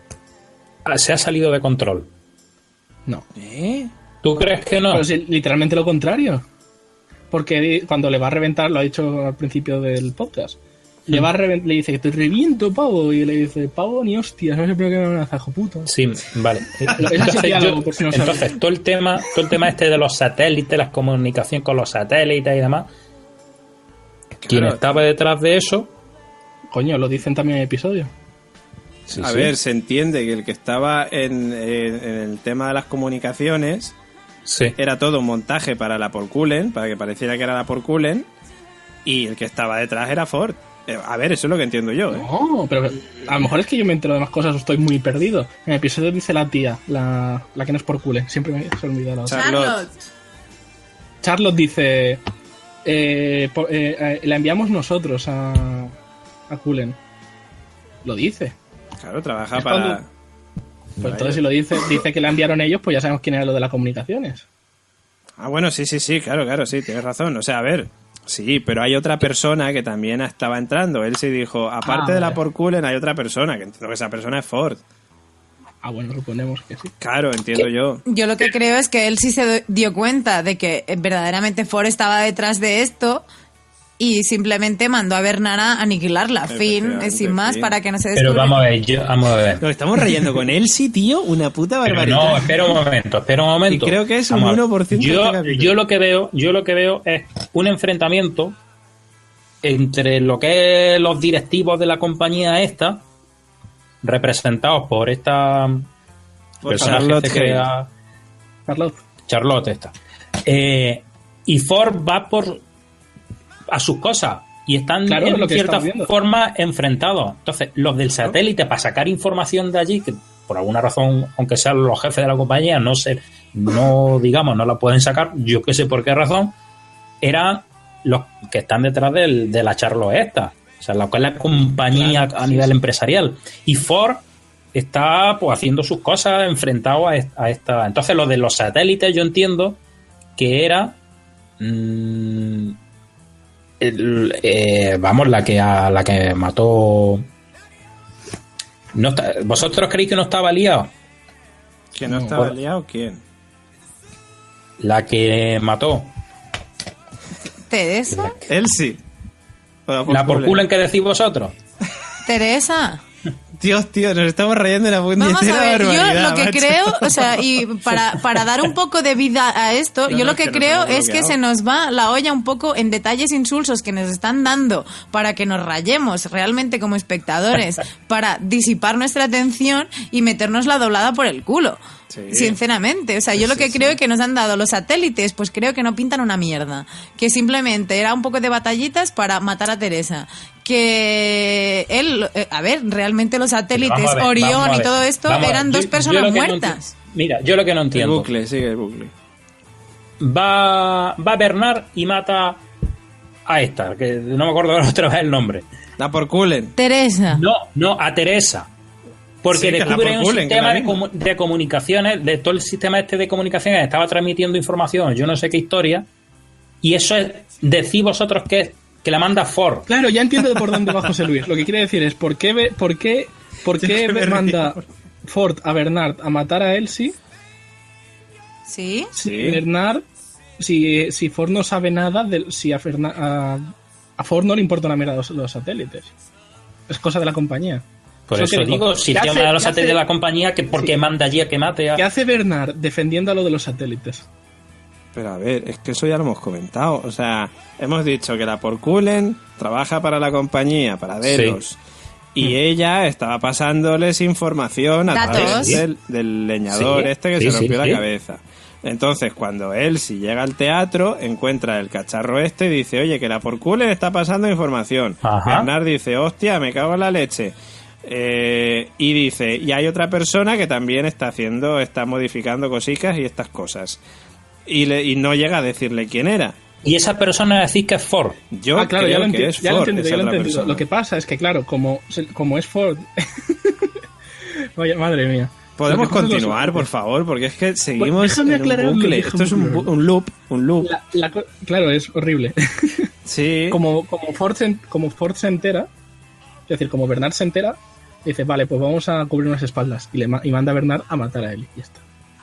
se ha salido de control? No. ¿Eh? ¿Tú crees que no? Pero es literalmente lo contrario. Porque di- cuando le va a reventar, lo ha dicho al principio del podcast, le va a reven- le dice que te reviento, pavo, y le dice, pavo ni hostias, no sé por qué me amenaza, hijo puto. Sí, vale. Ese Entonces, diálogo, yo- por si no sabes. entonces, todo el tema, todo el tema este de los satélites, la comunicación con los satélites y demás, quien Claro. estaba detrás de eso, Coño, lo dicen también en el episodio. sí, A sí. ver, se entiende que el que estaba en, en- en el tema de las comunicaciones Sí. era todo un montaje para la Porculen, para que pareciera que era la Porculen, y el que estaba detrás era Ford. Eh, A ver, eso es lo que entiendo yo, ¿eh? No, pero a lo mejor es que yo me entero de más cosas o estoy muy perdido. En el episodio dice la tía, la, la que no es por cule, siempre me se olvida la otra. Charlotte. Charlotte dice, eh, po- eh, eh, la enviamos nosotros a, a Cullen. Lo dice. Claro, trabaja Es para... cuando- Pues Vaya. entonces si lo dice, dice que la enviaron ellos, pues ya sabemos quién era lo de las comunicaciones. Ah, bueno, sí, sí, sí, claro, claro, sí, tienes razón. O sea, a ver, sí, pero hay otra persona que también estaba entrando. Él sí dijo, aparte Ah, de la vale. Porculen hay otra persona, que entiendo que esa persona es Ford. Ah, bueno, suponemos que sí. Claro, entiendo yo. Yo lo que creo es que él sí se do- dio cuenta de que eh, verdaderamente Ford estaba detrás de esto y simplemente mandó a Bernard a aniquilarla, fin, Efectivamente, eh, sin más, fin. para que no se Pero descubra. vamos a ver, yo, vamos a ver. Nos estamos rayando con Elsie, tío, una puta Pero barbaridad. no, espera un momento, espera un momento. Y creo que es un Vamos a ver. uno por ciento de Yo, este capítulo. yo lo que veo, yo lo que veo es un enfrentamiento entre lo que es los directivos de la compañía esta, representados por esta Por personaje Charlotte este que Hale. ha- Charlotte. Charlotte esta. Eh, y Ford va por a sus cosas y están Claro, en lo que cierta estamos viendo. forma enfrentados. Entonces, los del satélite, para sacar información de allí, que por alguna razón, aunque sean los jefes de la compañía, no sé, no digamos, no la pueden sacar, yo que sé por qué razón, eran los que están detrás del, de la Charlotte esta, o sea, la cual es la compañía Claro, a sí, nivel sí. empresarial. Y Ford está pues haciendo sus cosas enfrentado a, est- a esta. Entonces, lo de los satélites, yo entiendo que era mmm, el, eh, vamos, la que a la que mató. No está, ¿vosotros creéis que no estaba liado? ¿Que no No. estaba liado? ¿Quién? La que mató. ¿Teresa? Él sí. O La Porculen. porculen que decís vosotros. ¿Teresa? Dios, tío, nos estamos rayando de la Vamos puñetera a ver, yo barbaridad, lo que macho. creo, o sea, y para, para dar un poco de vida a esto, No, yo no, lo es que, que nos creo hemos es que bloqueado. se nos va la olla un poco en detalles insulsos que nos están dando para que nos rayemos realmente como espectadores, para disipar nuestra atención y meternos la doblada por el culo. Sí. Sinceramente, o sea, yo Sí, lo que sí, creo sí. que nos han dado los satélites, pues creo que no pintan una mierda. Que simplemente era un poco de batallitas para matar a Teresa. Que él, eh, a ver, realmente los satélites, Vamos a ver, vamos Orión a y ver, todo esto vamos a ver. eran Yo- dos yo personas lo que no muertas. enti- Mira, yo lo que no El entiendo. bucle, sigue el bucle. Va, va Bernard y mata a esta, que no me acuerdo otra vez el nombre. La Porculen. Teresa. No, no, a Teresa. Porque Sí, que la descubre un porculen, que sistema la de, misma. comu- de comunicaciones, de todo el sistema este de comunicaciones, estaba transmitiendo información, yo no sé qué historia, y eso es, decís vosotros que es, que la manda Ford. Claro, ya entiendo por dónde va José Luis. Lo que quiere decir es por qué, ve- por qué, por qué que me manda Ford a Bernard a matar a Elsie. ¿Sí? Si Sí. Bernard, si, si Ford no sabe nada, de, si a, Ferna- a, a Ford no le importa una mierda los, los satélites. Es cosa de la compañía. Por Eso eso que digo, digo, si ¿qué el tema hace- de los qué satélites hace- de la compañía, que ¿por qué Sí. manda allí a que mate a...? ¿Qué hace Bernard defendiendo a lo de los satélites? Pero a ver, es que eso ya lo hemos comentado. O sea, hemos dicho que la Porculen trabaja para la compañía, para Delos. Y ella estaba pasándoles información a Datos. través del, del leñador Sí, este que sí, se sí, rompió sí. la cabeza. Entonces, cuando él, si llega al teatro, encuentra el cacharro este y dice, oye, que la Porculen está pasando información. Ajá. Bernard dice, hostia, me cago en la leche. Eh, y dice, y hay otra persona que también está haciendo, está modificando cositas y estas cosas. Y, le, y no llega a decirle quién era. Y esa persona decís que es Ford. Yo ah, claro, creo ya lo, que enti- es ya lo he Ford, entendido, esa ya lo he otra entendido. persona. Lo que pasa es que, claro, como, se- como es Ford... Vaya, madre mía. Podemos Lo que pasa es continuar, los- por favor, porque es que seguimos déjame en un aclararlo, bucle. déjame Esto es un, bu- aclararlo. un loop, un loop. La- la co- claro, es horrible. Sí. como, como, Ford se, como Ford se entera, es decir, como Bernard se entera, dice, vale, pues vamos a cubrir unas espaldas. Y, le ma- y manda a Bernard a matar a él. Y ya está.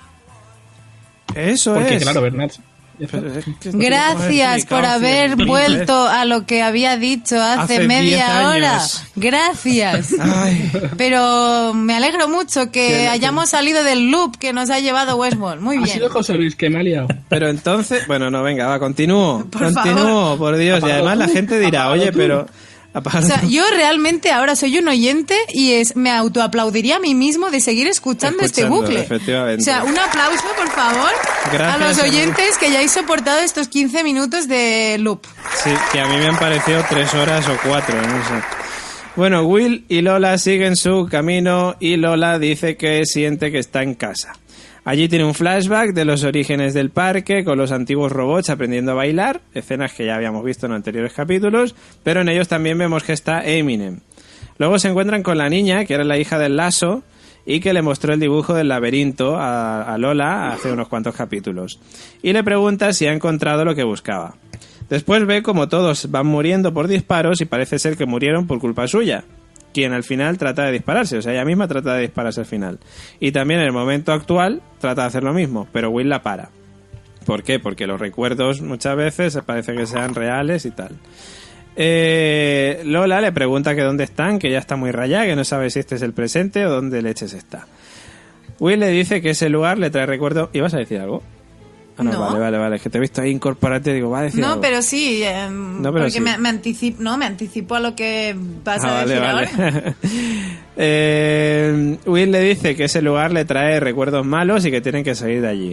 Eso Porque, es. claro, Bernard... ya está. Pero es que no te lo hemos Gracias por explicado haber cien mil vuelto a lo que había dicho hace, Hace diez media hora. años. Gracias. veces. Ay, Pero me alegro mucho que Que- hayamos salido del loop que nos ha llevado Westworld. Muy Ha bien. sido José Luis que me ha liado. pero entonces, bueno, no, venga, va, continúo. Por continúo, por Dios. Y además la gente dirá, Apágalo oye, tú. pero. apaga O sea, tú. yo realmente ahora soy un oyente y es me autoaplaudiría a mí mismo de seguir escuchando, este Escuchando, bucle. efectivamente. O sea, un aplauso, por favor, Gracias, a los Emilio. oyentes que ya hayáis soportado estos quince minutos de loop. Sí, que a mí me han parecido tres horas o cuatro, no sé. Bueno, Will y Lola siguen su camino y Lola dice que siente que está en casa. Allí tiene un flashback de los orígenes del parque con los antiguos robots aprendiendo a bailar, escenas que ya habíamos visto en anteriores capítulos, pero en ellos también vemos que está Eminem. Luego se encuentran con la niña, que era la hija del Lasso, y que le mostró el dibujo del laberinto a, a Lola hace unos cuantos capítulos. Y le pregunta si ha encontrado lo que buscaba. Después ve como todos van muriendo por disparos y parece ser que murieron por culpa suya, quien al final trata de dispararse, o sea, ella misma trata de dispararse al final. Y también en el momento actual trata de hacer lo mismo, pero Will la para. ¿Por qué? Porque los recuerdos muchas veces parece que sean reales y tal. Eh, Lola le pregunta que dónde están, que ya está muy rayada, que no sabe si este es el presente o dónde leches está. Will le dice que ese lugar le trae recuerdo... ¿Ibas a decir algo? Ah, no, No. vale, vale, vale. Es que te he visto ahí incorporarte y digo, va a decir No, algo. pero sí, eh, No, pero porque sí. Me, me anticipo, no, me anticipo a lo que vas Ah, a vale, decir vale. ahora. Eh, Will le dice que ese lugar le trae recuerdos malos y que tienen que salir de allí.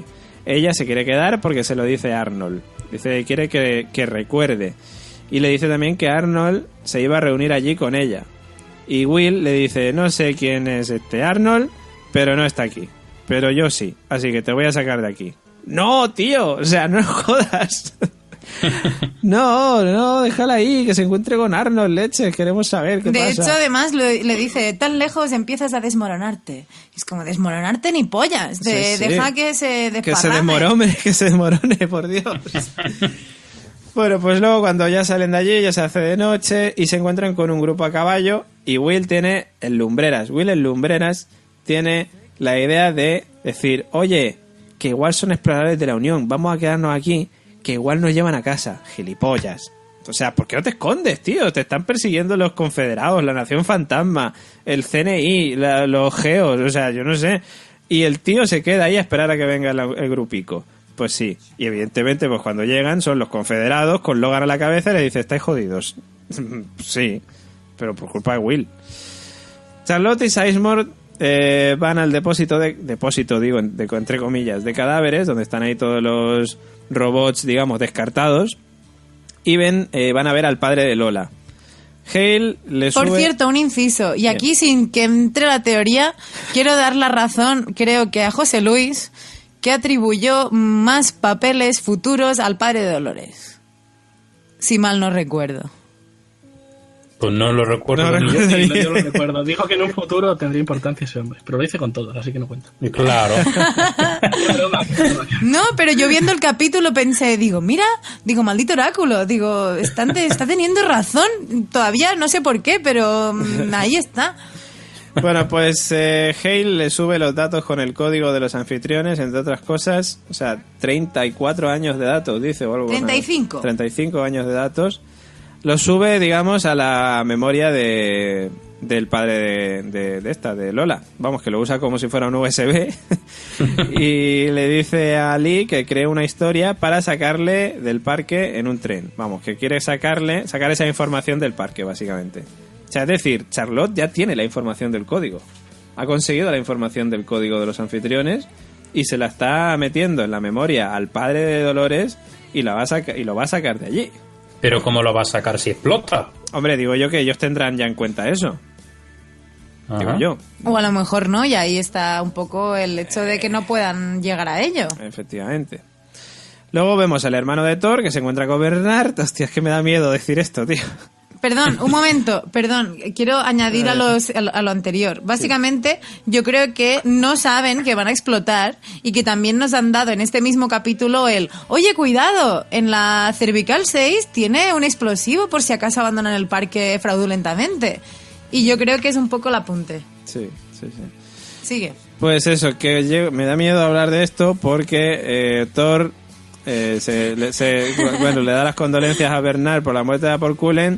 ella se quiere quedar porque se lo dice Arnold. Dice que quiere que, que recuerde. Y le dice también que Arnold se iba a reunir allí con ella. Y Will le dice, no sé quién es este Arnold, pero no está aquí. Pero yo sí, así que te voy a sacar de aquí. No, tío, o sea, no jodas. No, no, déjala ahí, que se encuentre con Arnold, leches, queremos saber qué de pasa. De hecho, además, lo, le dice, tan lejos empiezas a desmoronarte. Es como, desmoronarte ni pollas, de, sí, sí. deja que se desparrame. Que se desmorone, que se desmorone, por Dios. Bueno, pues luego cuando ya salen de allí, ya se hace de noche y se encuentran con un grupo a caballo y Will tiene el lumbreras. Will el lumbreras tiene la idea de decir, oye, que igual son exploradores de la Unión, vamos a quedarnos aquí, que igual nos llevan a casa, gilipollas. O sea, ¿por qué no te escondes, tío? Te están persiguiendo los confederados, la Nación Fantasma, el C N I, la, los geos, o sea, yo no sé. Y el tío se queda ahí a esperar a que venga la, el grupico. Pues sí, y evidentemente pues cuando llegan son los confederados con Logan a la cabeza y le dice, estáis jodidos. Sí, pero por culpa de Will. Charlotte y Sizemore eh, van al depósito de depósito digo de, entre comillas de cadáveres donde están ahí todos los robots digamos descartados y ven eh, van a ver al padre de Lola. Hale le sube... Por cierto, un inciso, y aquí sin que entre la teoría quiero dar la razón creo que a José Luis, que atribuyó más papeles futuros al padre de Dolores, si mal no recuerdo. Pues no lo recuerdo. No Yo, recuerdo sí, ni- yo lo recuerdo. Dijo que en un futuro tendría importancia ese hombre, pero lo hice con todos, así que no cuenta. Claro. Broma, broma. No, pero yo viendo el capítulo pensé, digo, mira, digo, maldito oráculo, digo, está, está teniendo razón, todavía no sé por qué, pero mm, ahí está. Bueno, pues eh, Hale le sube los datos con el código de los anfitriones, entre otras cosas. O sea, treinta y cuatro años de datos, dice. O algo, treinta y cinco. ¿no? treinta y cinco años de datos. Los sube, digamos, a la memoria de del padre de, de, de esta, de Lola. Vamos, que lo usa como si fuera un U S B. Y le dice a Lee que cree una historia para sacarle del parque en un tren. Vamos, que quiere sacarle sacar esa información del parque, básicamente. O sea, es decir, Charlotte ya tiene la información del código. Ha conseguido la información del código de los anfitriones y se la está metiendo en la memoria al padre de Dolores y, la va a saca- y lo va a sacar de allí. Pero ¿cómo lo va a sacar si explota? Hombre, digo yo que ellos tendrán ya en cuenta eso. Ajá. Digo yo. O a lo mejor no, y ahí está un poco el hecho de que no puedan llegar a ello. Efectivamente. Luego vemos al hermano de Thor que se encuentra con Bernard. Hostia, es que me da miedo decir esto, tío. Perdón, un momento, perdón, quiero añadir a, los, a lo- a lo anterior. Básicamente, yo creo que no saben que van a explotar y que también nos han dado en este mismo capítulo el, oye, cuidado, en la cervical seis tiene un explosivo por si acaso abandonan el parque fraudulentamente. Y yo creo que es un poco el apunte. Sí, sí, sí. Sigue. Pues eso, que yo- me da miedo hablar de esto porque eh, Thor eh, se, le- se- bueno, le da las condolencias a Bernard por la muerte de Apor Cullen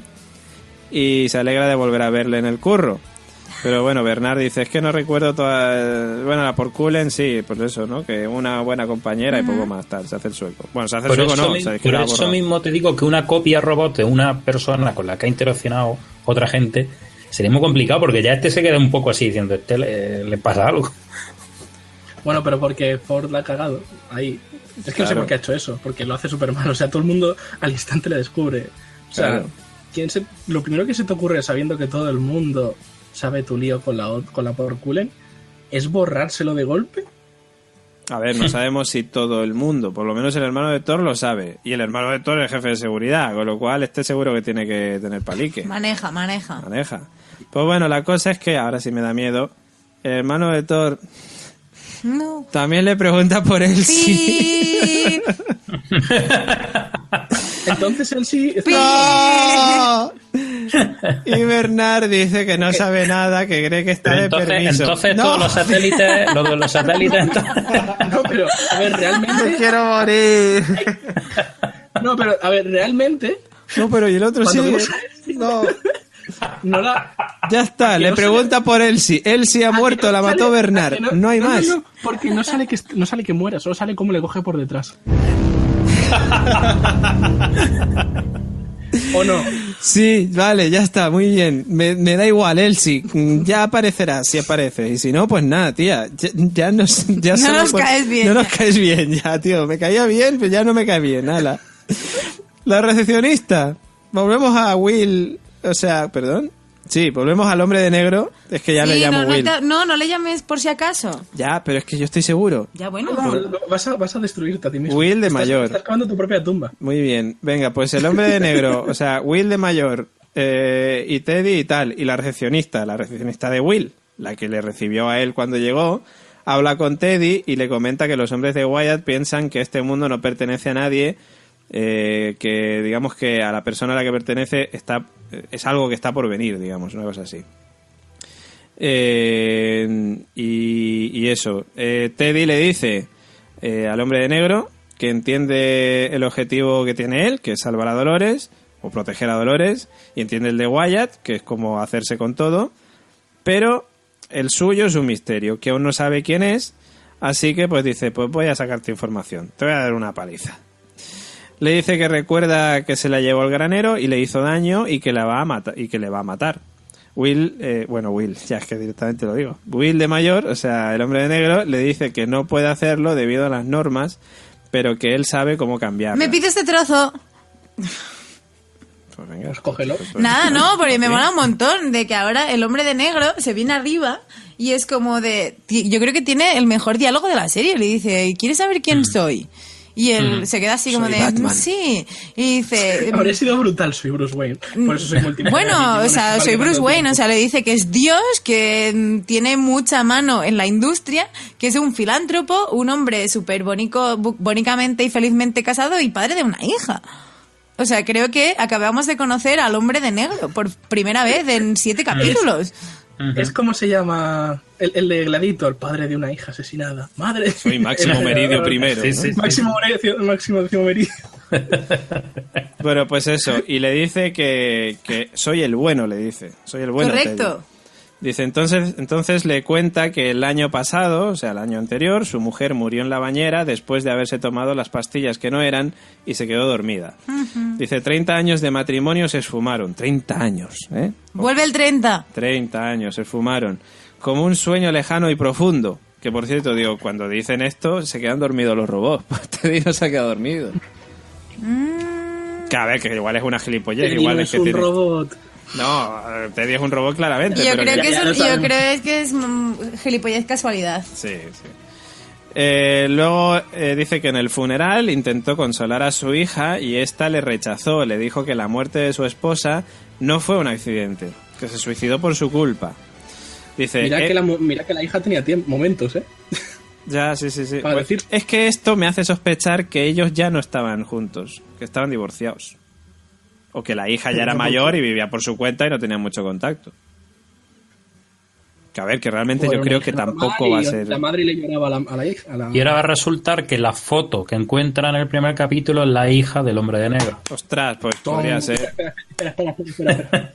y se alegra de volver a verle en el curro. Pero bueno, Bernard dice, es que no recuerdo toda... Bueno, la por Cullen sí, pues eso, ¿no? Que una buena compañera y poco más, tal, se hace el sueco. Bueno, se hace el Por sueco eso, no, mi- o sea, es que por la ha eso borrado. mismo te digo que una copia robot de una persona con la que ha interaccionado otra gente sería muy complicado porque ya este se queda un poco así diciendo, este le, le pasa algo. Bueno, pero porque Ford la ha cagado ahí. Es que no sé Claro. por qué ha hecho eso, porque lo hace Superman. O sea, todo el mundo al instante le descubre. O sea, Claro. ¿quién se, lo primero que se te ocurre sabiendo que todo el mundo sabe tu lío con la, con la por Cullen es borrárselo de golpe. A ver, no sabemos si todo el mundo, por lo menos el hermano de Thor lo sabe. Y el hermano de Thor es jefe de seguridad, con lo cual este seguro que tiene que tener palique. Maneja, maneja. Maneja. Pues bueno, la cosa es que, ahora sí me da miedo, el hermano de Thor No. también le pregunta por él sí. ¡Pin! Entonces él sí... ¡No! Y Bernard dice que no sabe nada, que cree que está Pero de entonces, permiso. entonces ¡No! todos los satélites, los de los satélites, entonces- No, pero, a ver, ¡Me realmente... quiero morir! No, pero, a ver, realmente... No, pero ¿y el otro sí? Cuando vemos a- No. No la... Ya está, le no pregunta por Elsie. Elsie ha ¿A que muerto, no la sale- mató a que Bernard. No hay más. no, porque no sale, que, no sale que muera, solo sale cómo le coge por detrás. ¿O no? Sí, vale, ya está, muy bien. Me, me da igual, Elsie. Ya aparecerá, si aparece. Y si no, pues nada, tía. Ya, ya nos, ya No solo nos por- caes bien. No nos caes bien, ya, tío. Me caía bien, pero ya no me cae bien, ala. La recepcionista. Volvemos a Will. O sea, perdón. Sí, volvemos al hombre de negro. Es que ya Sí, le llamo no, no, Will. te- no, no le llames por si acaso. Ya, pero es que yo estoy seguro. Ya, bueno. No, no, vas, a, vas a destruirte a ti mismo. Will de Estás- mayor. Estás cavando tu propia tumba. Muy bien. Venga, pues el hombre de negro. O sea, Will de mayor. Eh, y Teddy y tal. Y la recepcionista. La recepcionista de Will. La que le recibió a él cuando llegó. Habla con Teddy y le comenta que los hombres de Wyatt piensan que este mundo no pertenece a nadie. Eh, que digamos que a la persona a la que pertenece está es algo que está por venir, digamos, una cosa así. Eh, y, y eso. Eh, Teddy le dice eh, al hombre de negro que entiende el objetivo que tiene él, que es salvar a Dolores o proteger a Dolores, y entiende el de Wyatt, que es como hacerse con todo, pero el suyo es un misterio, que aún no sabe quién es, así que pues dice, pues voy a sacarte información, te voy a dar una paliza. Le dice que recuerda que se la llevó al granero y le hizo daño y que la va a matar y que le va a matar. Will, eh, bueno, Will, ya es que directamente lo digo. Will de mayor, o sea, el hombre de negro, le dice que no puede hacerlo debido a las normas, pero que él sabe cómo cambiarlas. Me pide este trozo. Pues venga, Pues cógelo. Nada, no, porque me mola un montón de que ahora el hombre de negro se viene arriba y es como de... ti- Yo creo que tiene el mejor diálogo de la serie. Le dice, ¿quieres saber quién soy? Y él se queda así como Soy de... Batman. Sí. Y dice... Habría sido brutal, soy Bruce Wayne. Por eso soy multimillonario. Bueno, o sea, soy Bruce Wayne, o sea, le dice que es Dios, que mm, tiene mucha mano en la industria, que es un filántropo, un hombre súper bonico, bu- bonicamente y felizmente casado y padre de una hija. O sea, creo que acabamos de conocer al hombre de negro por primera vez en siete capítulos. Es como se llama el, el de Gladiator, padre de una hija asesinada. Madre. Soy Máximo Meridio primero. Sí, ¿no? sí. Máximo Meridio. Máximo décimo Meridio. Bueno, pues eso. Y le dice que, que soy el bueno, le dice. Soy el bueno. Correcto. Teddy. Dice, entonces, entonces le cuenta que el año pasado, o sea, el año anterior, su mujer murió en la bañera después de haberse tomado las pastillas que no eran y se quedó dormida. Dice, treinta años de matrimonio se esfumaron. treinta años, ¿eh? Vuelve el treinta. treinta años se esfumaron. Como un sueño lejano y profundo. Que, por cierto, digo, cuando dicen esto, se quedan dormidos los robots. Pues Teddy no se ha quedado dormido. Que a ver, que igual es una gilipollez. Teddy Igual no es es que un tiene... robot. No, Teddy es un robot claramente. Yo pero creo que- que es, ya lo un- yo sabemos. creo es que es mm, gilipollez casualidad. Sí, sí. Eh, luego eh, dice que en el funeral intentó consolar a su hija y ésta le rechazó. Le dijo que la muerte de su esposa no fue un accidente, que se suicidó por su culpa. Dice, Mira, eh, que la, mu- mira que la hija tenía tiemp- momentos, ¿eh? ya, sí, sí, sí. Para Pues, decir. es que esto me hace sospechar que ellos ya no estaban juntos, que estaban divorciados. O que la hija ya era mayor y vivía por su cuenta y no tenía mucho contacto. Que a ver, que realmente Bueno, yo creo una que hija normal tampoco va a y ser... La madre le lloraba a la, a la hija. A la... Y ahora va a resultar que la foto que encuentra en el primer capítulo es la hija del hombre de negro. Ostras, pues podría ser. Espera, espera, espera, espera, espera.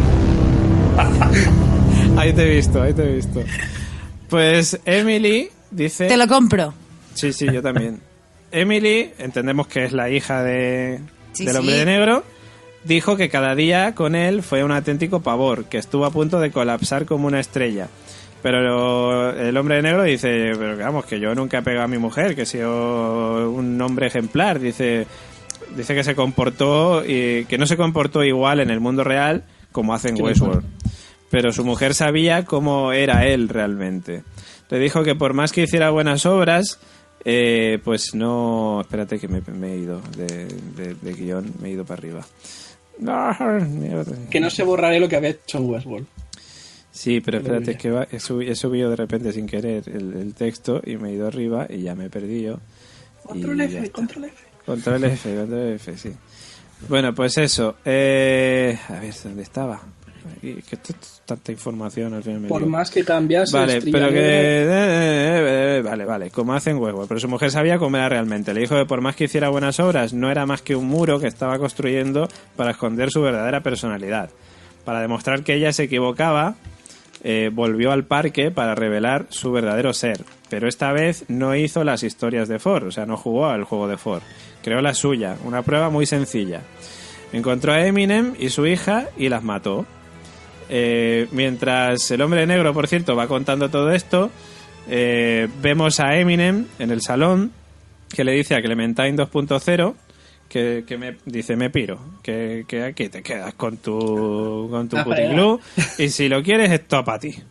Ahí te he visto, ahí te he visto. Pues Emily dice... Te lo compro. Sí, sí, yo también. Emily, entendemos que es la hija de, Sí, del hombre sí. de negro, dijo que cada día con él fue un auténtico pavor, que estuvo a punto de colapsar como una estrella. Pero el hombre de negro dice, pero vamos, que yo nunca he pegado a mi mujer, que he sido un hombre ejemplar. Dice, dice que se comportó, y que no se comportó igual en el mundo real como hace en Qué Westworld. Pero su mujer sabía cómo era él realmente. Le dijo que por más que hiciera buenas obras, eh, pues no... Espérate que me, me he ido de, de, de guión, me he ido para arriba. Que no se borraré lo que había hecho en Westworld. Sí, pero espérate, es que va- he, subi- he subido de repente sin querer el, el texto y me he ido arriba y ya me he perdido. Y Control ya F, está. control F. Control F, control F, sí. Bueno, pues eso. Eh, a ver, ¿dónde estaba? Aquí, que esto es tanta información al final me Por lío. más que cambias. Vale, estrella pero que... negra- eh, eh, eh, vale, vale, como hacen huevo. Pero su mujer sabía cómo era realmente. Le dijo que por más que hiciera buenas obras, no era más que un muro que estaba construyendo para esconder su verdadera personalidad. Para demostrar que ella se equivocaba, eh, volvió al parque para revelar su verdadero ser. Pero esta vez no hizo las historias de Ford, o sea, no jugó al juego de Ford. Creó la suya, una prueba muy sencilla. Encontró a Eminem y su hija y las mató. Eh, mientras el hombre de negro, por cierto, va contando todo esto, eh, vemos a Eminem en el salón que le dice a Clementine dos punto cero que, que me dice me piro, que, que aquí te quedas con tu con tu puticlub y si lo quieres esto para ti.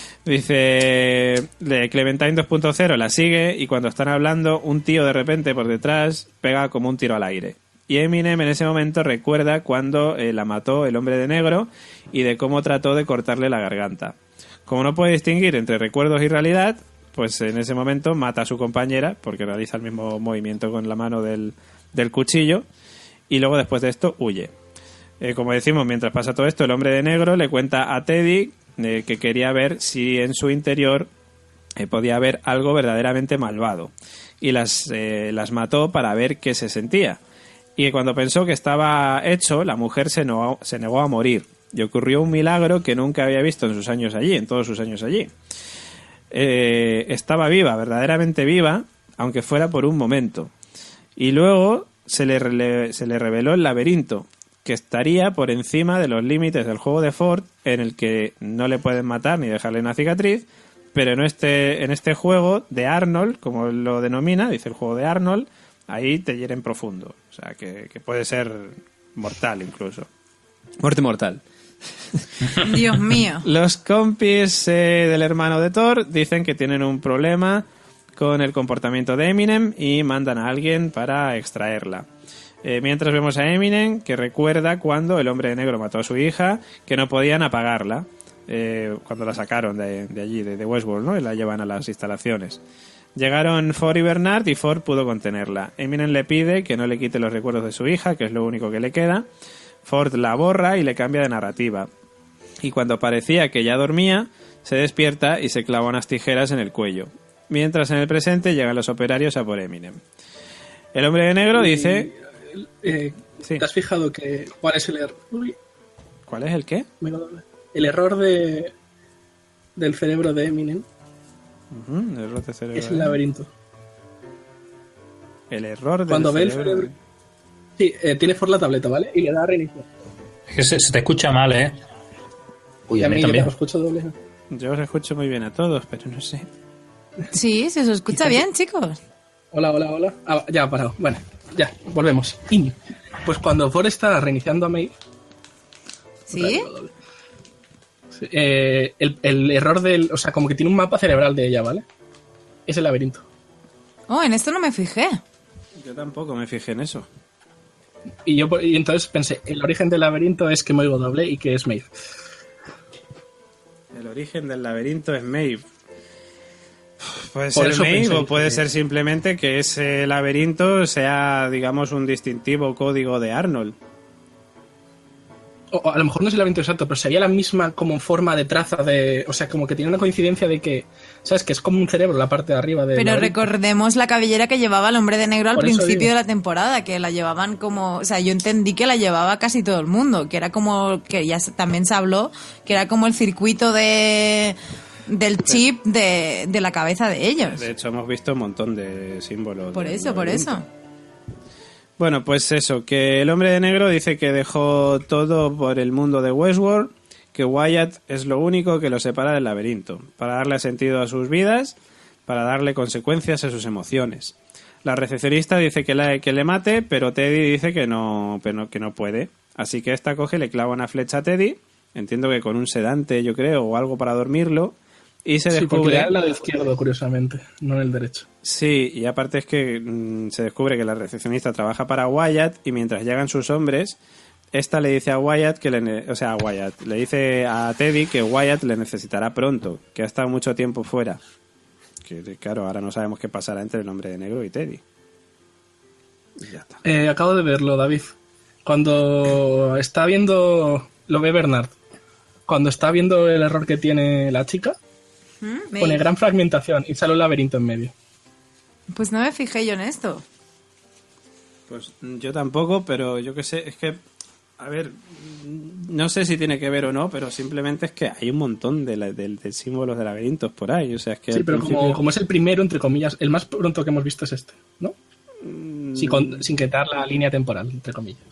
Dice de Clementine dos punto cero la sigue y cuando están hablando un tío de repente por detrás pega como un tiro al aire. Y Eminem en ese momento recuerda cuando eh, la mató el hombre de negro y de cómo trató de cortarle la garganta. Como no puede distinguir entre recuerdos y realidad, pues en ese momento mata a su compañera porque realiza el mismo movimiento con la mano del, del cuchillo y luego después de esto huye. Eh, como decimos, mientras pasa todo esto, el hombre de negro le cuenta a Teddy eh, que quería ver si en su interior eh, podía haber algo verdaderamente malvado y las, eh, las mató para ver qué se sentía. Y cuando pensó que estaba hecho, la mujer se, no, se negó a morir. Y ocurrió un milagro que nunca había visto en sus años allí, en todos sus años allí. Eh, estaba viva, verdaderamente viva, aunque fuera por un momento. Y luego se le, le, se le reveló el laberinto, que estaría por encima de los límites del juego de Ford, en el que no le pueden matar ni dejarle una cicatriz, pero en este, en este juego de Arnold, como él lo denomina, dice el juego de Arnold, ahí te hieren profundo. O sea, que, que puede ser mortal incluso. Muerte mortal. Dios mío. Los compis eh, del hermano de Thor dicen que tienen un problema con el comportamiento de Eminem y mandan a alguien para extraerla. Eh, mientras vemos a Eminem que recuerda cuando el hombre de negro mató a su hija, que no podían apagarla eh, cuando la sacaron de, de allí, de, de Westworld, ¿no? Y la llevan a las instalaciones. Llegaron Ford y Bernard y Ford pudo contenerla. Eminem le pide que no le quite los recuerdos de su hija, que es lo único que le queda. Ford la borra y le cambia de narrativa. Y cuando parecía que ya dormía, se despierta y se clava unas tijeras en el cuello. Mientras en el presente llegan los operarios a por Eminem. El hombre de negro y, dice... Eh, sí. ¿Te has fijado que cuál es el error? ¿Cuál es el qué? El error de del cerebro de Eminem. Uh-huh, el error de cerebro. Es el laberinto. El error del Cuando cerebro. ve el cerebro... Sí, eh, tiene Ford la tableta, ¿vale? Y le da a reiniciar. Es que se, se te escucha mal, ¿eh? Uy, y a, a mí, mí también. Yo os escucho doble. Yo os escucho muy bien a todos, pero no sé. Sí, se os escucha bien, chicos. Hola, hola, hola. Ah, ya ha parado. Bueno, ya, volvemos. In. Pues cuando Ford está reiniciando a Maeve... ¿Sí? sí eh, el, el error del... O sea, como que tiene un mapa cerebral de ella, ¿vale? Es el laberinto. Oh, en esto no me fijé. Yo tampoco me fijé en eso. Y yo y entonces pensé, el origen del laberinto es que me oigo doble y que es Maeve. El origen del laberinto es Maeve. Puede Por ser eso Maeve pensé o puede que... ser simplemente que ese laberinto sea, digamos, un distintivo código de Arnold. O, o a lo mejor no es el laberinto exacto, pero sería la misma como forma de traza de... O sea, como que tiene una coincidencia de que... ¿Sabes? Que es como un cerebro la parte de arriba de... Pero recordemos la cabellera que llevaba el hombre de negro al Por eso principio digo. de la temporada, que la llevaban como... O sea, yo entendí que la llevaba casi todo el mundo, que era como... Que ya se- también se habló, que era como el circuito de... del chip de, de la cabeza de ellos. De hecho, hemos visto un montón de símbolos. Por del eso, por laberinto. eso. Bueno, pues eso, que el hombre de negro dice que dejó todo por el mundo de Westworld, que Wyatt es lo único que lo separa del laberinto, para darle sentido a sus vidas, para darle consecuencias a sus emociones. La recepcionista dice que, la, que le mate, pero Teddy dice que no, pero que no puede. Así que esta coge y le clava una flecha a Teddy, entiendo que con un sedante, yo creo, o algo para dormirlo, y se Sí, porque descubre... le da el lado izquierdo, curiosamente, no en el derecho. Sí, y aparte es que mmm, se descubre que la recepcionista trabaja para Wyatt y mientras llegan sus hombres, esta le dice a Wyatt que le, ne- o sea, a Wyatt, le dice a Teddy que Wyatt le necesitará pronto, que ha estado mucho tiempo fuera. Que claro, ahora no sabemos qué pasará entre el hombre de negro y Teddy. Y ya está. Eh, acabo de verlo, David. Cuando está viendo... Lo ve Bernard. Cuando está viendo el error que tiene la chica, ¿Mm? pone gran fragmentación y sale un laberinto en medio. Pues no me fijé yo en esto. Pues yo tampoco, pero yo qué sé, es que, a ver, no sé si tiene que ver o no, pero simplemente es que hay un montón de, la- de- de símbolos de laberintos por ahí, o sea, es que Sí, al pero principio- como, como es el primero, entre comillas, el más pronto que hemos visto es este, ¿no? Mm, Sin, con- sin quitar la línea temporal, entre comillas.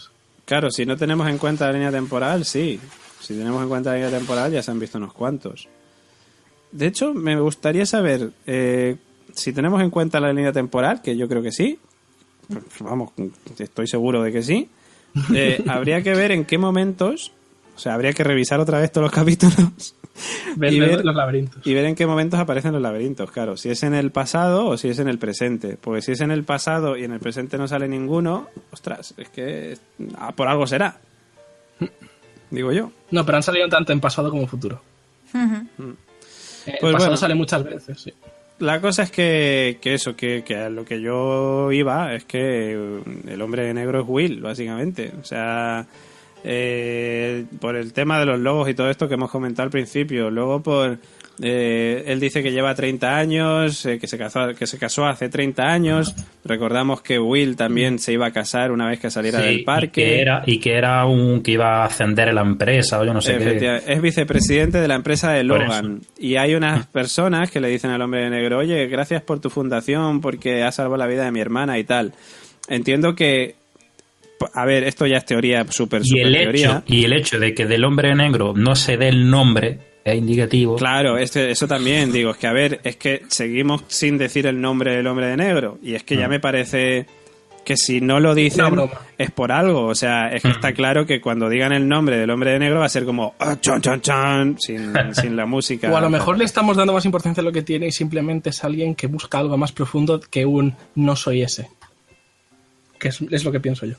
Claro, si no tenemos en cuenta la línea temporal, sí. Si tenemos en cuenta la línea temporal, ya se han visto unos cuantos. De hecho, me gustaría saber, eh, si tenemos en cuenta la línea temporal, que yo creo que sí, pues vamos, estoy seguro de que sí, eh, habría que ver en qué momentos, o sea, habría que revisar otra vez todos los capítulos Ver, y, ver ver, los laberintos. y ver en qué momentos aparecen los laberintos, claro, si es en el pasado o si es en el presente, porque si es en el pasado y en el presente no sale ninguno, ostras, es que ah, por algo será, digo yo. No, pero han salido tanto en pasado como futuro. Ujú. Eh, Pues el pasado bueno. sale muchas veces, sí. La cosa es que, que eso, que, que a lo que yo iba es que el hombre de negro es Will, básicamente. O sea, eh, por el tema de los logos y todo esto que hemos comentado al principio. Luego por... Eh, él dice que lleva treinta años, eh, que se casó que se casó hace treinta años. Recordamos que Will también se iba a casar una vez que saliera Sí, del parque. Y que era, y que era un que iba a ascender en la empresa o yo no sé qué. Efectivamente, es vicepresidente de la empresa de Por Logan. Y hay unas personas que le dicen al hombre de negro, oye, gracias por tu fundación, porque has salvado la vida de mi hermana y tal. Entiendo que, a ver, esto ya es teoría, súper, Y súper el, teoría. hecho, y el hecho de que del hombre negro no se dé el nombre es indicativo. Claro, este, eso también, digo, es que a ver, es que seguimos sin decir el nombre del hombre de negro. Y es que ya me parece que si no lo dicen Una broma. es por algo. O sea, es que está claro que cuando digan el nombre del hombre de negro va a ser como ah, chan, chan, chan, sin, sin la música. O a lo mejor le estamos dando más importancia a lo que tiene y simplemente es alguien que busca algo más profundo que un no soy ese. Que es, es lo que pienso yo.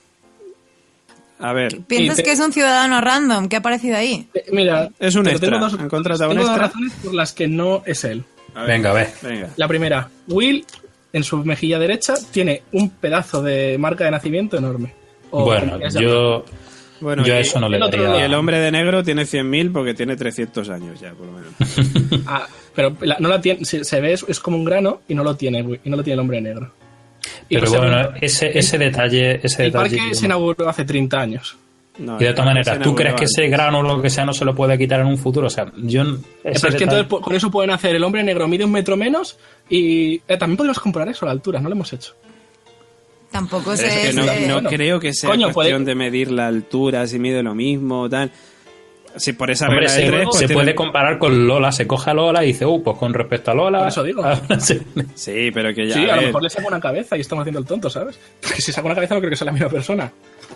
A ver, ¿Piensas Y te- que es un ciudadano random que ha aparecido ahí? Eh, Mira, Es un pero extra. tengo dos, Han contratado un tengo dos extra. razones por las que no es él. a ver, Venga, ve. venga. La primera, Will en su mejilla derecha tiene un pedazo de marca de nacimiento enorme. O Bueno, como quieras llamarlo. yo, Bueno, yo a y- eso no le el otro daría. Y el hombre de negro tiene cien mil porque tiene trescientos años ya, por lo menos. Ah, pero la- no la tiene, se, se ve, es, es como un grano y no lo tiene, Will, y no lo tiene el hombre negro. Y Pero por bueno, segundo, ese, ese detalle. Ese el detalle parque se inauguró hace treinta años. No, y de todas el maneras, se ¿tú crees inauguró que ese antes. grano o lo que sea no se lo puede quitar en un futuro? O sea, yo. Eh, ese pero es que detalle- entonces po- con eso pueden hacer el hombre negro mide un metro menos y eh, también podemos comparar eso a la altura, no lo hemos hecho. Tampoco Es sé. que no, sé- no Bueno, creo que sea coño, cuestión puede- de medir la altura, si mide lo mismo, tal. Si por esa Hombre, regla de se, tres, pues se tiene- puede comparar con Lola. Se coge a Lola y dice, uh, pues con respecto a Lola. Por eso digo. ahora sí. Sí, pero que ya. Sí, a a lo ver, mejor le saca una cabeza y estamos haciendo el tonto, ¿sabes? Porque si saca una cabeza no creo que sea la misma persona.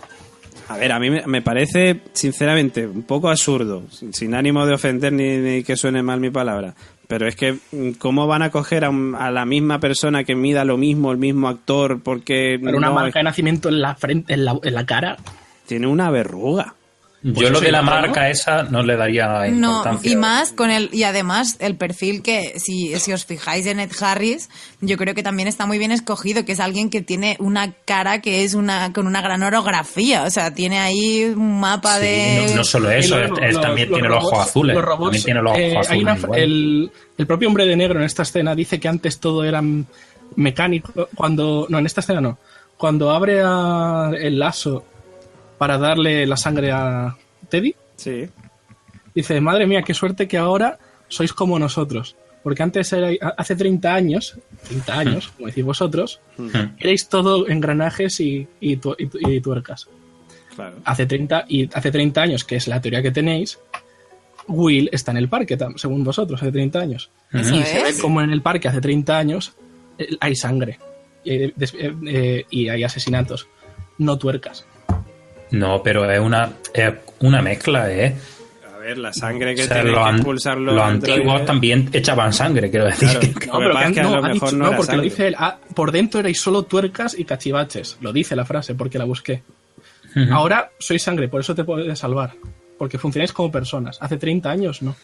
A ver, a mí me, me parece, sinceramente, un poco absurdo, sin, sin ánimo de ofender ni, ni que suene mal mi palabra. Pero es que, ¿cómo van a coger a, un- a la misma persona que mida lo mismo, el mismo actor, porque Pero una no, marca de nacimiento en la frente, en la, en la cara. tiene una verruga? Yo Pues lo eso de la igual, ¿no? marca esa no le daría No, importancia. y más con el y además el perfil que si, si os fijáis en Ed Harris, yo creo que también está muy bien escogido, que es alguien que tiene una cara que es una con una gran orografía, o sea, tiene ahí un mapa Sí, de no, no solo Y eso, luego él los- también los tiene los ojos robots- azules. Los robots, también tiene los ojos eh, hay azules. una- igual. el, el propio hombre de negro en esta escena dice que antes todo era mecánico. Cuando. No, en esta escena no. Cuando abre a- el lazo para darle la sangre a Teddy, Sí. dice: madre mía, qué suerte que ahora sois como nosotros. Porque antes, era, hace treinta años, treinta años, como decís vosotros, Hmm. erais todo engranajes y, y, tu- y tu- y tuercas. Claro. Hace treinta, y hace treinta años, que es la teoría que tenéis, Will está en el parque, tam- según vosotros, hace treinta años. Eso Y se ve es. como en el parque hace treinta años eh, hay sangre eh, des- eh, eh, y hay asesinatos, no tuercas. No, pero es una, es una mezcla, ¿eh? A ver, la sangre que O sea, tiene los que an- impulsar los, los androides- antiguos también echaban sangre, quiero decir. Claro. que- Lo No, que pero pasa que es que a no, lo ha mejor dicho- no no, era porque lo sangre. dice él. ah, por dentro erais solo tuercas y cachivaches. Lo dice la frase porque la busqué. Ujú. Ahora sois sangre, por eso te puedes salvar. Porque funcionáis como personas. Hace treinta años no.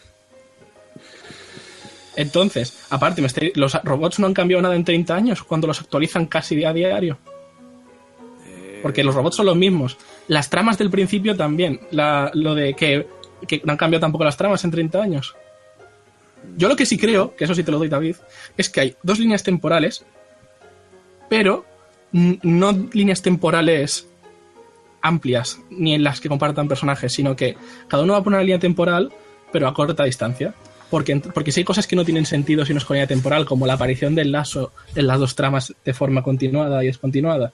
Entonces, aparte, me estoy- los robots no han cambiado nada en treinta años cuando los actualizan casi a diario. Porque los robots son los mismos. Las tramas del principio también. La- lo de que, que no han cambiado tampoco las tramas en treinta años. Yo lo que sí creo, que eso sí te lo doy, David, es que hay dos líneas temporales, pero n- no líneas temporales amplias, ni en las que compartan personajes, sino que cada uno va por una línea temporal, pero a corta distancia. Porque, ent- porque si hay cosas que no tienen sentido si no es con línea temporal, como la aparición del lazo en las dos tramas de forma continuada y descontinuada.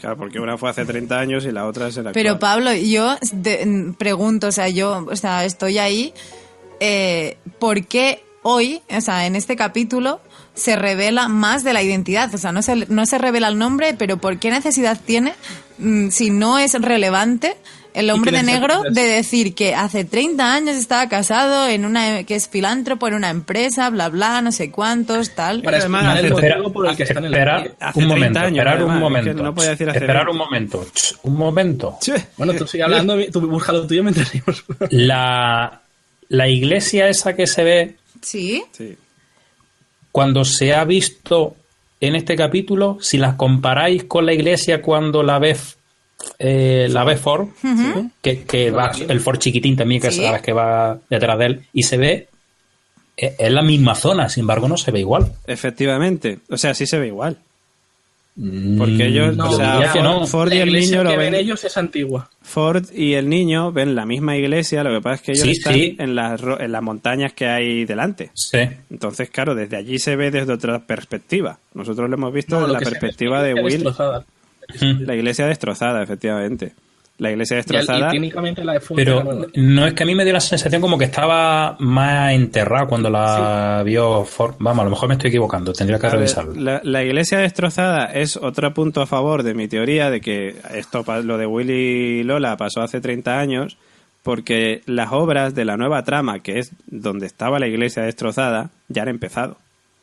Claro, porque una fue hace treinta años y la otra es el actual. Pero Pablo, yo de- pregunto, o sea, yo, o sea, estoy ahí, eh, ¿por qué hoy, o sea, en este capítulo se revela más de la identidad? O sea, no se, no se revela el nombre, pero ¿por qué necesidad tiene, mm, si no es relevante, el hombre qué de negro necesidad? de decir que hace treinta años estaba casado en una, que es filántropo en una empresa, bla, bla, no sé cuántos, tal? Para Además, explicar el hace- motivo por el que están en la Esperar calle. Hace un treinta momento, años, esperar un además, es que momento. no podía decir hace esperar veinte. un momento. Un momento. Bueno, tú sigue hablando, tú busca lo tuyo mientras seguimos. La, la iglesia esa que se ve Sí. Sí. cuando se ha visto en este capítulo, si las comparáis con la iglesia cuando la ves eh, la ve Ford, que, que va el Ford chiquitín también, que Sí. sabes que va detrás de él, y se ve eh, es la misma zona, sin embargo no se ve igual. Efectivamente. O sea, sí se ve igual. Mm, Porque ellos, No, o sea, diría que Ford, no. Ford y La el iglesia niño lo que ven ven. ellos es antigua. Ford y el niño ven la misma iglesia, lo que pasa es que ellos Sí, están sí. en las ro- en las montañas que hay delante. Sí. Entonces, claro, desde allí se ve desde otra perspectiva. Nosotros lo hemos visto No, desde lo la que se ve es perspectiva la de iglesia Will. destrozada. La iglesia destrozada, efectivamente. La iglesia Y, destrozada. y técnicamente la de Ford Pero era nueva. no es que a mí me dio la sensación como que estaba más enterrado cuando la vio Ford. Vamos, a lo mejor me estoy equivocando, tendría que A ver, revisarlo. la, la iglesia destrozada es otro punto a favor de mi teoría de que esto, pa- lo de Willy y Lola pasó hace treinta años, porque las obras de la nueva trama, que es donde estaba la iglesia destrozada, ya han empezado.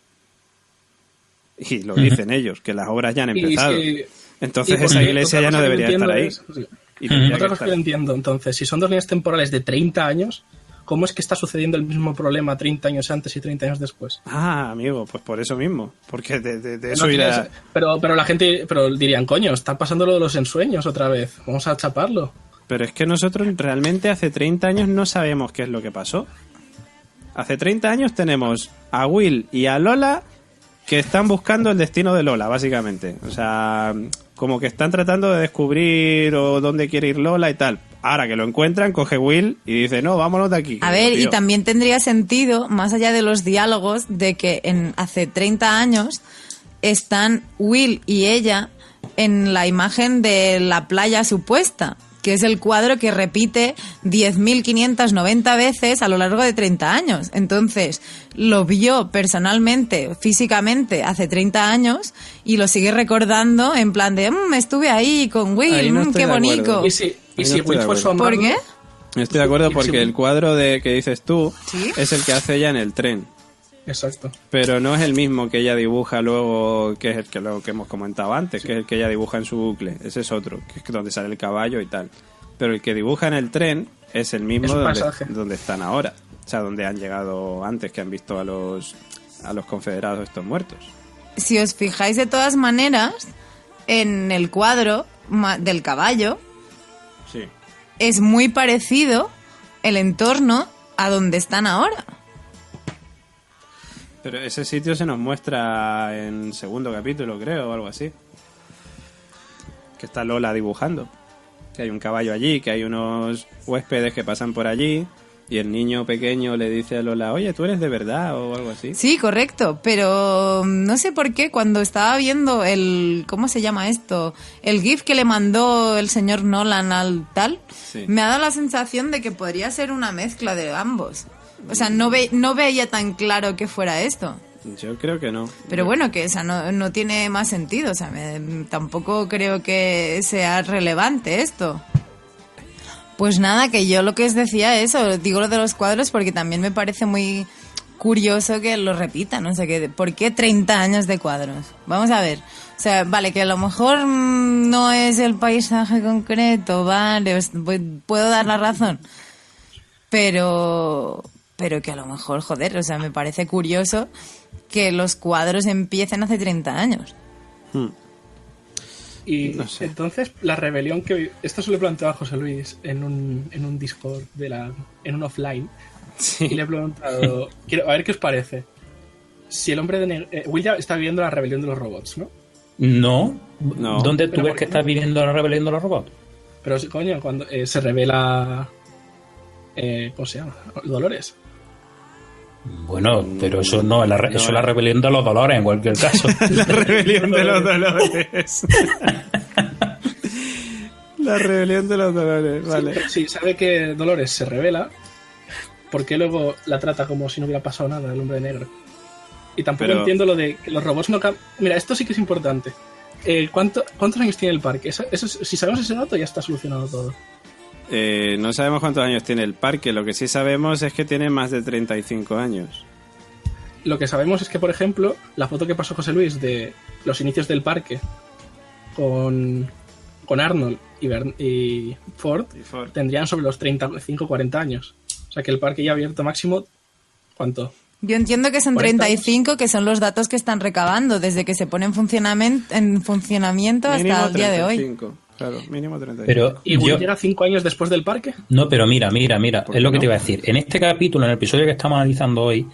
Y lo Ujú. dicen ellos, que las obras ya han Y empezado. si- Entonces y porque esa iglesia otra ya no cosa que debería entiendo estar ahí. es- sí. Y tendría Otra que cosa que estar- yo entiendo, entonces, si son dos líneas temporales de treinta años, ¿cómo es que está sucediendo el mismo problema treinta años antes y treinta años después? Ah, amigo, pues por eso mismo. Porque de, de- de eso No irá... tienes- pero, pero la gente pero dirían, coño, está pasando lo de los ensueños otra vez, vamos a chaparlo. Pero es que nosotros realmente hace treinta años no sabemos qué es lo que pasó. Hace treinta años tenemos a Will y a Lola que están buscando el destino de Lola, básicamente. O sea, como que están tratando de descubrir o dónde quiere ir Lola y tal. Ahora que lo encuentran, coge Will y dice, no, vámonos de aquí. A Digo, ver, y tío, también tendría sentido, más allá de los diálogos, de que en hace treinta años están Will y ella en la imagen de la playa supuesta, que es el cuadro que repite diez mil quinientas noventa veces a lo largo de treinta años. Entonces, lo vio personalmente, físicamente, hace treinta años y lo sigue recordando en plan de, mmm, estuve ahí con Will, Ahí no mm, estoy qué de acuerdo. bonito. Y si, Ahí y no si estoy Will de fue su acuerdo. ¿Por amado, qué? Estoy de acuerdo y porque si- el cuadro de que dices tú ¿Sí? es el que hace ella en el tren. Exacto. Pero no es el mismo que ella dibuja luego, que es el que, lo que hemos comentado antes, que es el que ella dibuja en su bucle. Ese es otro, que es donde sale el caballo y tal. Pero el que dibuja en el tren es el mismo Es un donde, pasaje. donde están ahora. O sea, donde han llegado antes, que han visto a los, a los confederados estos muertos. Si os fijáis de todas maneras, en el cuadro ma- del caballo Sí. es muy parecido el entorno a donde están ahora. Pero ese sitio se nos muestra en segundo capítulo, creo, o algo así. Que está Lola dibujando. Que hay un caballo allí, que hay unos huéspedes que pasan por allí. Y el niño pequeño le dice a Lola, oye, ¿tú eres de verdad? O algo así. Sí, correcto, pero no sé por qué cuando estaba viendo el, ¿cómo se llama esto? El GIF que le mandó el señor Nolan al tal, Sí. me ha dado la sensación de que podría ser una mezcla de ambos. O sea, no, ve, no veía tan claro que fuera esto. Yo creo que no. Pero bueno, que o sea, no, no tiene más sentido. O sea, me- tampoco creo que sea relevante esto. Pues nada, que yo lo que os decía eso, digo lo de los cuadros porque también me parece muy curioso que lo repitan. O sea, que ¿por qué treinta años de cuadros? Vamos a ver. O sea, vale, que a lo mejor mm, no es el paisaje concreto, vale, os voy- puedo dar la razón. Pero, pero que a lo mejor, joder, o sea, me parece curioso que los cuadros empiecen hace treinta años. Hmm. Y No sé. entonces la rebelión que... Esto se lo he planteado a José Luis en un, en un Discord, de la, en un offline. Sí. Y le he preguntado, quiero, a ver qué os parece. Si el hombre de negro... Eh, Will ya está viviendo la rebelión de los robots, ¿no? No. No. ¿Dónde tú Pero ves ¿por que qué estás no? viviendo la rebelión de los robots? Pero, coño, cuando eh, se revela... Eh, ¿Cómo se llama? Dolores. Bueno, pero eso no, es la, re- No, eso es la eh. rebelión de los dolores en cualquier caso. La rebelión de los dolores. La rebelión de los Dolores, vale. Sí, sí, sabe que Dolores se revela, porque luego la trata como si no hubiera pasado nada el hombre negro. Y tampoco Pero... entiendo lo de que los robots no cambian. Mira, esto sí que es importante. Eh, ¿cuánto, ¿Cuántos años tiene el parque? Eso, eso, si sabemos ese dato, ya está solucionado todo. Eh, no sabemos cuántos años tiene el parque, lo que sí sabemos es que tiene más de treinta y cinco años. Lo que sabemos es que, por ejemplo, la foto que pasó José Luis de los inicios del parque con, con Arnold y, Bern, y, Ford, Y Ford. tendrían sobre los treinta y cinco cuarenta años. O sea que el parque ya abierto máximo, ¿cuánto? Yo entiendo que son cuarenta treinta y cinco, que son los datos que están recabando desde que se pone en funcionamiento, en funcionamiento hasta Mínimo el día de hoy. treinta y cinco, claro, mínimo treinta y cinco. Pero ¿Y Will yo, llega cinco años después del parque? no, pero mira, mira, mira, ¿Por es qué lo que no? te iba a decir. En este capítulo, en el episodio que estamos analizando hoy,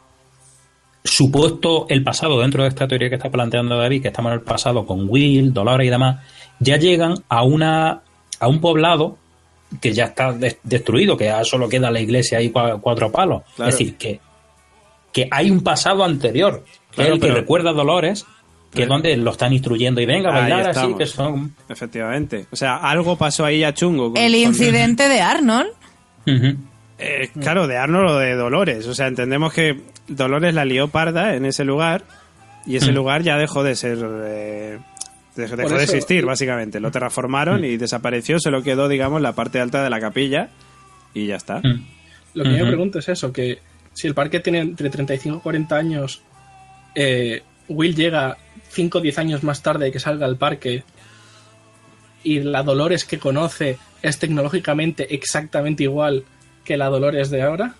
supuesto el pasado dentro de esta teoría que está planteando David, que estamos en el pasado con Will, Dolores y demás, ya llegan a una a un poblado que ya está de- destruido, que ya solo queda la iglesia ahí cua- cuatro palos. Claro. Es decir, que, que hay un pasado anterior, que Claro, es el pero- que recuerda a Dolores, que es donde lo están instruyendo y venga a Ahí bailar así, estamos. que son... Efectivamente. O sea, algo pasó ahí ya chungo. con- El con- incidente de Arnold. Ujú. Eh, claro, de Arnold o de Dolores. O sea, entendemos que Dolores la lió parda en ese lugar y ese Mm. lugar ya dejó de ser... eh, dejó Por dejó de eso- existir, básicamente. Lo terraformaron y desapareció. Solo quedó, digamos, la parte alta de la capilla y ya está. Mm. Lo que yo Ujú. me pregunto es eso, que si el parque tiene entre treinta y cinco y cuarenta años, eh, Will llega cinco o diez años más tarde de que salga al parque y la Dolores que conoce es tecnológicamente exactamente igual que la Dolores de ahora.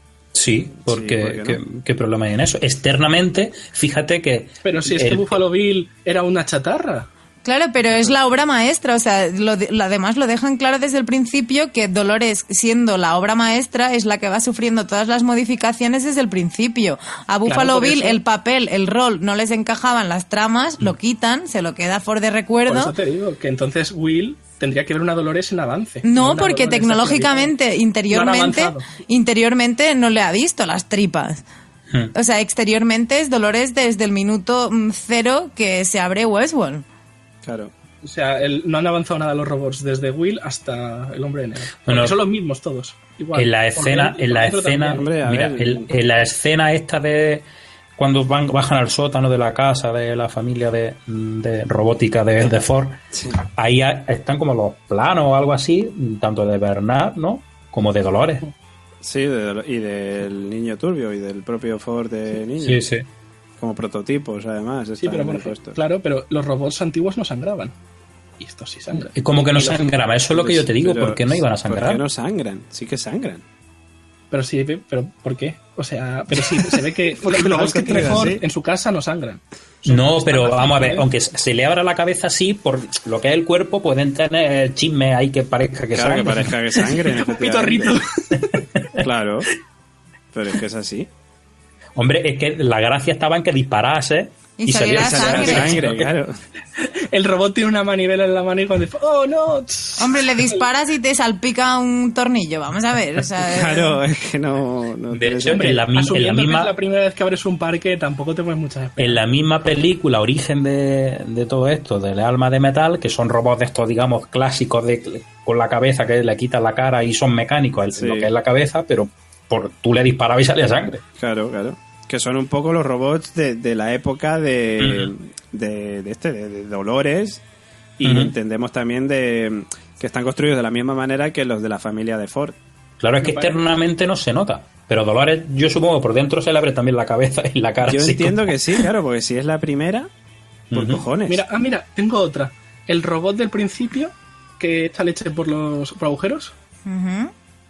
Sí, porque ¿por qué no? ¿qué, qué problema hay en eso? Externamente, fíjate que... Pero si es que el- Buffalo Bill era una chatarra. Claro, pero es la obra maestra, o sea, lo de- lo- además lo dejan claro desde el principio que Dolores, siendo la obra maestra, es la que va sufriendo todas las modificaciones desde el principio. A Buffalo por Bill eso- el papel, el rol, no les encajaban las tramas, lo quitan, se lo queda Ford de Por recuerdo. eso te digo que entonces Will tendría que ver una Dolores en avance. No, una porque Dolores tecnológicamente, actualizada. interiormente, No han avanzado. interiormente no le ha visto las tripas. Hmm. O sea, exteriormente es Dolores desde el minuto mm, cero que se abre Westworld. Claro. O sea, el- no han avanzado nada los robots desde Will hasta el hombre de negro. Porque Bueno, son los mismos todos. Igual. En la Por escena, dentro- en la por dentro escena, también. Hombre, a mira, ver. el- en la escena esta de cuando van, bajan al sótano de la casa de la familia de, de robótica de, de Ford, Sí. ahí ha- están como los planos o algo así, tanto de Bernard, ¿no? Como de Dolores. Sí, de- y del niño turbio y del propio Ford de niño. Sí, sí. Como prototipos, además. Sí, están pero por bien ejemplo, puestos. claro, pero los robots antiguos no sangraban. Y estos sí sangran. Es como que no Y los- sangraba, eso es lo que yo te digo, Pero, ¿por qué no iban a ¿Por sangrar? qué no sangran? Sí que sangran. Pero sí, pero ¿por qué? O sea, pero sí, se ve que Porque los lo robots que tiene encuentran Ford así. en su casa no sangran. No, Están pero así, vamos a ver, ¿eh? aunque se le abra la cabeza así, por lo que es el cuerpo, pueden tener chismes ahí que parezca que Claro, que sangre. parezca que sangren. Un pitorrito. efectivamente. Claro. Pero es que es así. Hombre, es que la gracia estaba en que disparase Y saliera saliera Sangre, sangre. sangre, claro. El robot tiene una manivela en la mano y cuando dice, oh no. tss. Hombre, le disparas y te salpica un tornillo, vamos a ver. O sea, Claro, es que no... no De tiene hecho, sentido. en la, mi- en la Asumiendo que misma, es la primera vez que abres un parque, tampoco te pones muchas en esperanzas. la misma película, origen de, de todo esto, del alma de metal, que son robots de estos, digamos, clásicos de, con la cabeza que le quitan la cara y son mecánicos en Sí. lo que es la cabeza, pero por tú le disparabas y salía sangre. Claro, claro. Que son un poco los robots de, de la época de, Ujú. de, de este, de, de Dolores. Y Ujú. entendemos también de que están construidos de la misma manera que los de la familia de Ford. Claro, es que Me parece- externamente no se nota, pero Dolores, yo supongo que por dentro se le abre también la cabeza y la cara. Yo así entiendo como- que sí, claro, porque si es la primera, por Ujú. cojones. Mira, ah, mira, tengo otra. El robot del principio que echa leche por los por agujeros, ujú,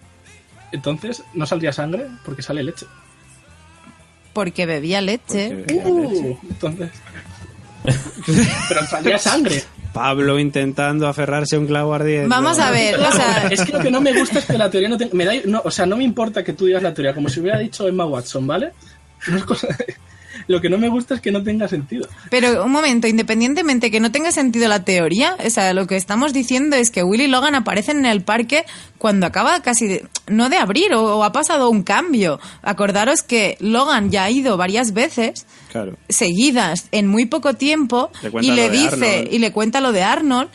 entonces no saldría sangre porque sale leche. porque bebía leche. Porque- Uh, entonces. Pero salía sangre. Pablo intentando aferrarse a un clavo ardiente. Vamos a ver, o sea, Es que lo que no me gusta es que la teoría no tenga. Me da, no, o sea, no me importa que tú digas la teoría, como si hubiera dicho Emma Watson, ¿vale? No es cosa. Lo que no me gusta es que no tenga sentido. pero un momento, independientemente que no tenga sentido la teoría, o sea, lo que estamos diciendo es que Will y Logan aparecen en el parque cuando acaba casi de, no de abrir o, o ha pasado un cambio. Acordaros que Logan ya ha ido varias veces Claro. seguidas en muy poco tiempo Le cuenta y le lo de dice Arnold. y le cuenta lo de Arnold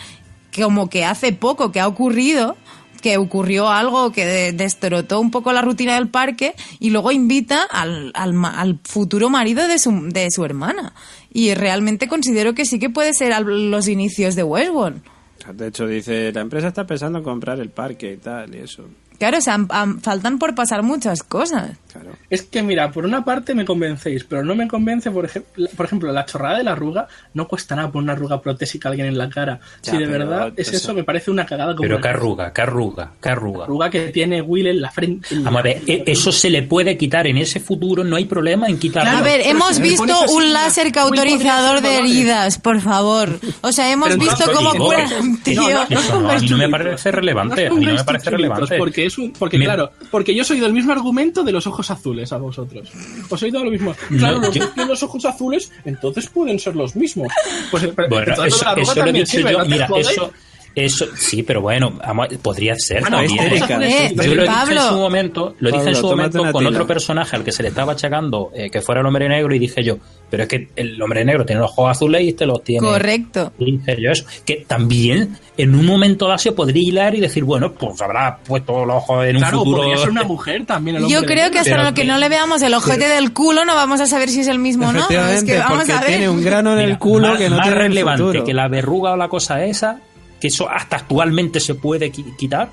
como que hace poco que ha ocurrido, que ocurrió algo que de- destrozó un poco la rutina del parque y luego invita al, al, ma- al futuro marido de su, de su hermana. Y realmente considero que sí que puede ser al- los inicios de Westworld. De hecho, dice, la empresa está pensando en comprar el parque y tal, y eso. Claro, o sea, han- han- faltan por pasar muchas cosas. Claro. Es que, mira, por una parte me convencéis, pero no me convence, por ejemplo, por ejemplo la chorrada de la arruga. No cuesta nada poner una arruga protésica a alguien en la cara. Ya, si de pero verdad es eso- eso, me parece una cagada como Pero el- qué arruga, qué arruga, qué arruga. la arruga que tiene Will en la frente. en la- Vamos a ver, e- eso se le puede quitar en ese futuro, no hay problema en quitarlo. A ver, pero hemos si me visto pones así, un mira, láser Will cauterizador podría de ser heridas, por favor. O sea, hemos Pero visto entonces, cómo digo, cura no, un tío. no, no, Eso no, a mí no me parece relevante, a mí no me parece relevante. Porque, es un, porque Me- claro, porque yo soy del mismo argumento de los ojos azules a vosotros. Os he oído lo mismo. Claro, No, los yo- que tienen los ojos azules, entonces pueden ser los mismos. Pues, pero- Bueno, entonces eso, la arruga eso lo he también dicho sirve, yo, ¿no te mira, jodes? eso, eso, sí, pero bueno, vamos, podría ser Bueno, también. ojos histérica. azules, Eh, sí, Yo lo he dicho Pablo. en su momento, lo dije en Pablo, su tómate momento una con tila. otro personaje al que se le estaba achacando eh, que fuera el hombre negro y dije yo, pero es que el hombre negro tiene los ojos azules y este los tiene. Correcto. Y dije yo eso, que también en un momento dado se podría hilar y decir, bueno, pues habrá puesto los ojos en un Claro, futuro. podría ser una mujer también. El Yo hombre creo negro. que hasta Pero lo que que- no le veamos el ojete del culo no vamos a saber si es el mismo o no. Es Efectivamente, que vamos porque a ver. tiene un grano en el Mira, culo más, que no más tiene en el relevante futuro. que la verruga o la cosa esa, que eso hasta actualmente se puede qui- quitar.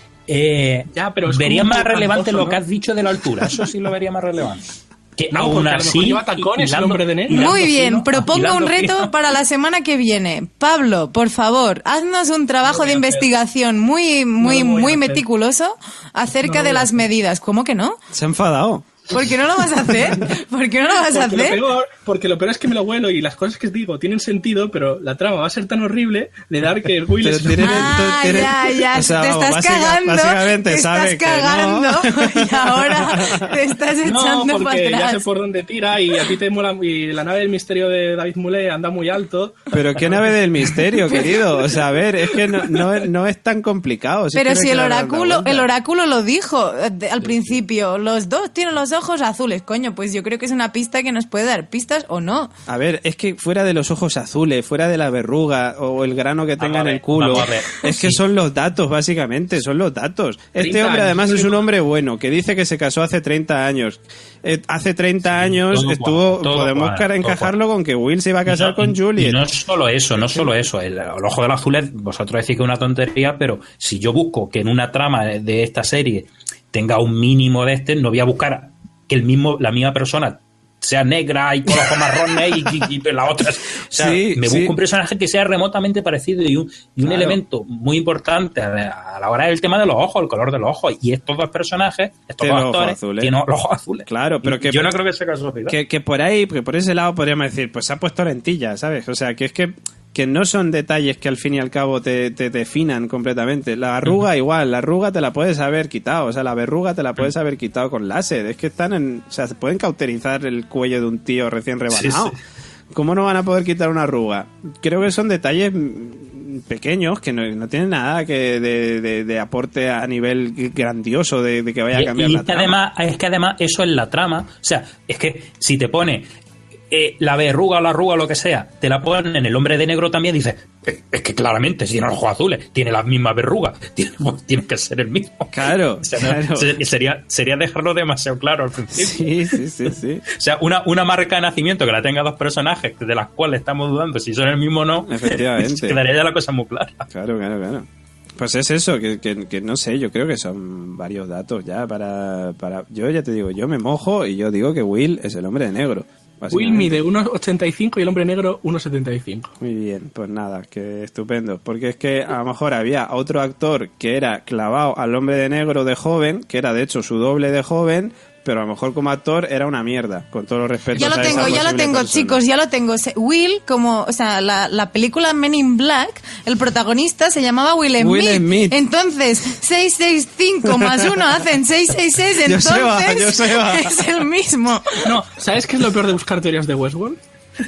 Eh, Ya, pero es vería como más un poco relevante cantoso, lo ¿no? que has dicho de la altura. Eso sí lo vería más relevante. Que No, aún porque a lo mejor así. lleva tacones el hilando- hombre de negro. hilando Muy bien, fino, propongo hilando un reto fino. para la semana que viene. Pablo, por favor, haznos un trabajo de investigación muy, muy, No lo voy a muy hacer. meticuloso acerca No lo de voy a las medidas. ¿Cómo que no? Se ha enfadado. ¿Por qué no lo vas a hacer? ¿Por qué no lo vas a Porque lo, hacer? peor, porque lo peor es que me lo huelo y las cosas que digo tienen sentido, pero la trama va a ser tan horrible de dar que el Will Pero es... tiene- Ah, tiene- ya, ya, o sea, te vamos, estás básica- cagando, básicamente te sabe estás que no. cagando y ahora te estás No, echando para porque ya sé atrás. por dónde tira y a ti te mola... Y la nave del misterio de David Moulet anda muy alto. Pero qué nave del misterio, querido. O sea, a ver, es que no, no, es- no es tan complicado. Pero es que si no el hay que darle la oráculo, vuelta. el oráculo lo dijo eh, de- al principio, los dos tienen los ojos azules, coño, pues yo creo que es una pista que nos puede dar pistas o no. A ver, es que fuera de los ojos azules, fuera de la verruga o el grano que tenga Vamos a en ver, el culo, vamos a ver. es que Sí. son los datos, básicamente, son los datos. Este treinta hombre años, además es un pero- hombre bueno, que dice que se casó hace treinta años. Eh, hace treinta años todo estuvo, cuadra, todo podemos cuadra, cara- todo encajarlo con que Will se iba a casar No, con y- Juliet. Y no solo eso, no solo eso. El, el ojo del azul es, vosotros decís que es una tontería, pero si yo busco que en una trama de, de esta serie tenga un mínimo de este, no voy a buscar que el mismo, la misma persona sea negra y con ojos marrones y, y, y la otra. O sea, Sí, me sí. busco un personaje que sea remotamente parecido y un, y un Claro. elemento muy importante a, a la hora del tema de los ojos, el color de los ojos. Y estos dos personajes, estos Tienen dos los ojos actores, azules. tienen los ojos azules. Claro, pero Y que- yo no creo que sea casualidad. Que, que por ahí, que por ese lado podríamos decir, pues se ha puesto lentilla, ¿sabes? O sea, que es que, que no son detalles que al fin y al cabo te, te definan completamente. La arruga igual, la arruga te la puedes haber quitado, o sea, la verruga te la puedes haber quitado con láser. Es que están en, o sea, se pueden cauterizar el cuello de un tío recién rebanado. Sí, ¿Cómo no van a poder quitar una arruga? Creo que son detalles mm, pequeños que no, no tienen nada que de, de- de aporte a nivel grandioso de, de que vaya a Y, cambiar y la es que trama. además, es que además eso es la trama. O sea, es que si te pone eh, la verruga o la arruga o lo que sea, te la ponen en el hombre de negro también, dices, "Eh, es que claramente, si tiene los ojos azules, tiene las mismas verrugas, tiene, pues, tiene que ser el mismo. Claro, O sea, no, claro. se- sería, sería dejarlo demasiado claro al principio. Sí, sí, sí, sí. O sea, una, una marca de nacimiento que la tenga dos personajes de las cuales estamos dudando si son el mismo o no, Efectivamente. quedaría ya la cosa muy clara. Claro, claro, claro. Pues es eso, que, que, que no sé, yo creo que son varios datos ya para, para... Yo ya te digo, yo me mojo y yo digo que Will es el hombre de negro. Will básicamente. mide uno ochenta y cinco y el hombre negro uno setenta y cinco. Muy bien, pues nada, que estupendo. Porque es que a lo mejor había otro actor que era clavado al hombre de negro de joven, que era de hecho su doble de joven, pero a lo mejor como actor era una mierda, con todos los respetos. Ya lo a esa tengo, ya lo posible tengo, persona. chicos, ya lo tengo. Se- Will, como, o sea, la, la película Men in Black, el protagonista se llamaba Will Smith. Will Smith. Entonces, seiscientos sesenta y cinco más uno hacen seiscientos sesenta y seis, entonces Joseba, Joseba. es el mismo. No, ¿sabes qué es lo peor de buscar teorías de Westworld?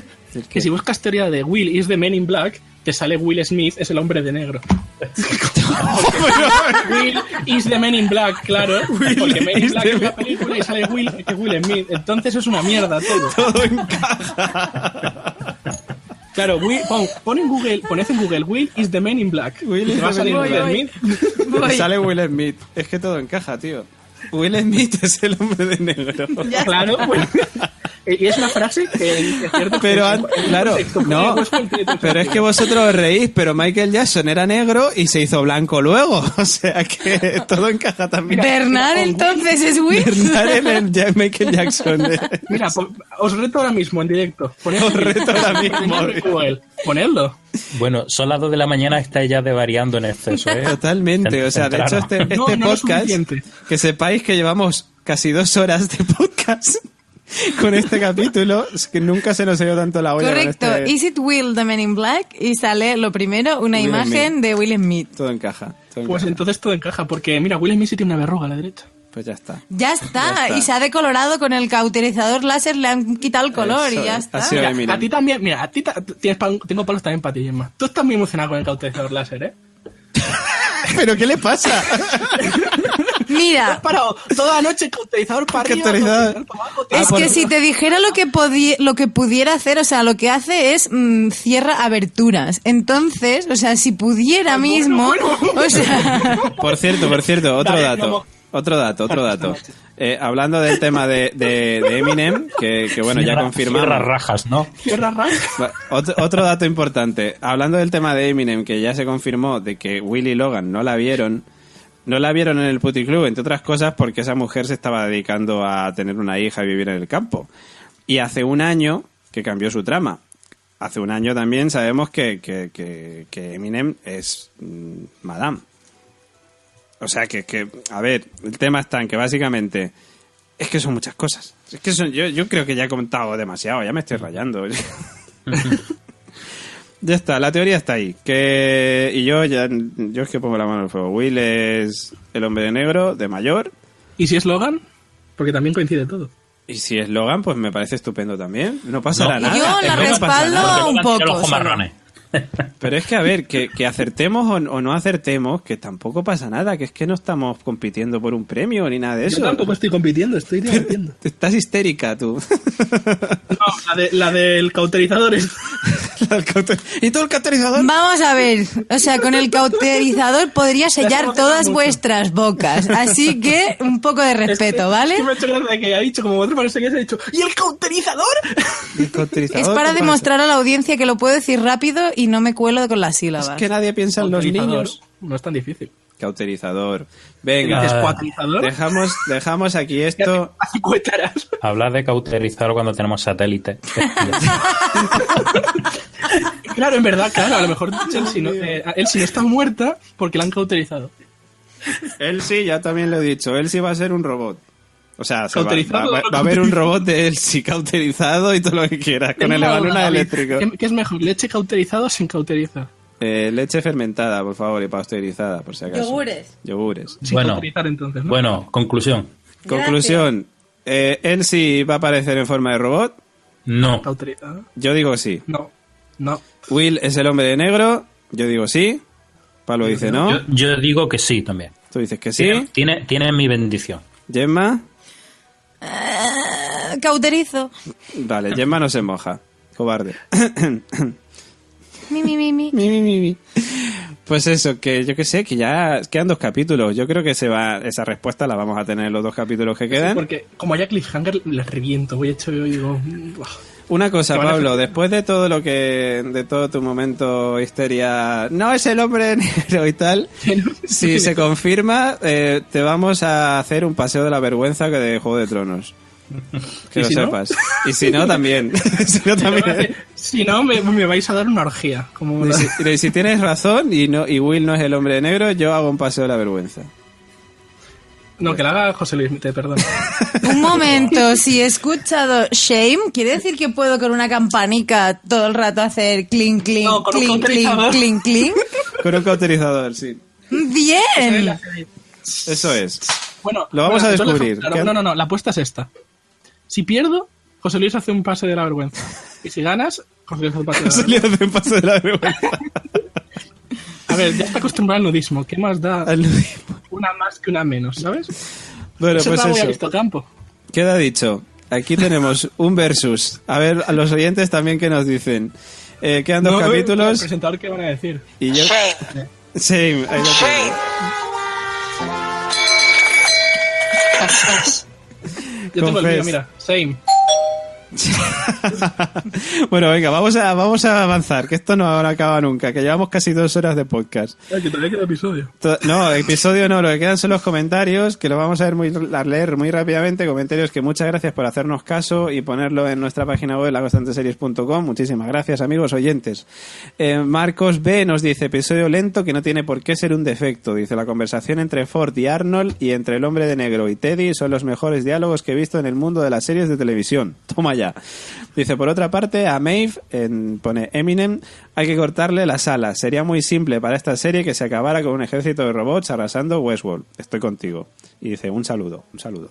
Que si buscas teoría de Will is the Man in Black, te sale Will Smith es el hombre de negro. Will is the Man in Black, claro. Porque Man in is Black the es la man- película y sale Will, que es Will Smith. Entonces es una mierda todo. Todo encaja. Claro, Will, pon, pon en Google, poned en Google, Will is the man in black. Will is Te va a the salir man in Will black. Smith. Voy. Sale Will Smith. Es que todo encaja, tío. Will Smith es el hombre de negro. Ya Claro, pues, y es una frase que es cierto. Pero, que- an- en un claro, contexto, no, pues, pues, pues, pero es que vosotros os reís, pero Michael Jackson era negro y se hizo blanco luego. O sea que todo encaja también. Bernard entonces es Will. Bernard en el Ja- Michael Jackson. Mira, po- os reto ahora mismo en directo. Poned, Os reto ahora mismo. Google. Ponedlo. Bueno, son las dos de la mañana, está ya devariando en exceso, ¿eh? Totalmente. O sea, de hecho, este, este No, no lo podcast, suficiente. que sepáis que llevamos casi dos horas de podcast con este capítulo, es que nunca se nos ha ido tanto la olla. con Correcto. este- Is it Will the Man in Black? Y sale lo primero, una Will imagen Smith. de Will Smith. Todo encaja. Todo Pues encaja. entonces todo encaja, porque mira, Will Smith sí tiene una verruga a la derecha. Pues ya está. Ya está. Ya está. Y se ha decolorado con el cauterizador láser, le han quitado el color Eso y ya es. está. Ha sido Mira, Eminem. a ti también, mira, a ti ta- tienes pa- tengo palos también para ti, Gemma. Tú estás muy emocionado con el cauterizador láser, ¿eh? ¿Pero qué le pasa? Has Mira, parado toda la noche cauterizador para arriba, Cauterizador. cauterizador para abajo. Ah, es por- que si te dijera lo que podía, lo que pudiera hacer, o sea, lo que hace es mm, cierra aberturas. Entonces, o sea, si pudiera mismo, bueno, bueno. o sea, Por cierto, por cierto, otro Dale, dato. vamos. Otro dato, otro dato. Eh, hablando del tema de, de, de Eminem, que, que bueno, ya Cierra- confirmamos. cierra rajas, ¿no? Cierra rack. Va, Otro, otro dato importante. Hablando del tema de Eminem, que ya se confirmó de que Will y Logan no la vieron, no la vieron en el puticlub, entre otras cosas porque esa mujer se estaba dedicando a tener una hija y vivir en el campo. Y hace un año que cambió su trama. Hace un año también sabemos que, que, que, que Eminem es mm, Madame. O sea que, que, a ver, el tema está en que básicamente es que son muchas cosas. Es que son, yo, yo creo que ya he contado demasiado, ya me estoy rayando. Ya está, la teoría está ahí. Que y yo ya yo es que pongo la mano en el fuego. Will es el hombre de negro, de mayor. ¿Y si es Logan? Porque también coincide todo. Y si es Logan, pues me parece estupendo también. No pasará No. nada. Yo Es la que no pasa respaldo nada. un Logan tiene poco, los ojos solo. marrones. Pero es que, a ver, que, que acertemos o, o no acertemos, que tampoco pasa nada, que es que no estamos compitiendo por un premio ni nada de eso. Yo tampoco estoy compitiendo, estoy divirtiendo. Estás histérica tú. No, la, de, la del cauterizador es... ¿Y tú el cauterizador? vamos a ver, o sea, con el cauterizador podría sellar todas vuestras bocas, así que un poco de respeto, ¿vale? Es que me ha hecho gracia que ha dicho, como otro parece que se ha dicho, ¿y el cauterizador? El cauterizador, Es para ¿qué pasa? demostrar a la audiencia que lo puedo decir rápido y no me cuelo con las Es sílabas. que nadie piensa en los Cauterizador. niños. No es tan difícil. Cauterizador. ¿Dices Venga, cuatrizador? dejamos, dejamos aquí esto. Así cuétaras. Hablar de cauterizar cuando tenemos satélite. Claro, en verdad, claro, a lo mejor Chelsea no, eh, Elsie no está muerta porque la han cauterizado. Elsie, ya también lo he dicho, Elsie va a ser un robot. O sea, se va, ¿Cauterizado va- o va a haber un robot de Elsie cauterizado y todo lo que quieras, con el evaluna eléctrico. ¿Qué, qué es mejor, leche cauterizada o sin cauterizar? Eh, leche fermentada, por favor, y pasteurizada, por si acaso. Yogures. Yogures. Sin Bueno. cauterizar entonces, ¿no? Bueno, conclusión. Conclusión. Eh, Elsie va a aparecer en forma de robot. No. ¿Cauterizada? Yo digo sí. No, no. Will es el hombre de negro. Yo digo sí. Pablo dice no. Yo, yo digo que sí también. Tú dices que sí. Tiene, tiene, tiene mi bendición. Gemma. Eh, cauterizo. Vale, Gemma no se moja. Cobarde. Mi, mi, mi, mi. Mi, mi, mi, mi. Pues eso, que yo que sé, que ya quedan dos capítulos. Yo creo que se va, esa respuesta la vamos a tener en los dos capítulos que quedan. Porque como haya cliffhanger, les reviento. Voy hecho yo y digo... "Buah". Una cosa, Que van a Pablo, hacer- después de todo lo que, de todo tu momento histeria, no es el hombre de negro y tal, si se confirma, eh, te vamos a hacer un paseo de la vergüenza que de Juego de Tronos. Que ¿Y lo si no? sepas. Y si no, también. si no, también. Si no, me, me vais a dar una orgía. Como Y la- si, y si tienes razón y no y Will no es el hombre de negro, yo hago un paseo de la vergüenza. No, que la haga José Luis, te perdono. Un momento, si he escuchado shame, ¿quiere decir que puedo con una campanica todo el rato hacer clink, clink, No, con un clink, clink, cauterizador. clink, clink? Con un cauterizador, sí. ¡Bien! Eso es. Bueno, Lo vamos a entonces, descubrir. claro, ¿Qué? no, no, no, la apuesta es esta. Si pierdo, José Luis hace un pase de la vergüenza. Y si ganas, José Luis hace un pase de la Se vergüenza. le hace un paseo de la vergüenza. A ver, ya está acostumbrado al nudismo. ¿Qué más da Al nudismo. una más que una menos, sabes? Bueno, Eso pues es la voy a eso. visto campo. Queda dicho. Aquí tenemos un versus. A ver, a los oyentes también que nos dicen. Eh, quedan dos No, capítulos. El presentador, ¿qué van a decir? Y yo... Shame. Sí, ahí lo tengo. Confess. Yo tengo el Confess. mío, mira. Same. Bueno, venga, vamos a, vamos a avanzar, que esto no acaba nunca, que llevamos casi dos horas de podcast. Ay, que todavía queda episodio. To- No, episodio no, lo que quedan son los comentarios, que lo vamos a ver muy, a leer muy rápidamente. Comentarios que muchas gracias por hacernos caso y ponerlo en nuestra página web, la constante series punto com. Muchísimas gracias, amigos oyentes. Eh, Marcos B nos dice, episodio lento que no tiene por qué ser un defecto. Dice, la conversación entre Ford y Arnold y entre el hombre de negro y Teddy son los mejores diálogos que he visto en el mundo de las series de televisión. Toma ya. Dice, por otra parte, a Maeve, en, pone Eminem, hay que cortarle las alas. Sería muy simple para esta serie que se acabara con un ejército de robots arrasando Westworld. Estoy contigo. Y dice, un saludo, un saludo.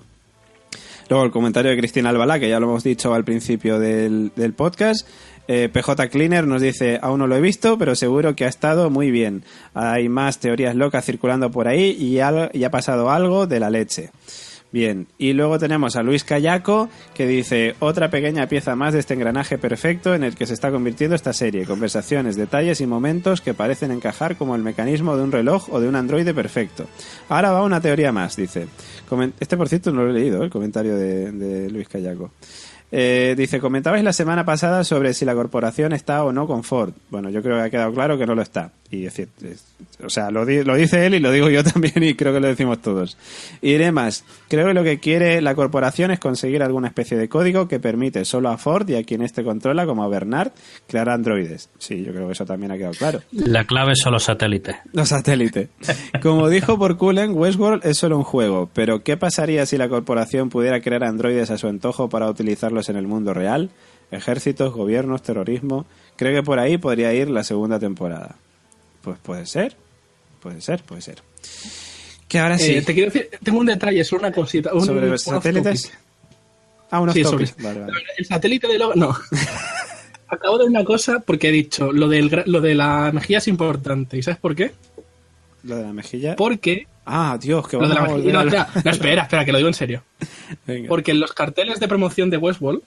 Luego el comentario de Cristina Albalá, que ya lo hemos dicho al principio del, del podcast. Eh, P J Cleaner nos dice, aún no lo he visto, pero seguro que ha estado muy bien. Hay más teorías locas circulando por ahí y, al, y ha pasado algo de la leche. Bien, y luego tenemos a Luis Callaco, que dice, otra pequeña pieza más de este engranaje perfecto en el que se está convirtiendo esta serie. Conversaciones, detalles y momentos que parecen encajar como el mecanismo de un reloj o de un androide perfecto. Ahora va una teoría más, dice. Comen- Este, por cierto, no lo he leído, el comentario de, de Luis Callaco. Eh, dice, comentabais la semana pasada sobre si la corporación está o no con Ford. Bueno, yo creo que ha quedado claro que no lo está. Y es decir, es- o sea, lo, di- lo dice él y lo digo yo también y creo que lo decimos todos. Y diré más, creo que lo que quiere la corporación es conseguir alguna especie de código que permite solo a Ford y a quien éste controla, como a Bernard, crear androides. Sí, yo creo que eso también ha quedado claro. La clave son los satélites. Los satélites. Como dijo por Cullen, Westworld es solo un juego, pero ¿qué pasaría si la corporación pudiera crear androides a su antojo para utilizarlos en el mundo real? Ejércitos, gobiernos, terrorismo. Creo que por ahí podría ir la segunda temporada. Pues puede ser, puede ser, puede ser. Que ahora sí. Eh, te quiero decir, tengo un detalle, solo una cosita. Un, ¿Sobre los un off satélites? topic. Ah, unos Sí, topics. sobre- Vale, vale. El satélite de Logan, no. Acabo de ver una cosa porque he dicho, lo, del, gra- lo de la mejilla es importante. ¿Y sabes por qué? Lo de la mejilla. Porque... Ah, Dios, que Lo de vamos la a mejilla... volver No, a- espera, no, espera, espera, que lo digo en serio. Venga. Porque en los carteles de promoción de Westworld...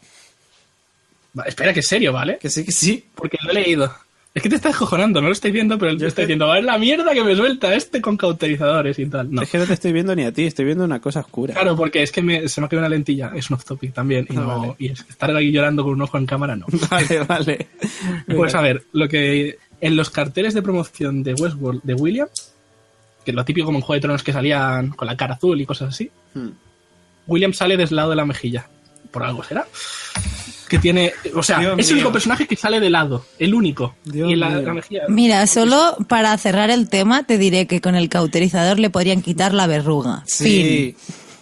Va, espera, que es serio, ¿vale? Que sí, que sí. Porque lo he leído. Es que te estás cojonando, no lo estáis viendo, pero yo Yo estoy estoy- diciendo, a ver la mierda que me suelta este con cauterizadores y tal. No. Es que no te estoy viendo ni a ti, estoy viendo una cosa oscura. Claro, porque es que me- se me ha quedado una lentilla, es un off topic también, y, Ah, no, vale. y es- estar ahí llorando con un ojo en cámara no. Vale, vale. Pues a ver, lo que en los carteles de promoción de Westworld de William, que es lo típico como en Juego de Tronos que salían con la cara azul y cosas así, Hmm. William sale del lado de la mejilla. Por algo será. Que tiene, o sea, Dios es el único mío. personaje que sale de lado, el único. Dios y la, mío. la mejilla. Mira, solo para cerrar el tema te diré que con el cauterizador le podrían quitar la verruga. Fin. Sí.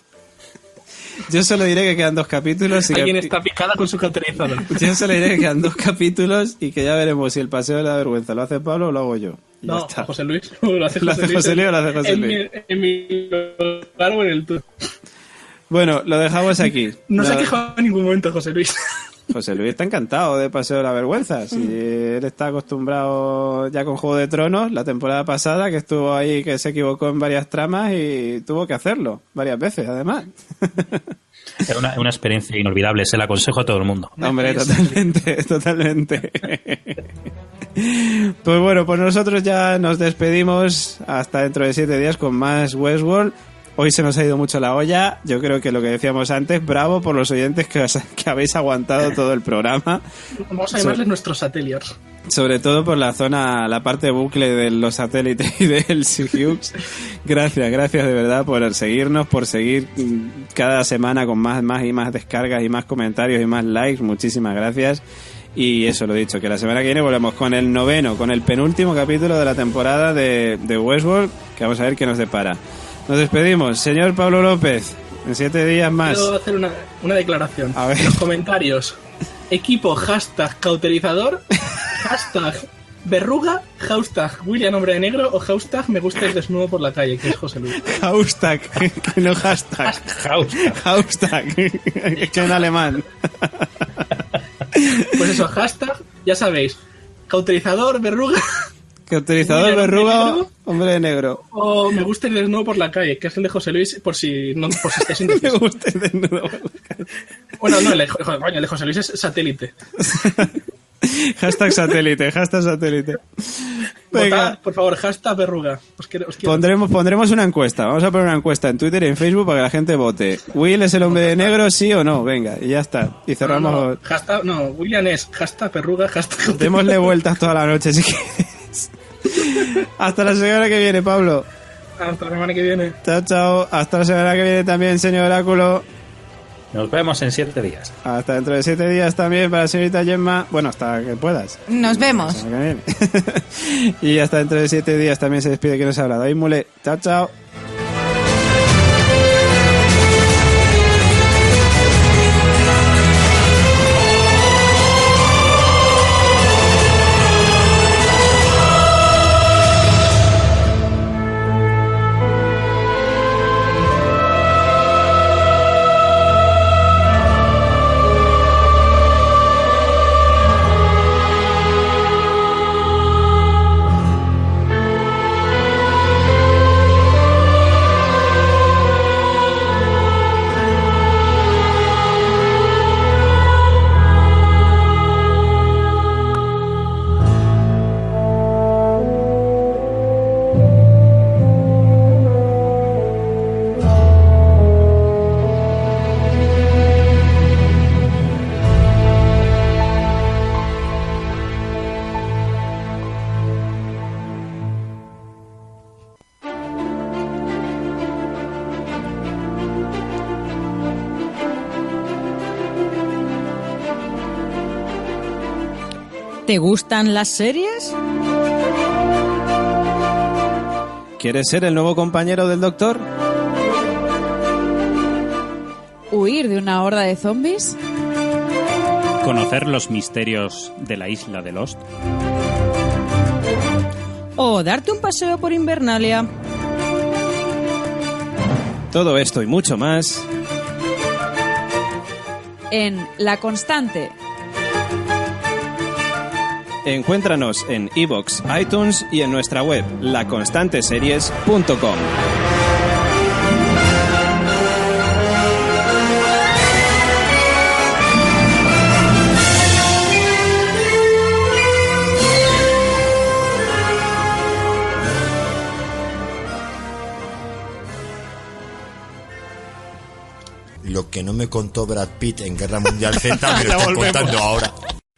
Yo solo diré que quedan dos capítulos y Alguien que... está picada con su cauterizador. Yo solo diré que quedan dos capítulos y que ya veremos si el paseo de la vergüenza lo hace Pablo o lo hago yo. Y ya No, está. José Luis. Lo hace ¿Lo hace José Luis. José Luis o lo hace José en Luis? Mi, en mi lugar o en el tuyo. Bueno, lo dejamos aquí. No se ha Lo- quejado en ningún momento, José Luis. José Luis está encantado de Paseo de la Vergüenza. Si él está acostumbrado ya con Juego de Tronos, la temporada pasada, que estuvo ahí, que se equivocó en varias tramas y tuvo que hacerlo varias veces, además. Es una, una experiencia inolvidable, se la aconsejo a todo el mundo. Hombre, totalmente, totalmente. Pues bueno, pues nosotros ya nos despedimos hasta dentro de siete días con más Westworld. Hoy se nos ha ido mucho la olla. Yo creo que lo que decíamos antes, bravo por los oyentes que, os- que habéis aguantado todo el programa. Vamos a llamarles nuestros satélites. Sobre todo por la zona, la parte bucle de los satélites y del Hughes. Gracias, gracias de verdad por seguirnos, por seguir mm, cada semana con más, más y más descargas y más comentarios y más likes. Muchísimas gracias. Y eso lo he dicho, que la semana que viene volvemos con el noveno, con el penúltimo capítulo de la temporada de, de Westworld, que vamos a ver qué nos depara. Nos despedimos. Señor Pablo López, en siete días más. Quiero hacer una, una declaración. A ver. En los comentarios. Equipo, hashtag cauterizador, hashtag verruga, hashtag William hombre de negro o hashtag me gusta ir desnudo por la calle, que es José Luis. Hashtag, que no hashtag. Hashtag, que en alemán. Pues eso, hashtag, ya sabéis, cauterizador, verruga Que utilizador William, verruga, ¿hombre de negro? hombre de negro. o me gusta ir desnudo por la calle, que es el de José Luis, por si no por si estáis Me indecisos. gusta ir desnudo. Bueno, no, el de, jo- coño, el de José Luis es satélite. Hashtag satélite, hashtag satélite. Venga. Votad, por favor, hashtag verruga. Os quiero, os quiero. Pondremos, pondremos una encuesta. Vamos a poner una encuesta en Twitter y en Facebook para que la gente vote. ¿Will es el hombre de negro, sí o no? Venga, y ya está. Y cerramos. No, no, hashtag, no, William es hashtag verruga, hashtag... Démosle vueltas toda la noche si quieres. Hasta la semana que viene, Pablo. Hasta la semana que viene. Chao, chao. Hasta la semana que viene también, señor Oráculo. Nos vemos en siete días. Hasta dentro de siete días también para la señorita Gemma. Bueno, hasta que puedas. Nos vemos. Y hasta dentro de siete días también se despide quien nos ha hablado. Ahí, Mule. Chao, chao. ¿Te gustan las series? ¿Quieres ser el nuevo compañero del doctor? ¿Huir de una horda de zombies? ¿Conocer los misterios de la isla de Lost? ¿O darte un paseo por Invernalia? Todo esto y mucho más En La Constante. Encuéntranos en iVoox, iTunes y en nuestra web, la constante series punto com. Lo que no me contó Brad Pitt en Guerra Mundial Z me lo está contando ahora.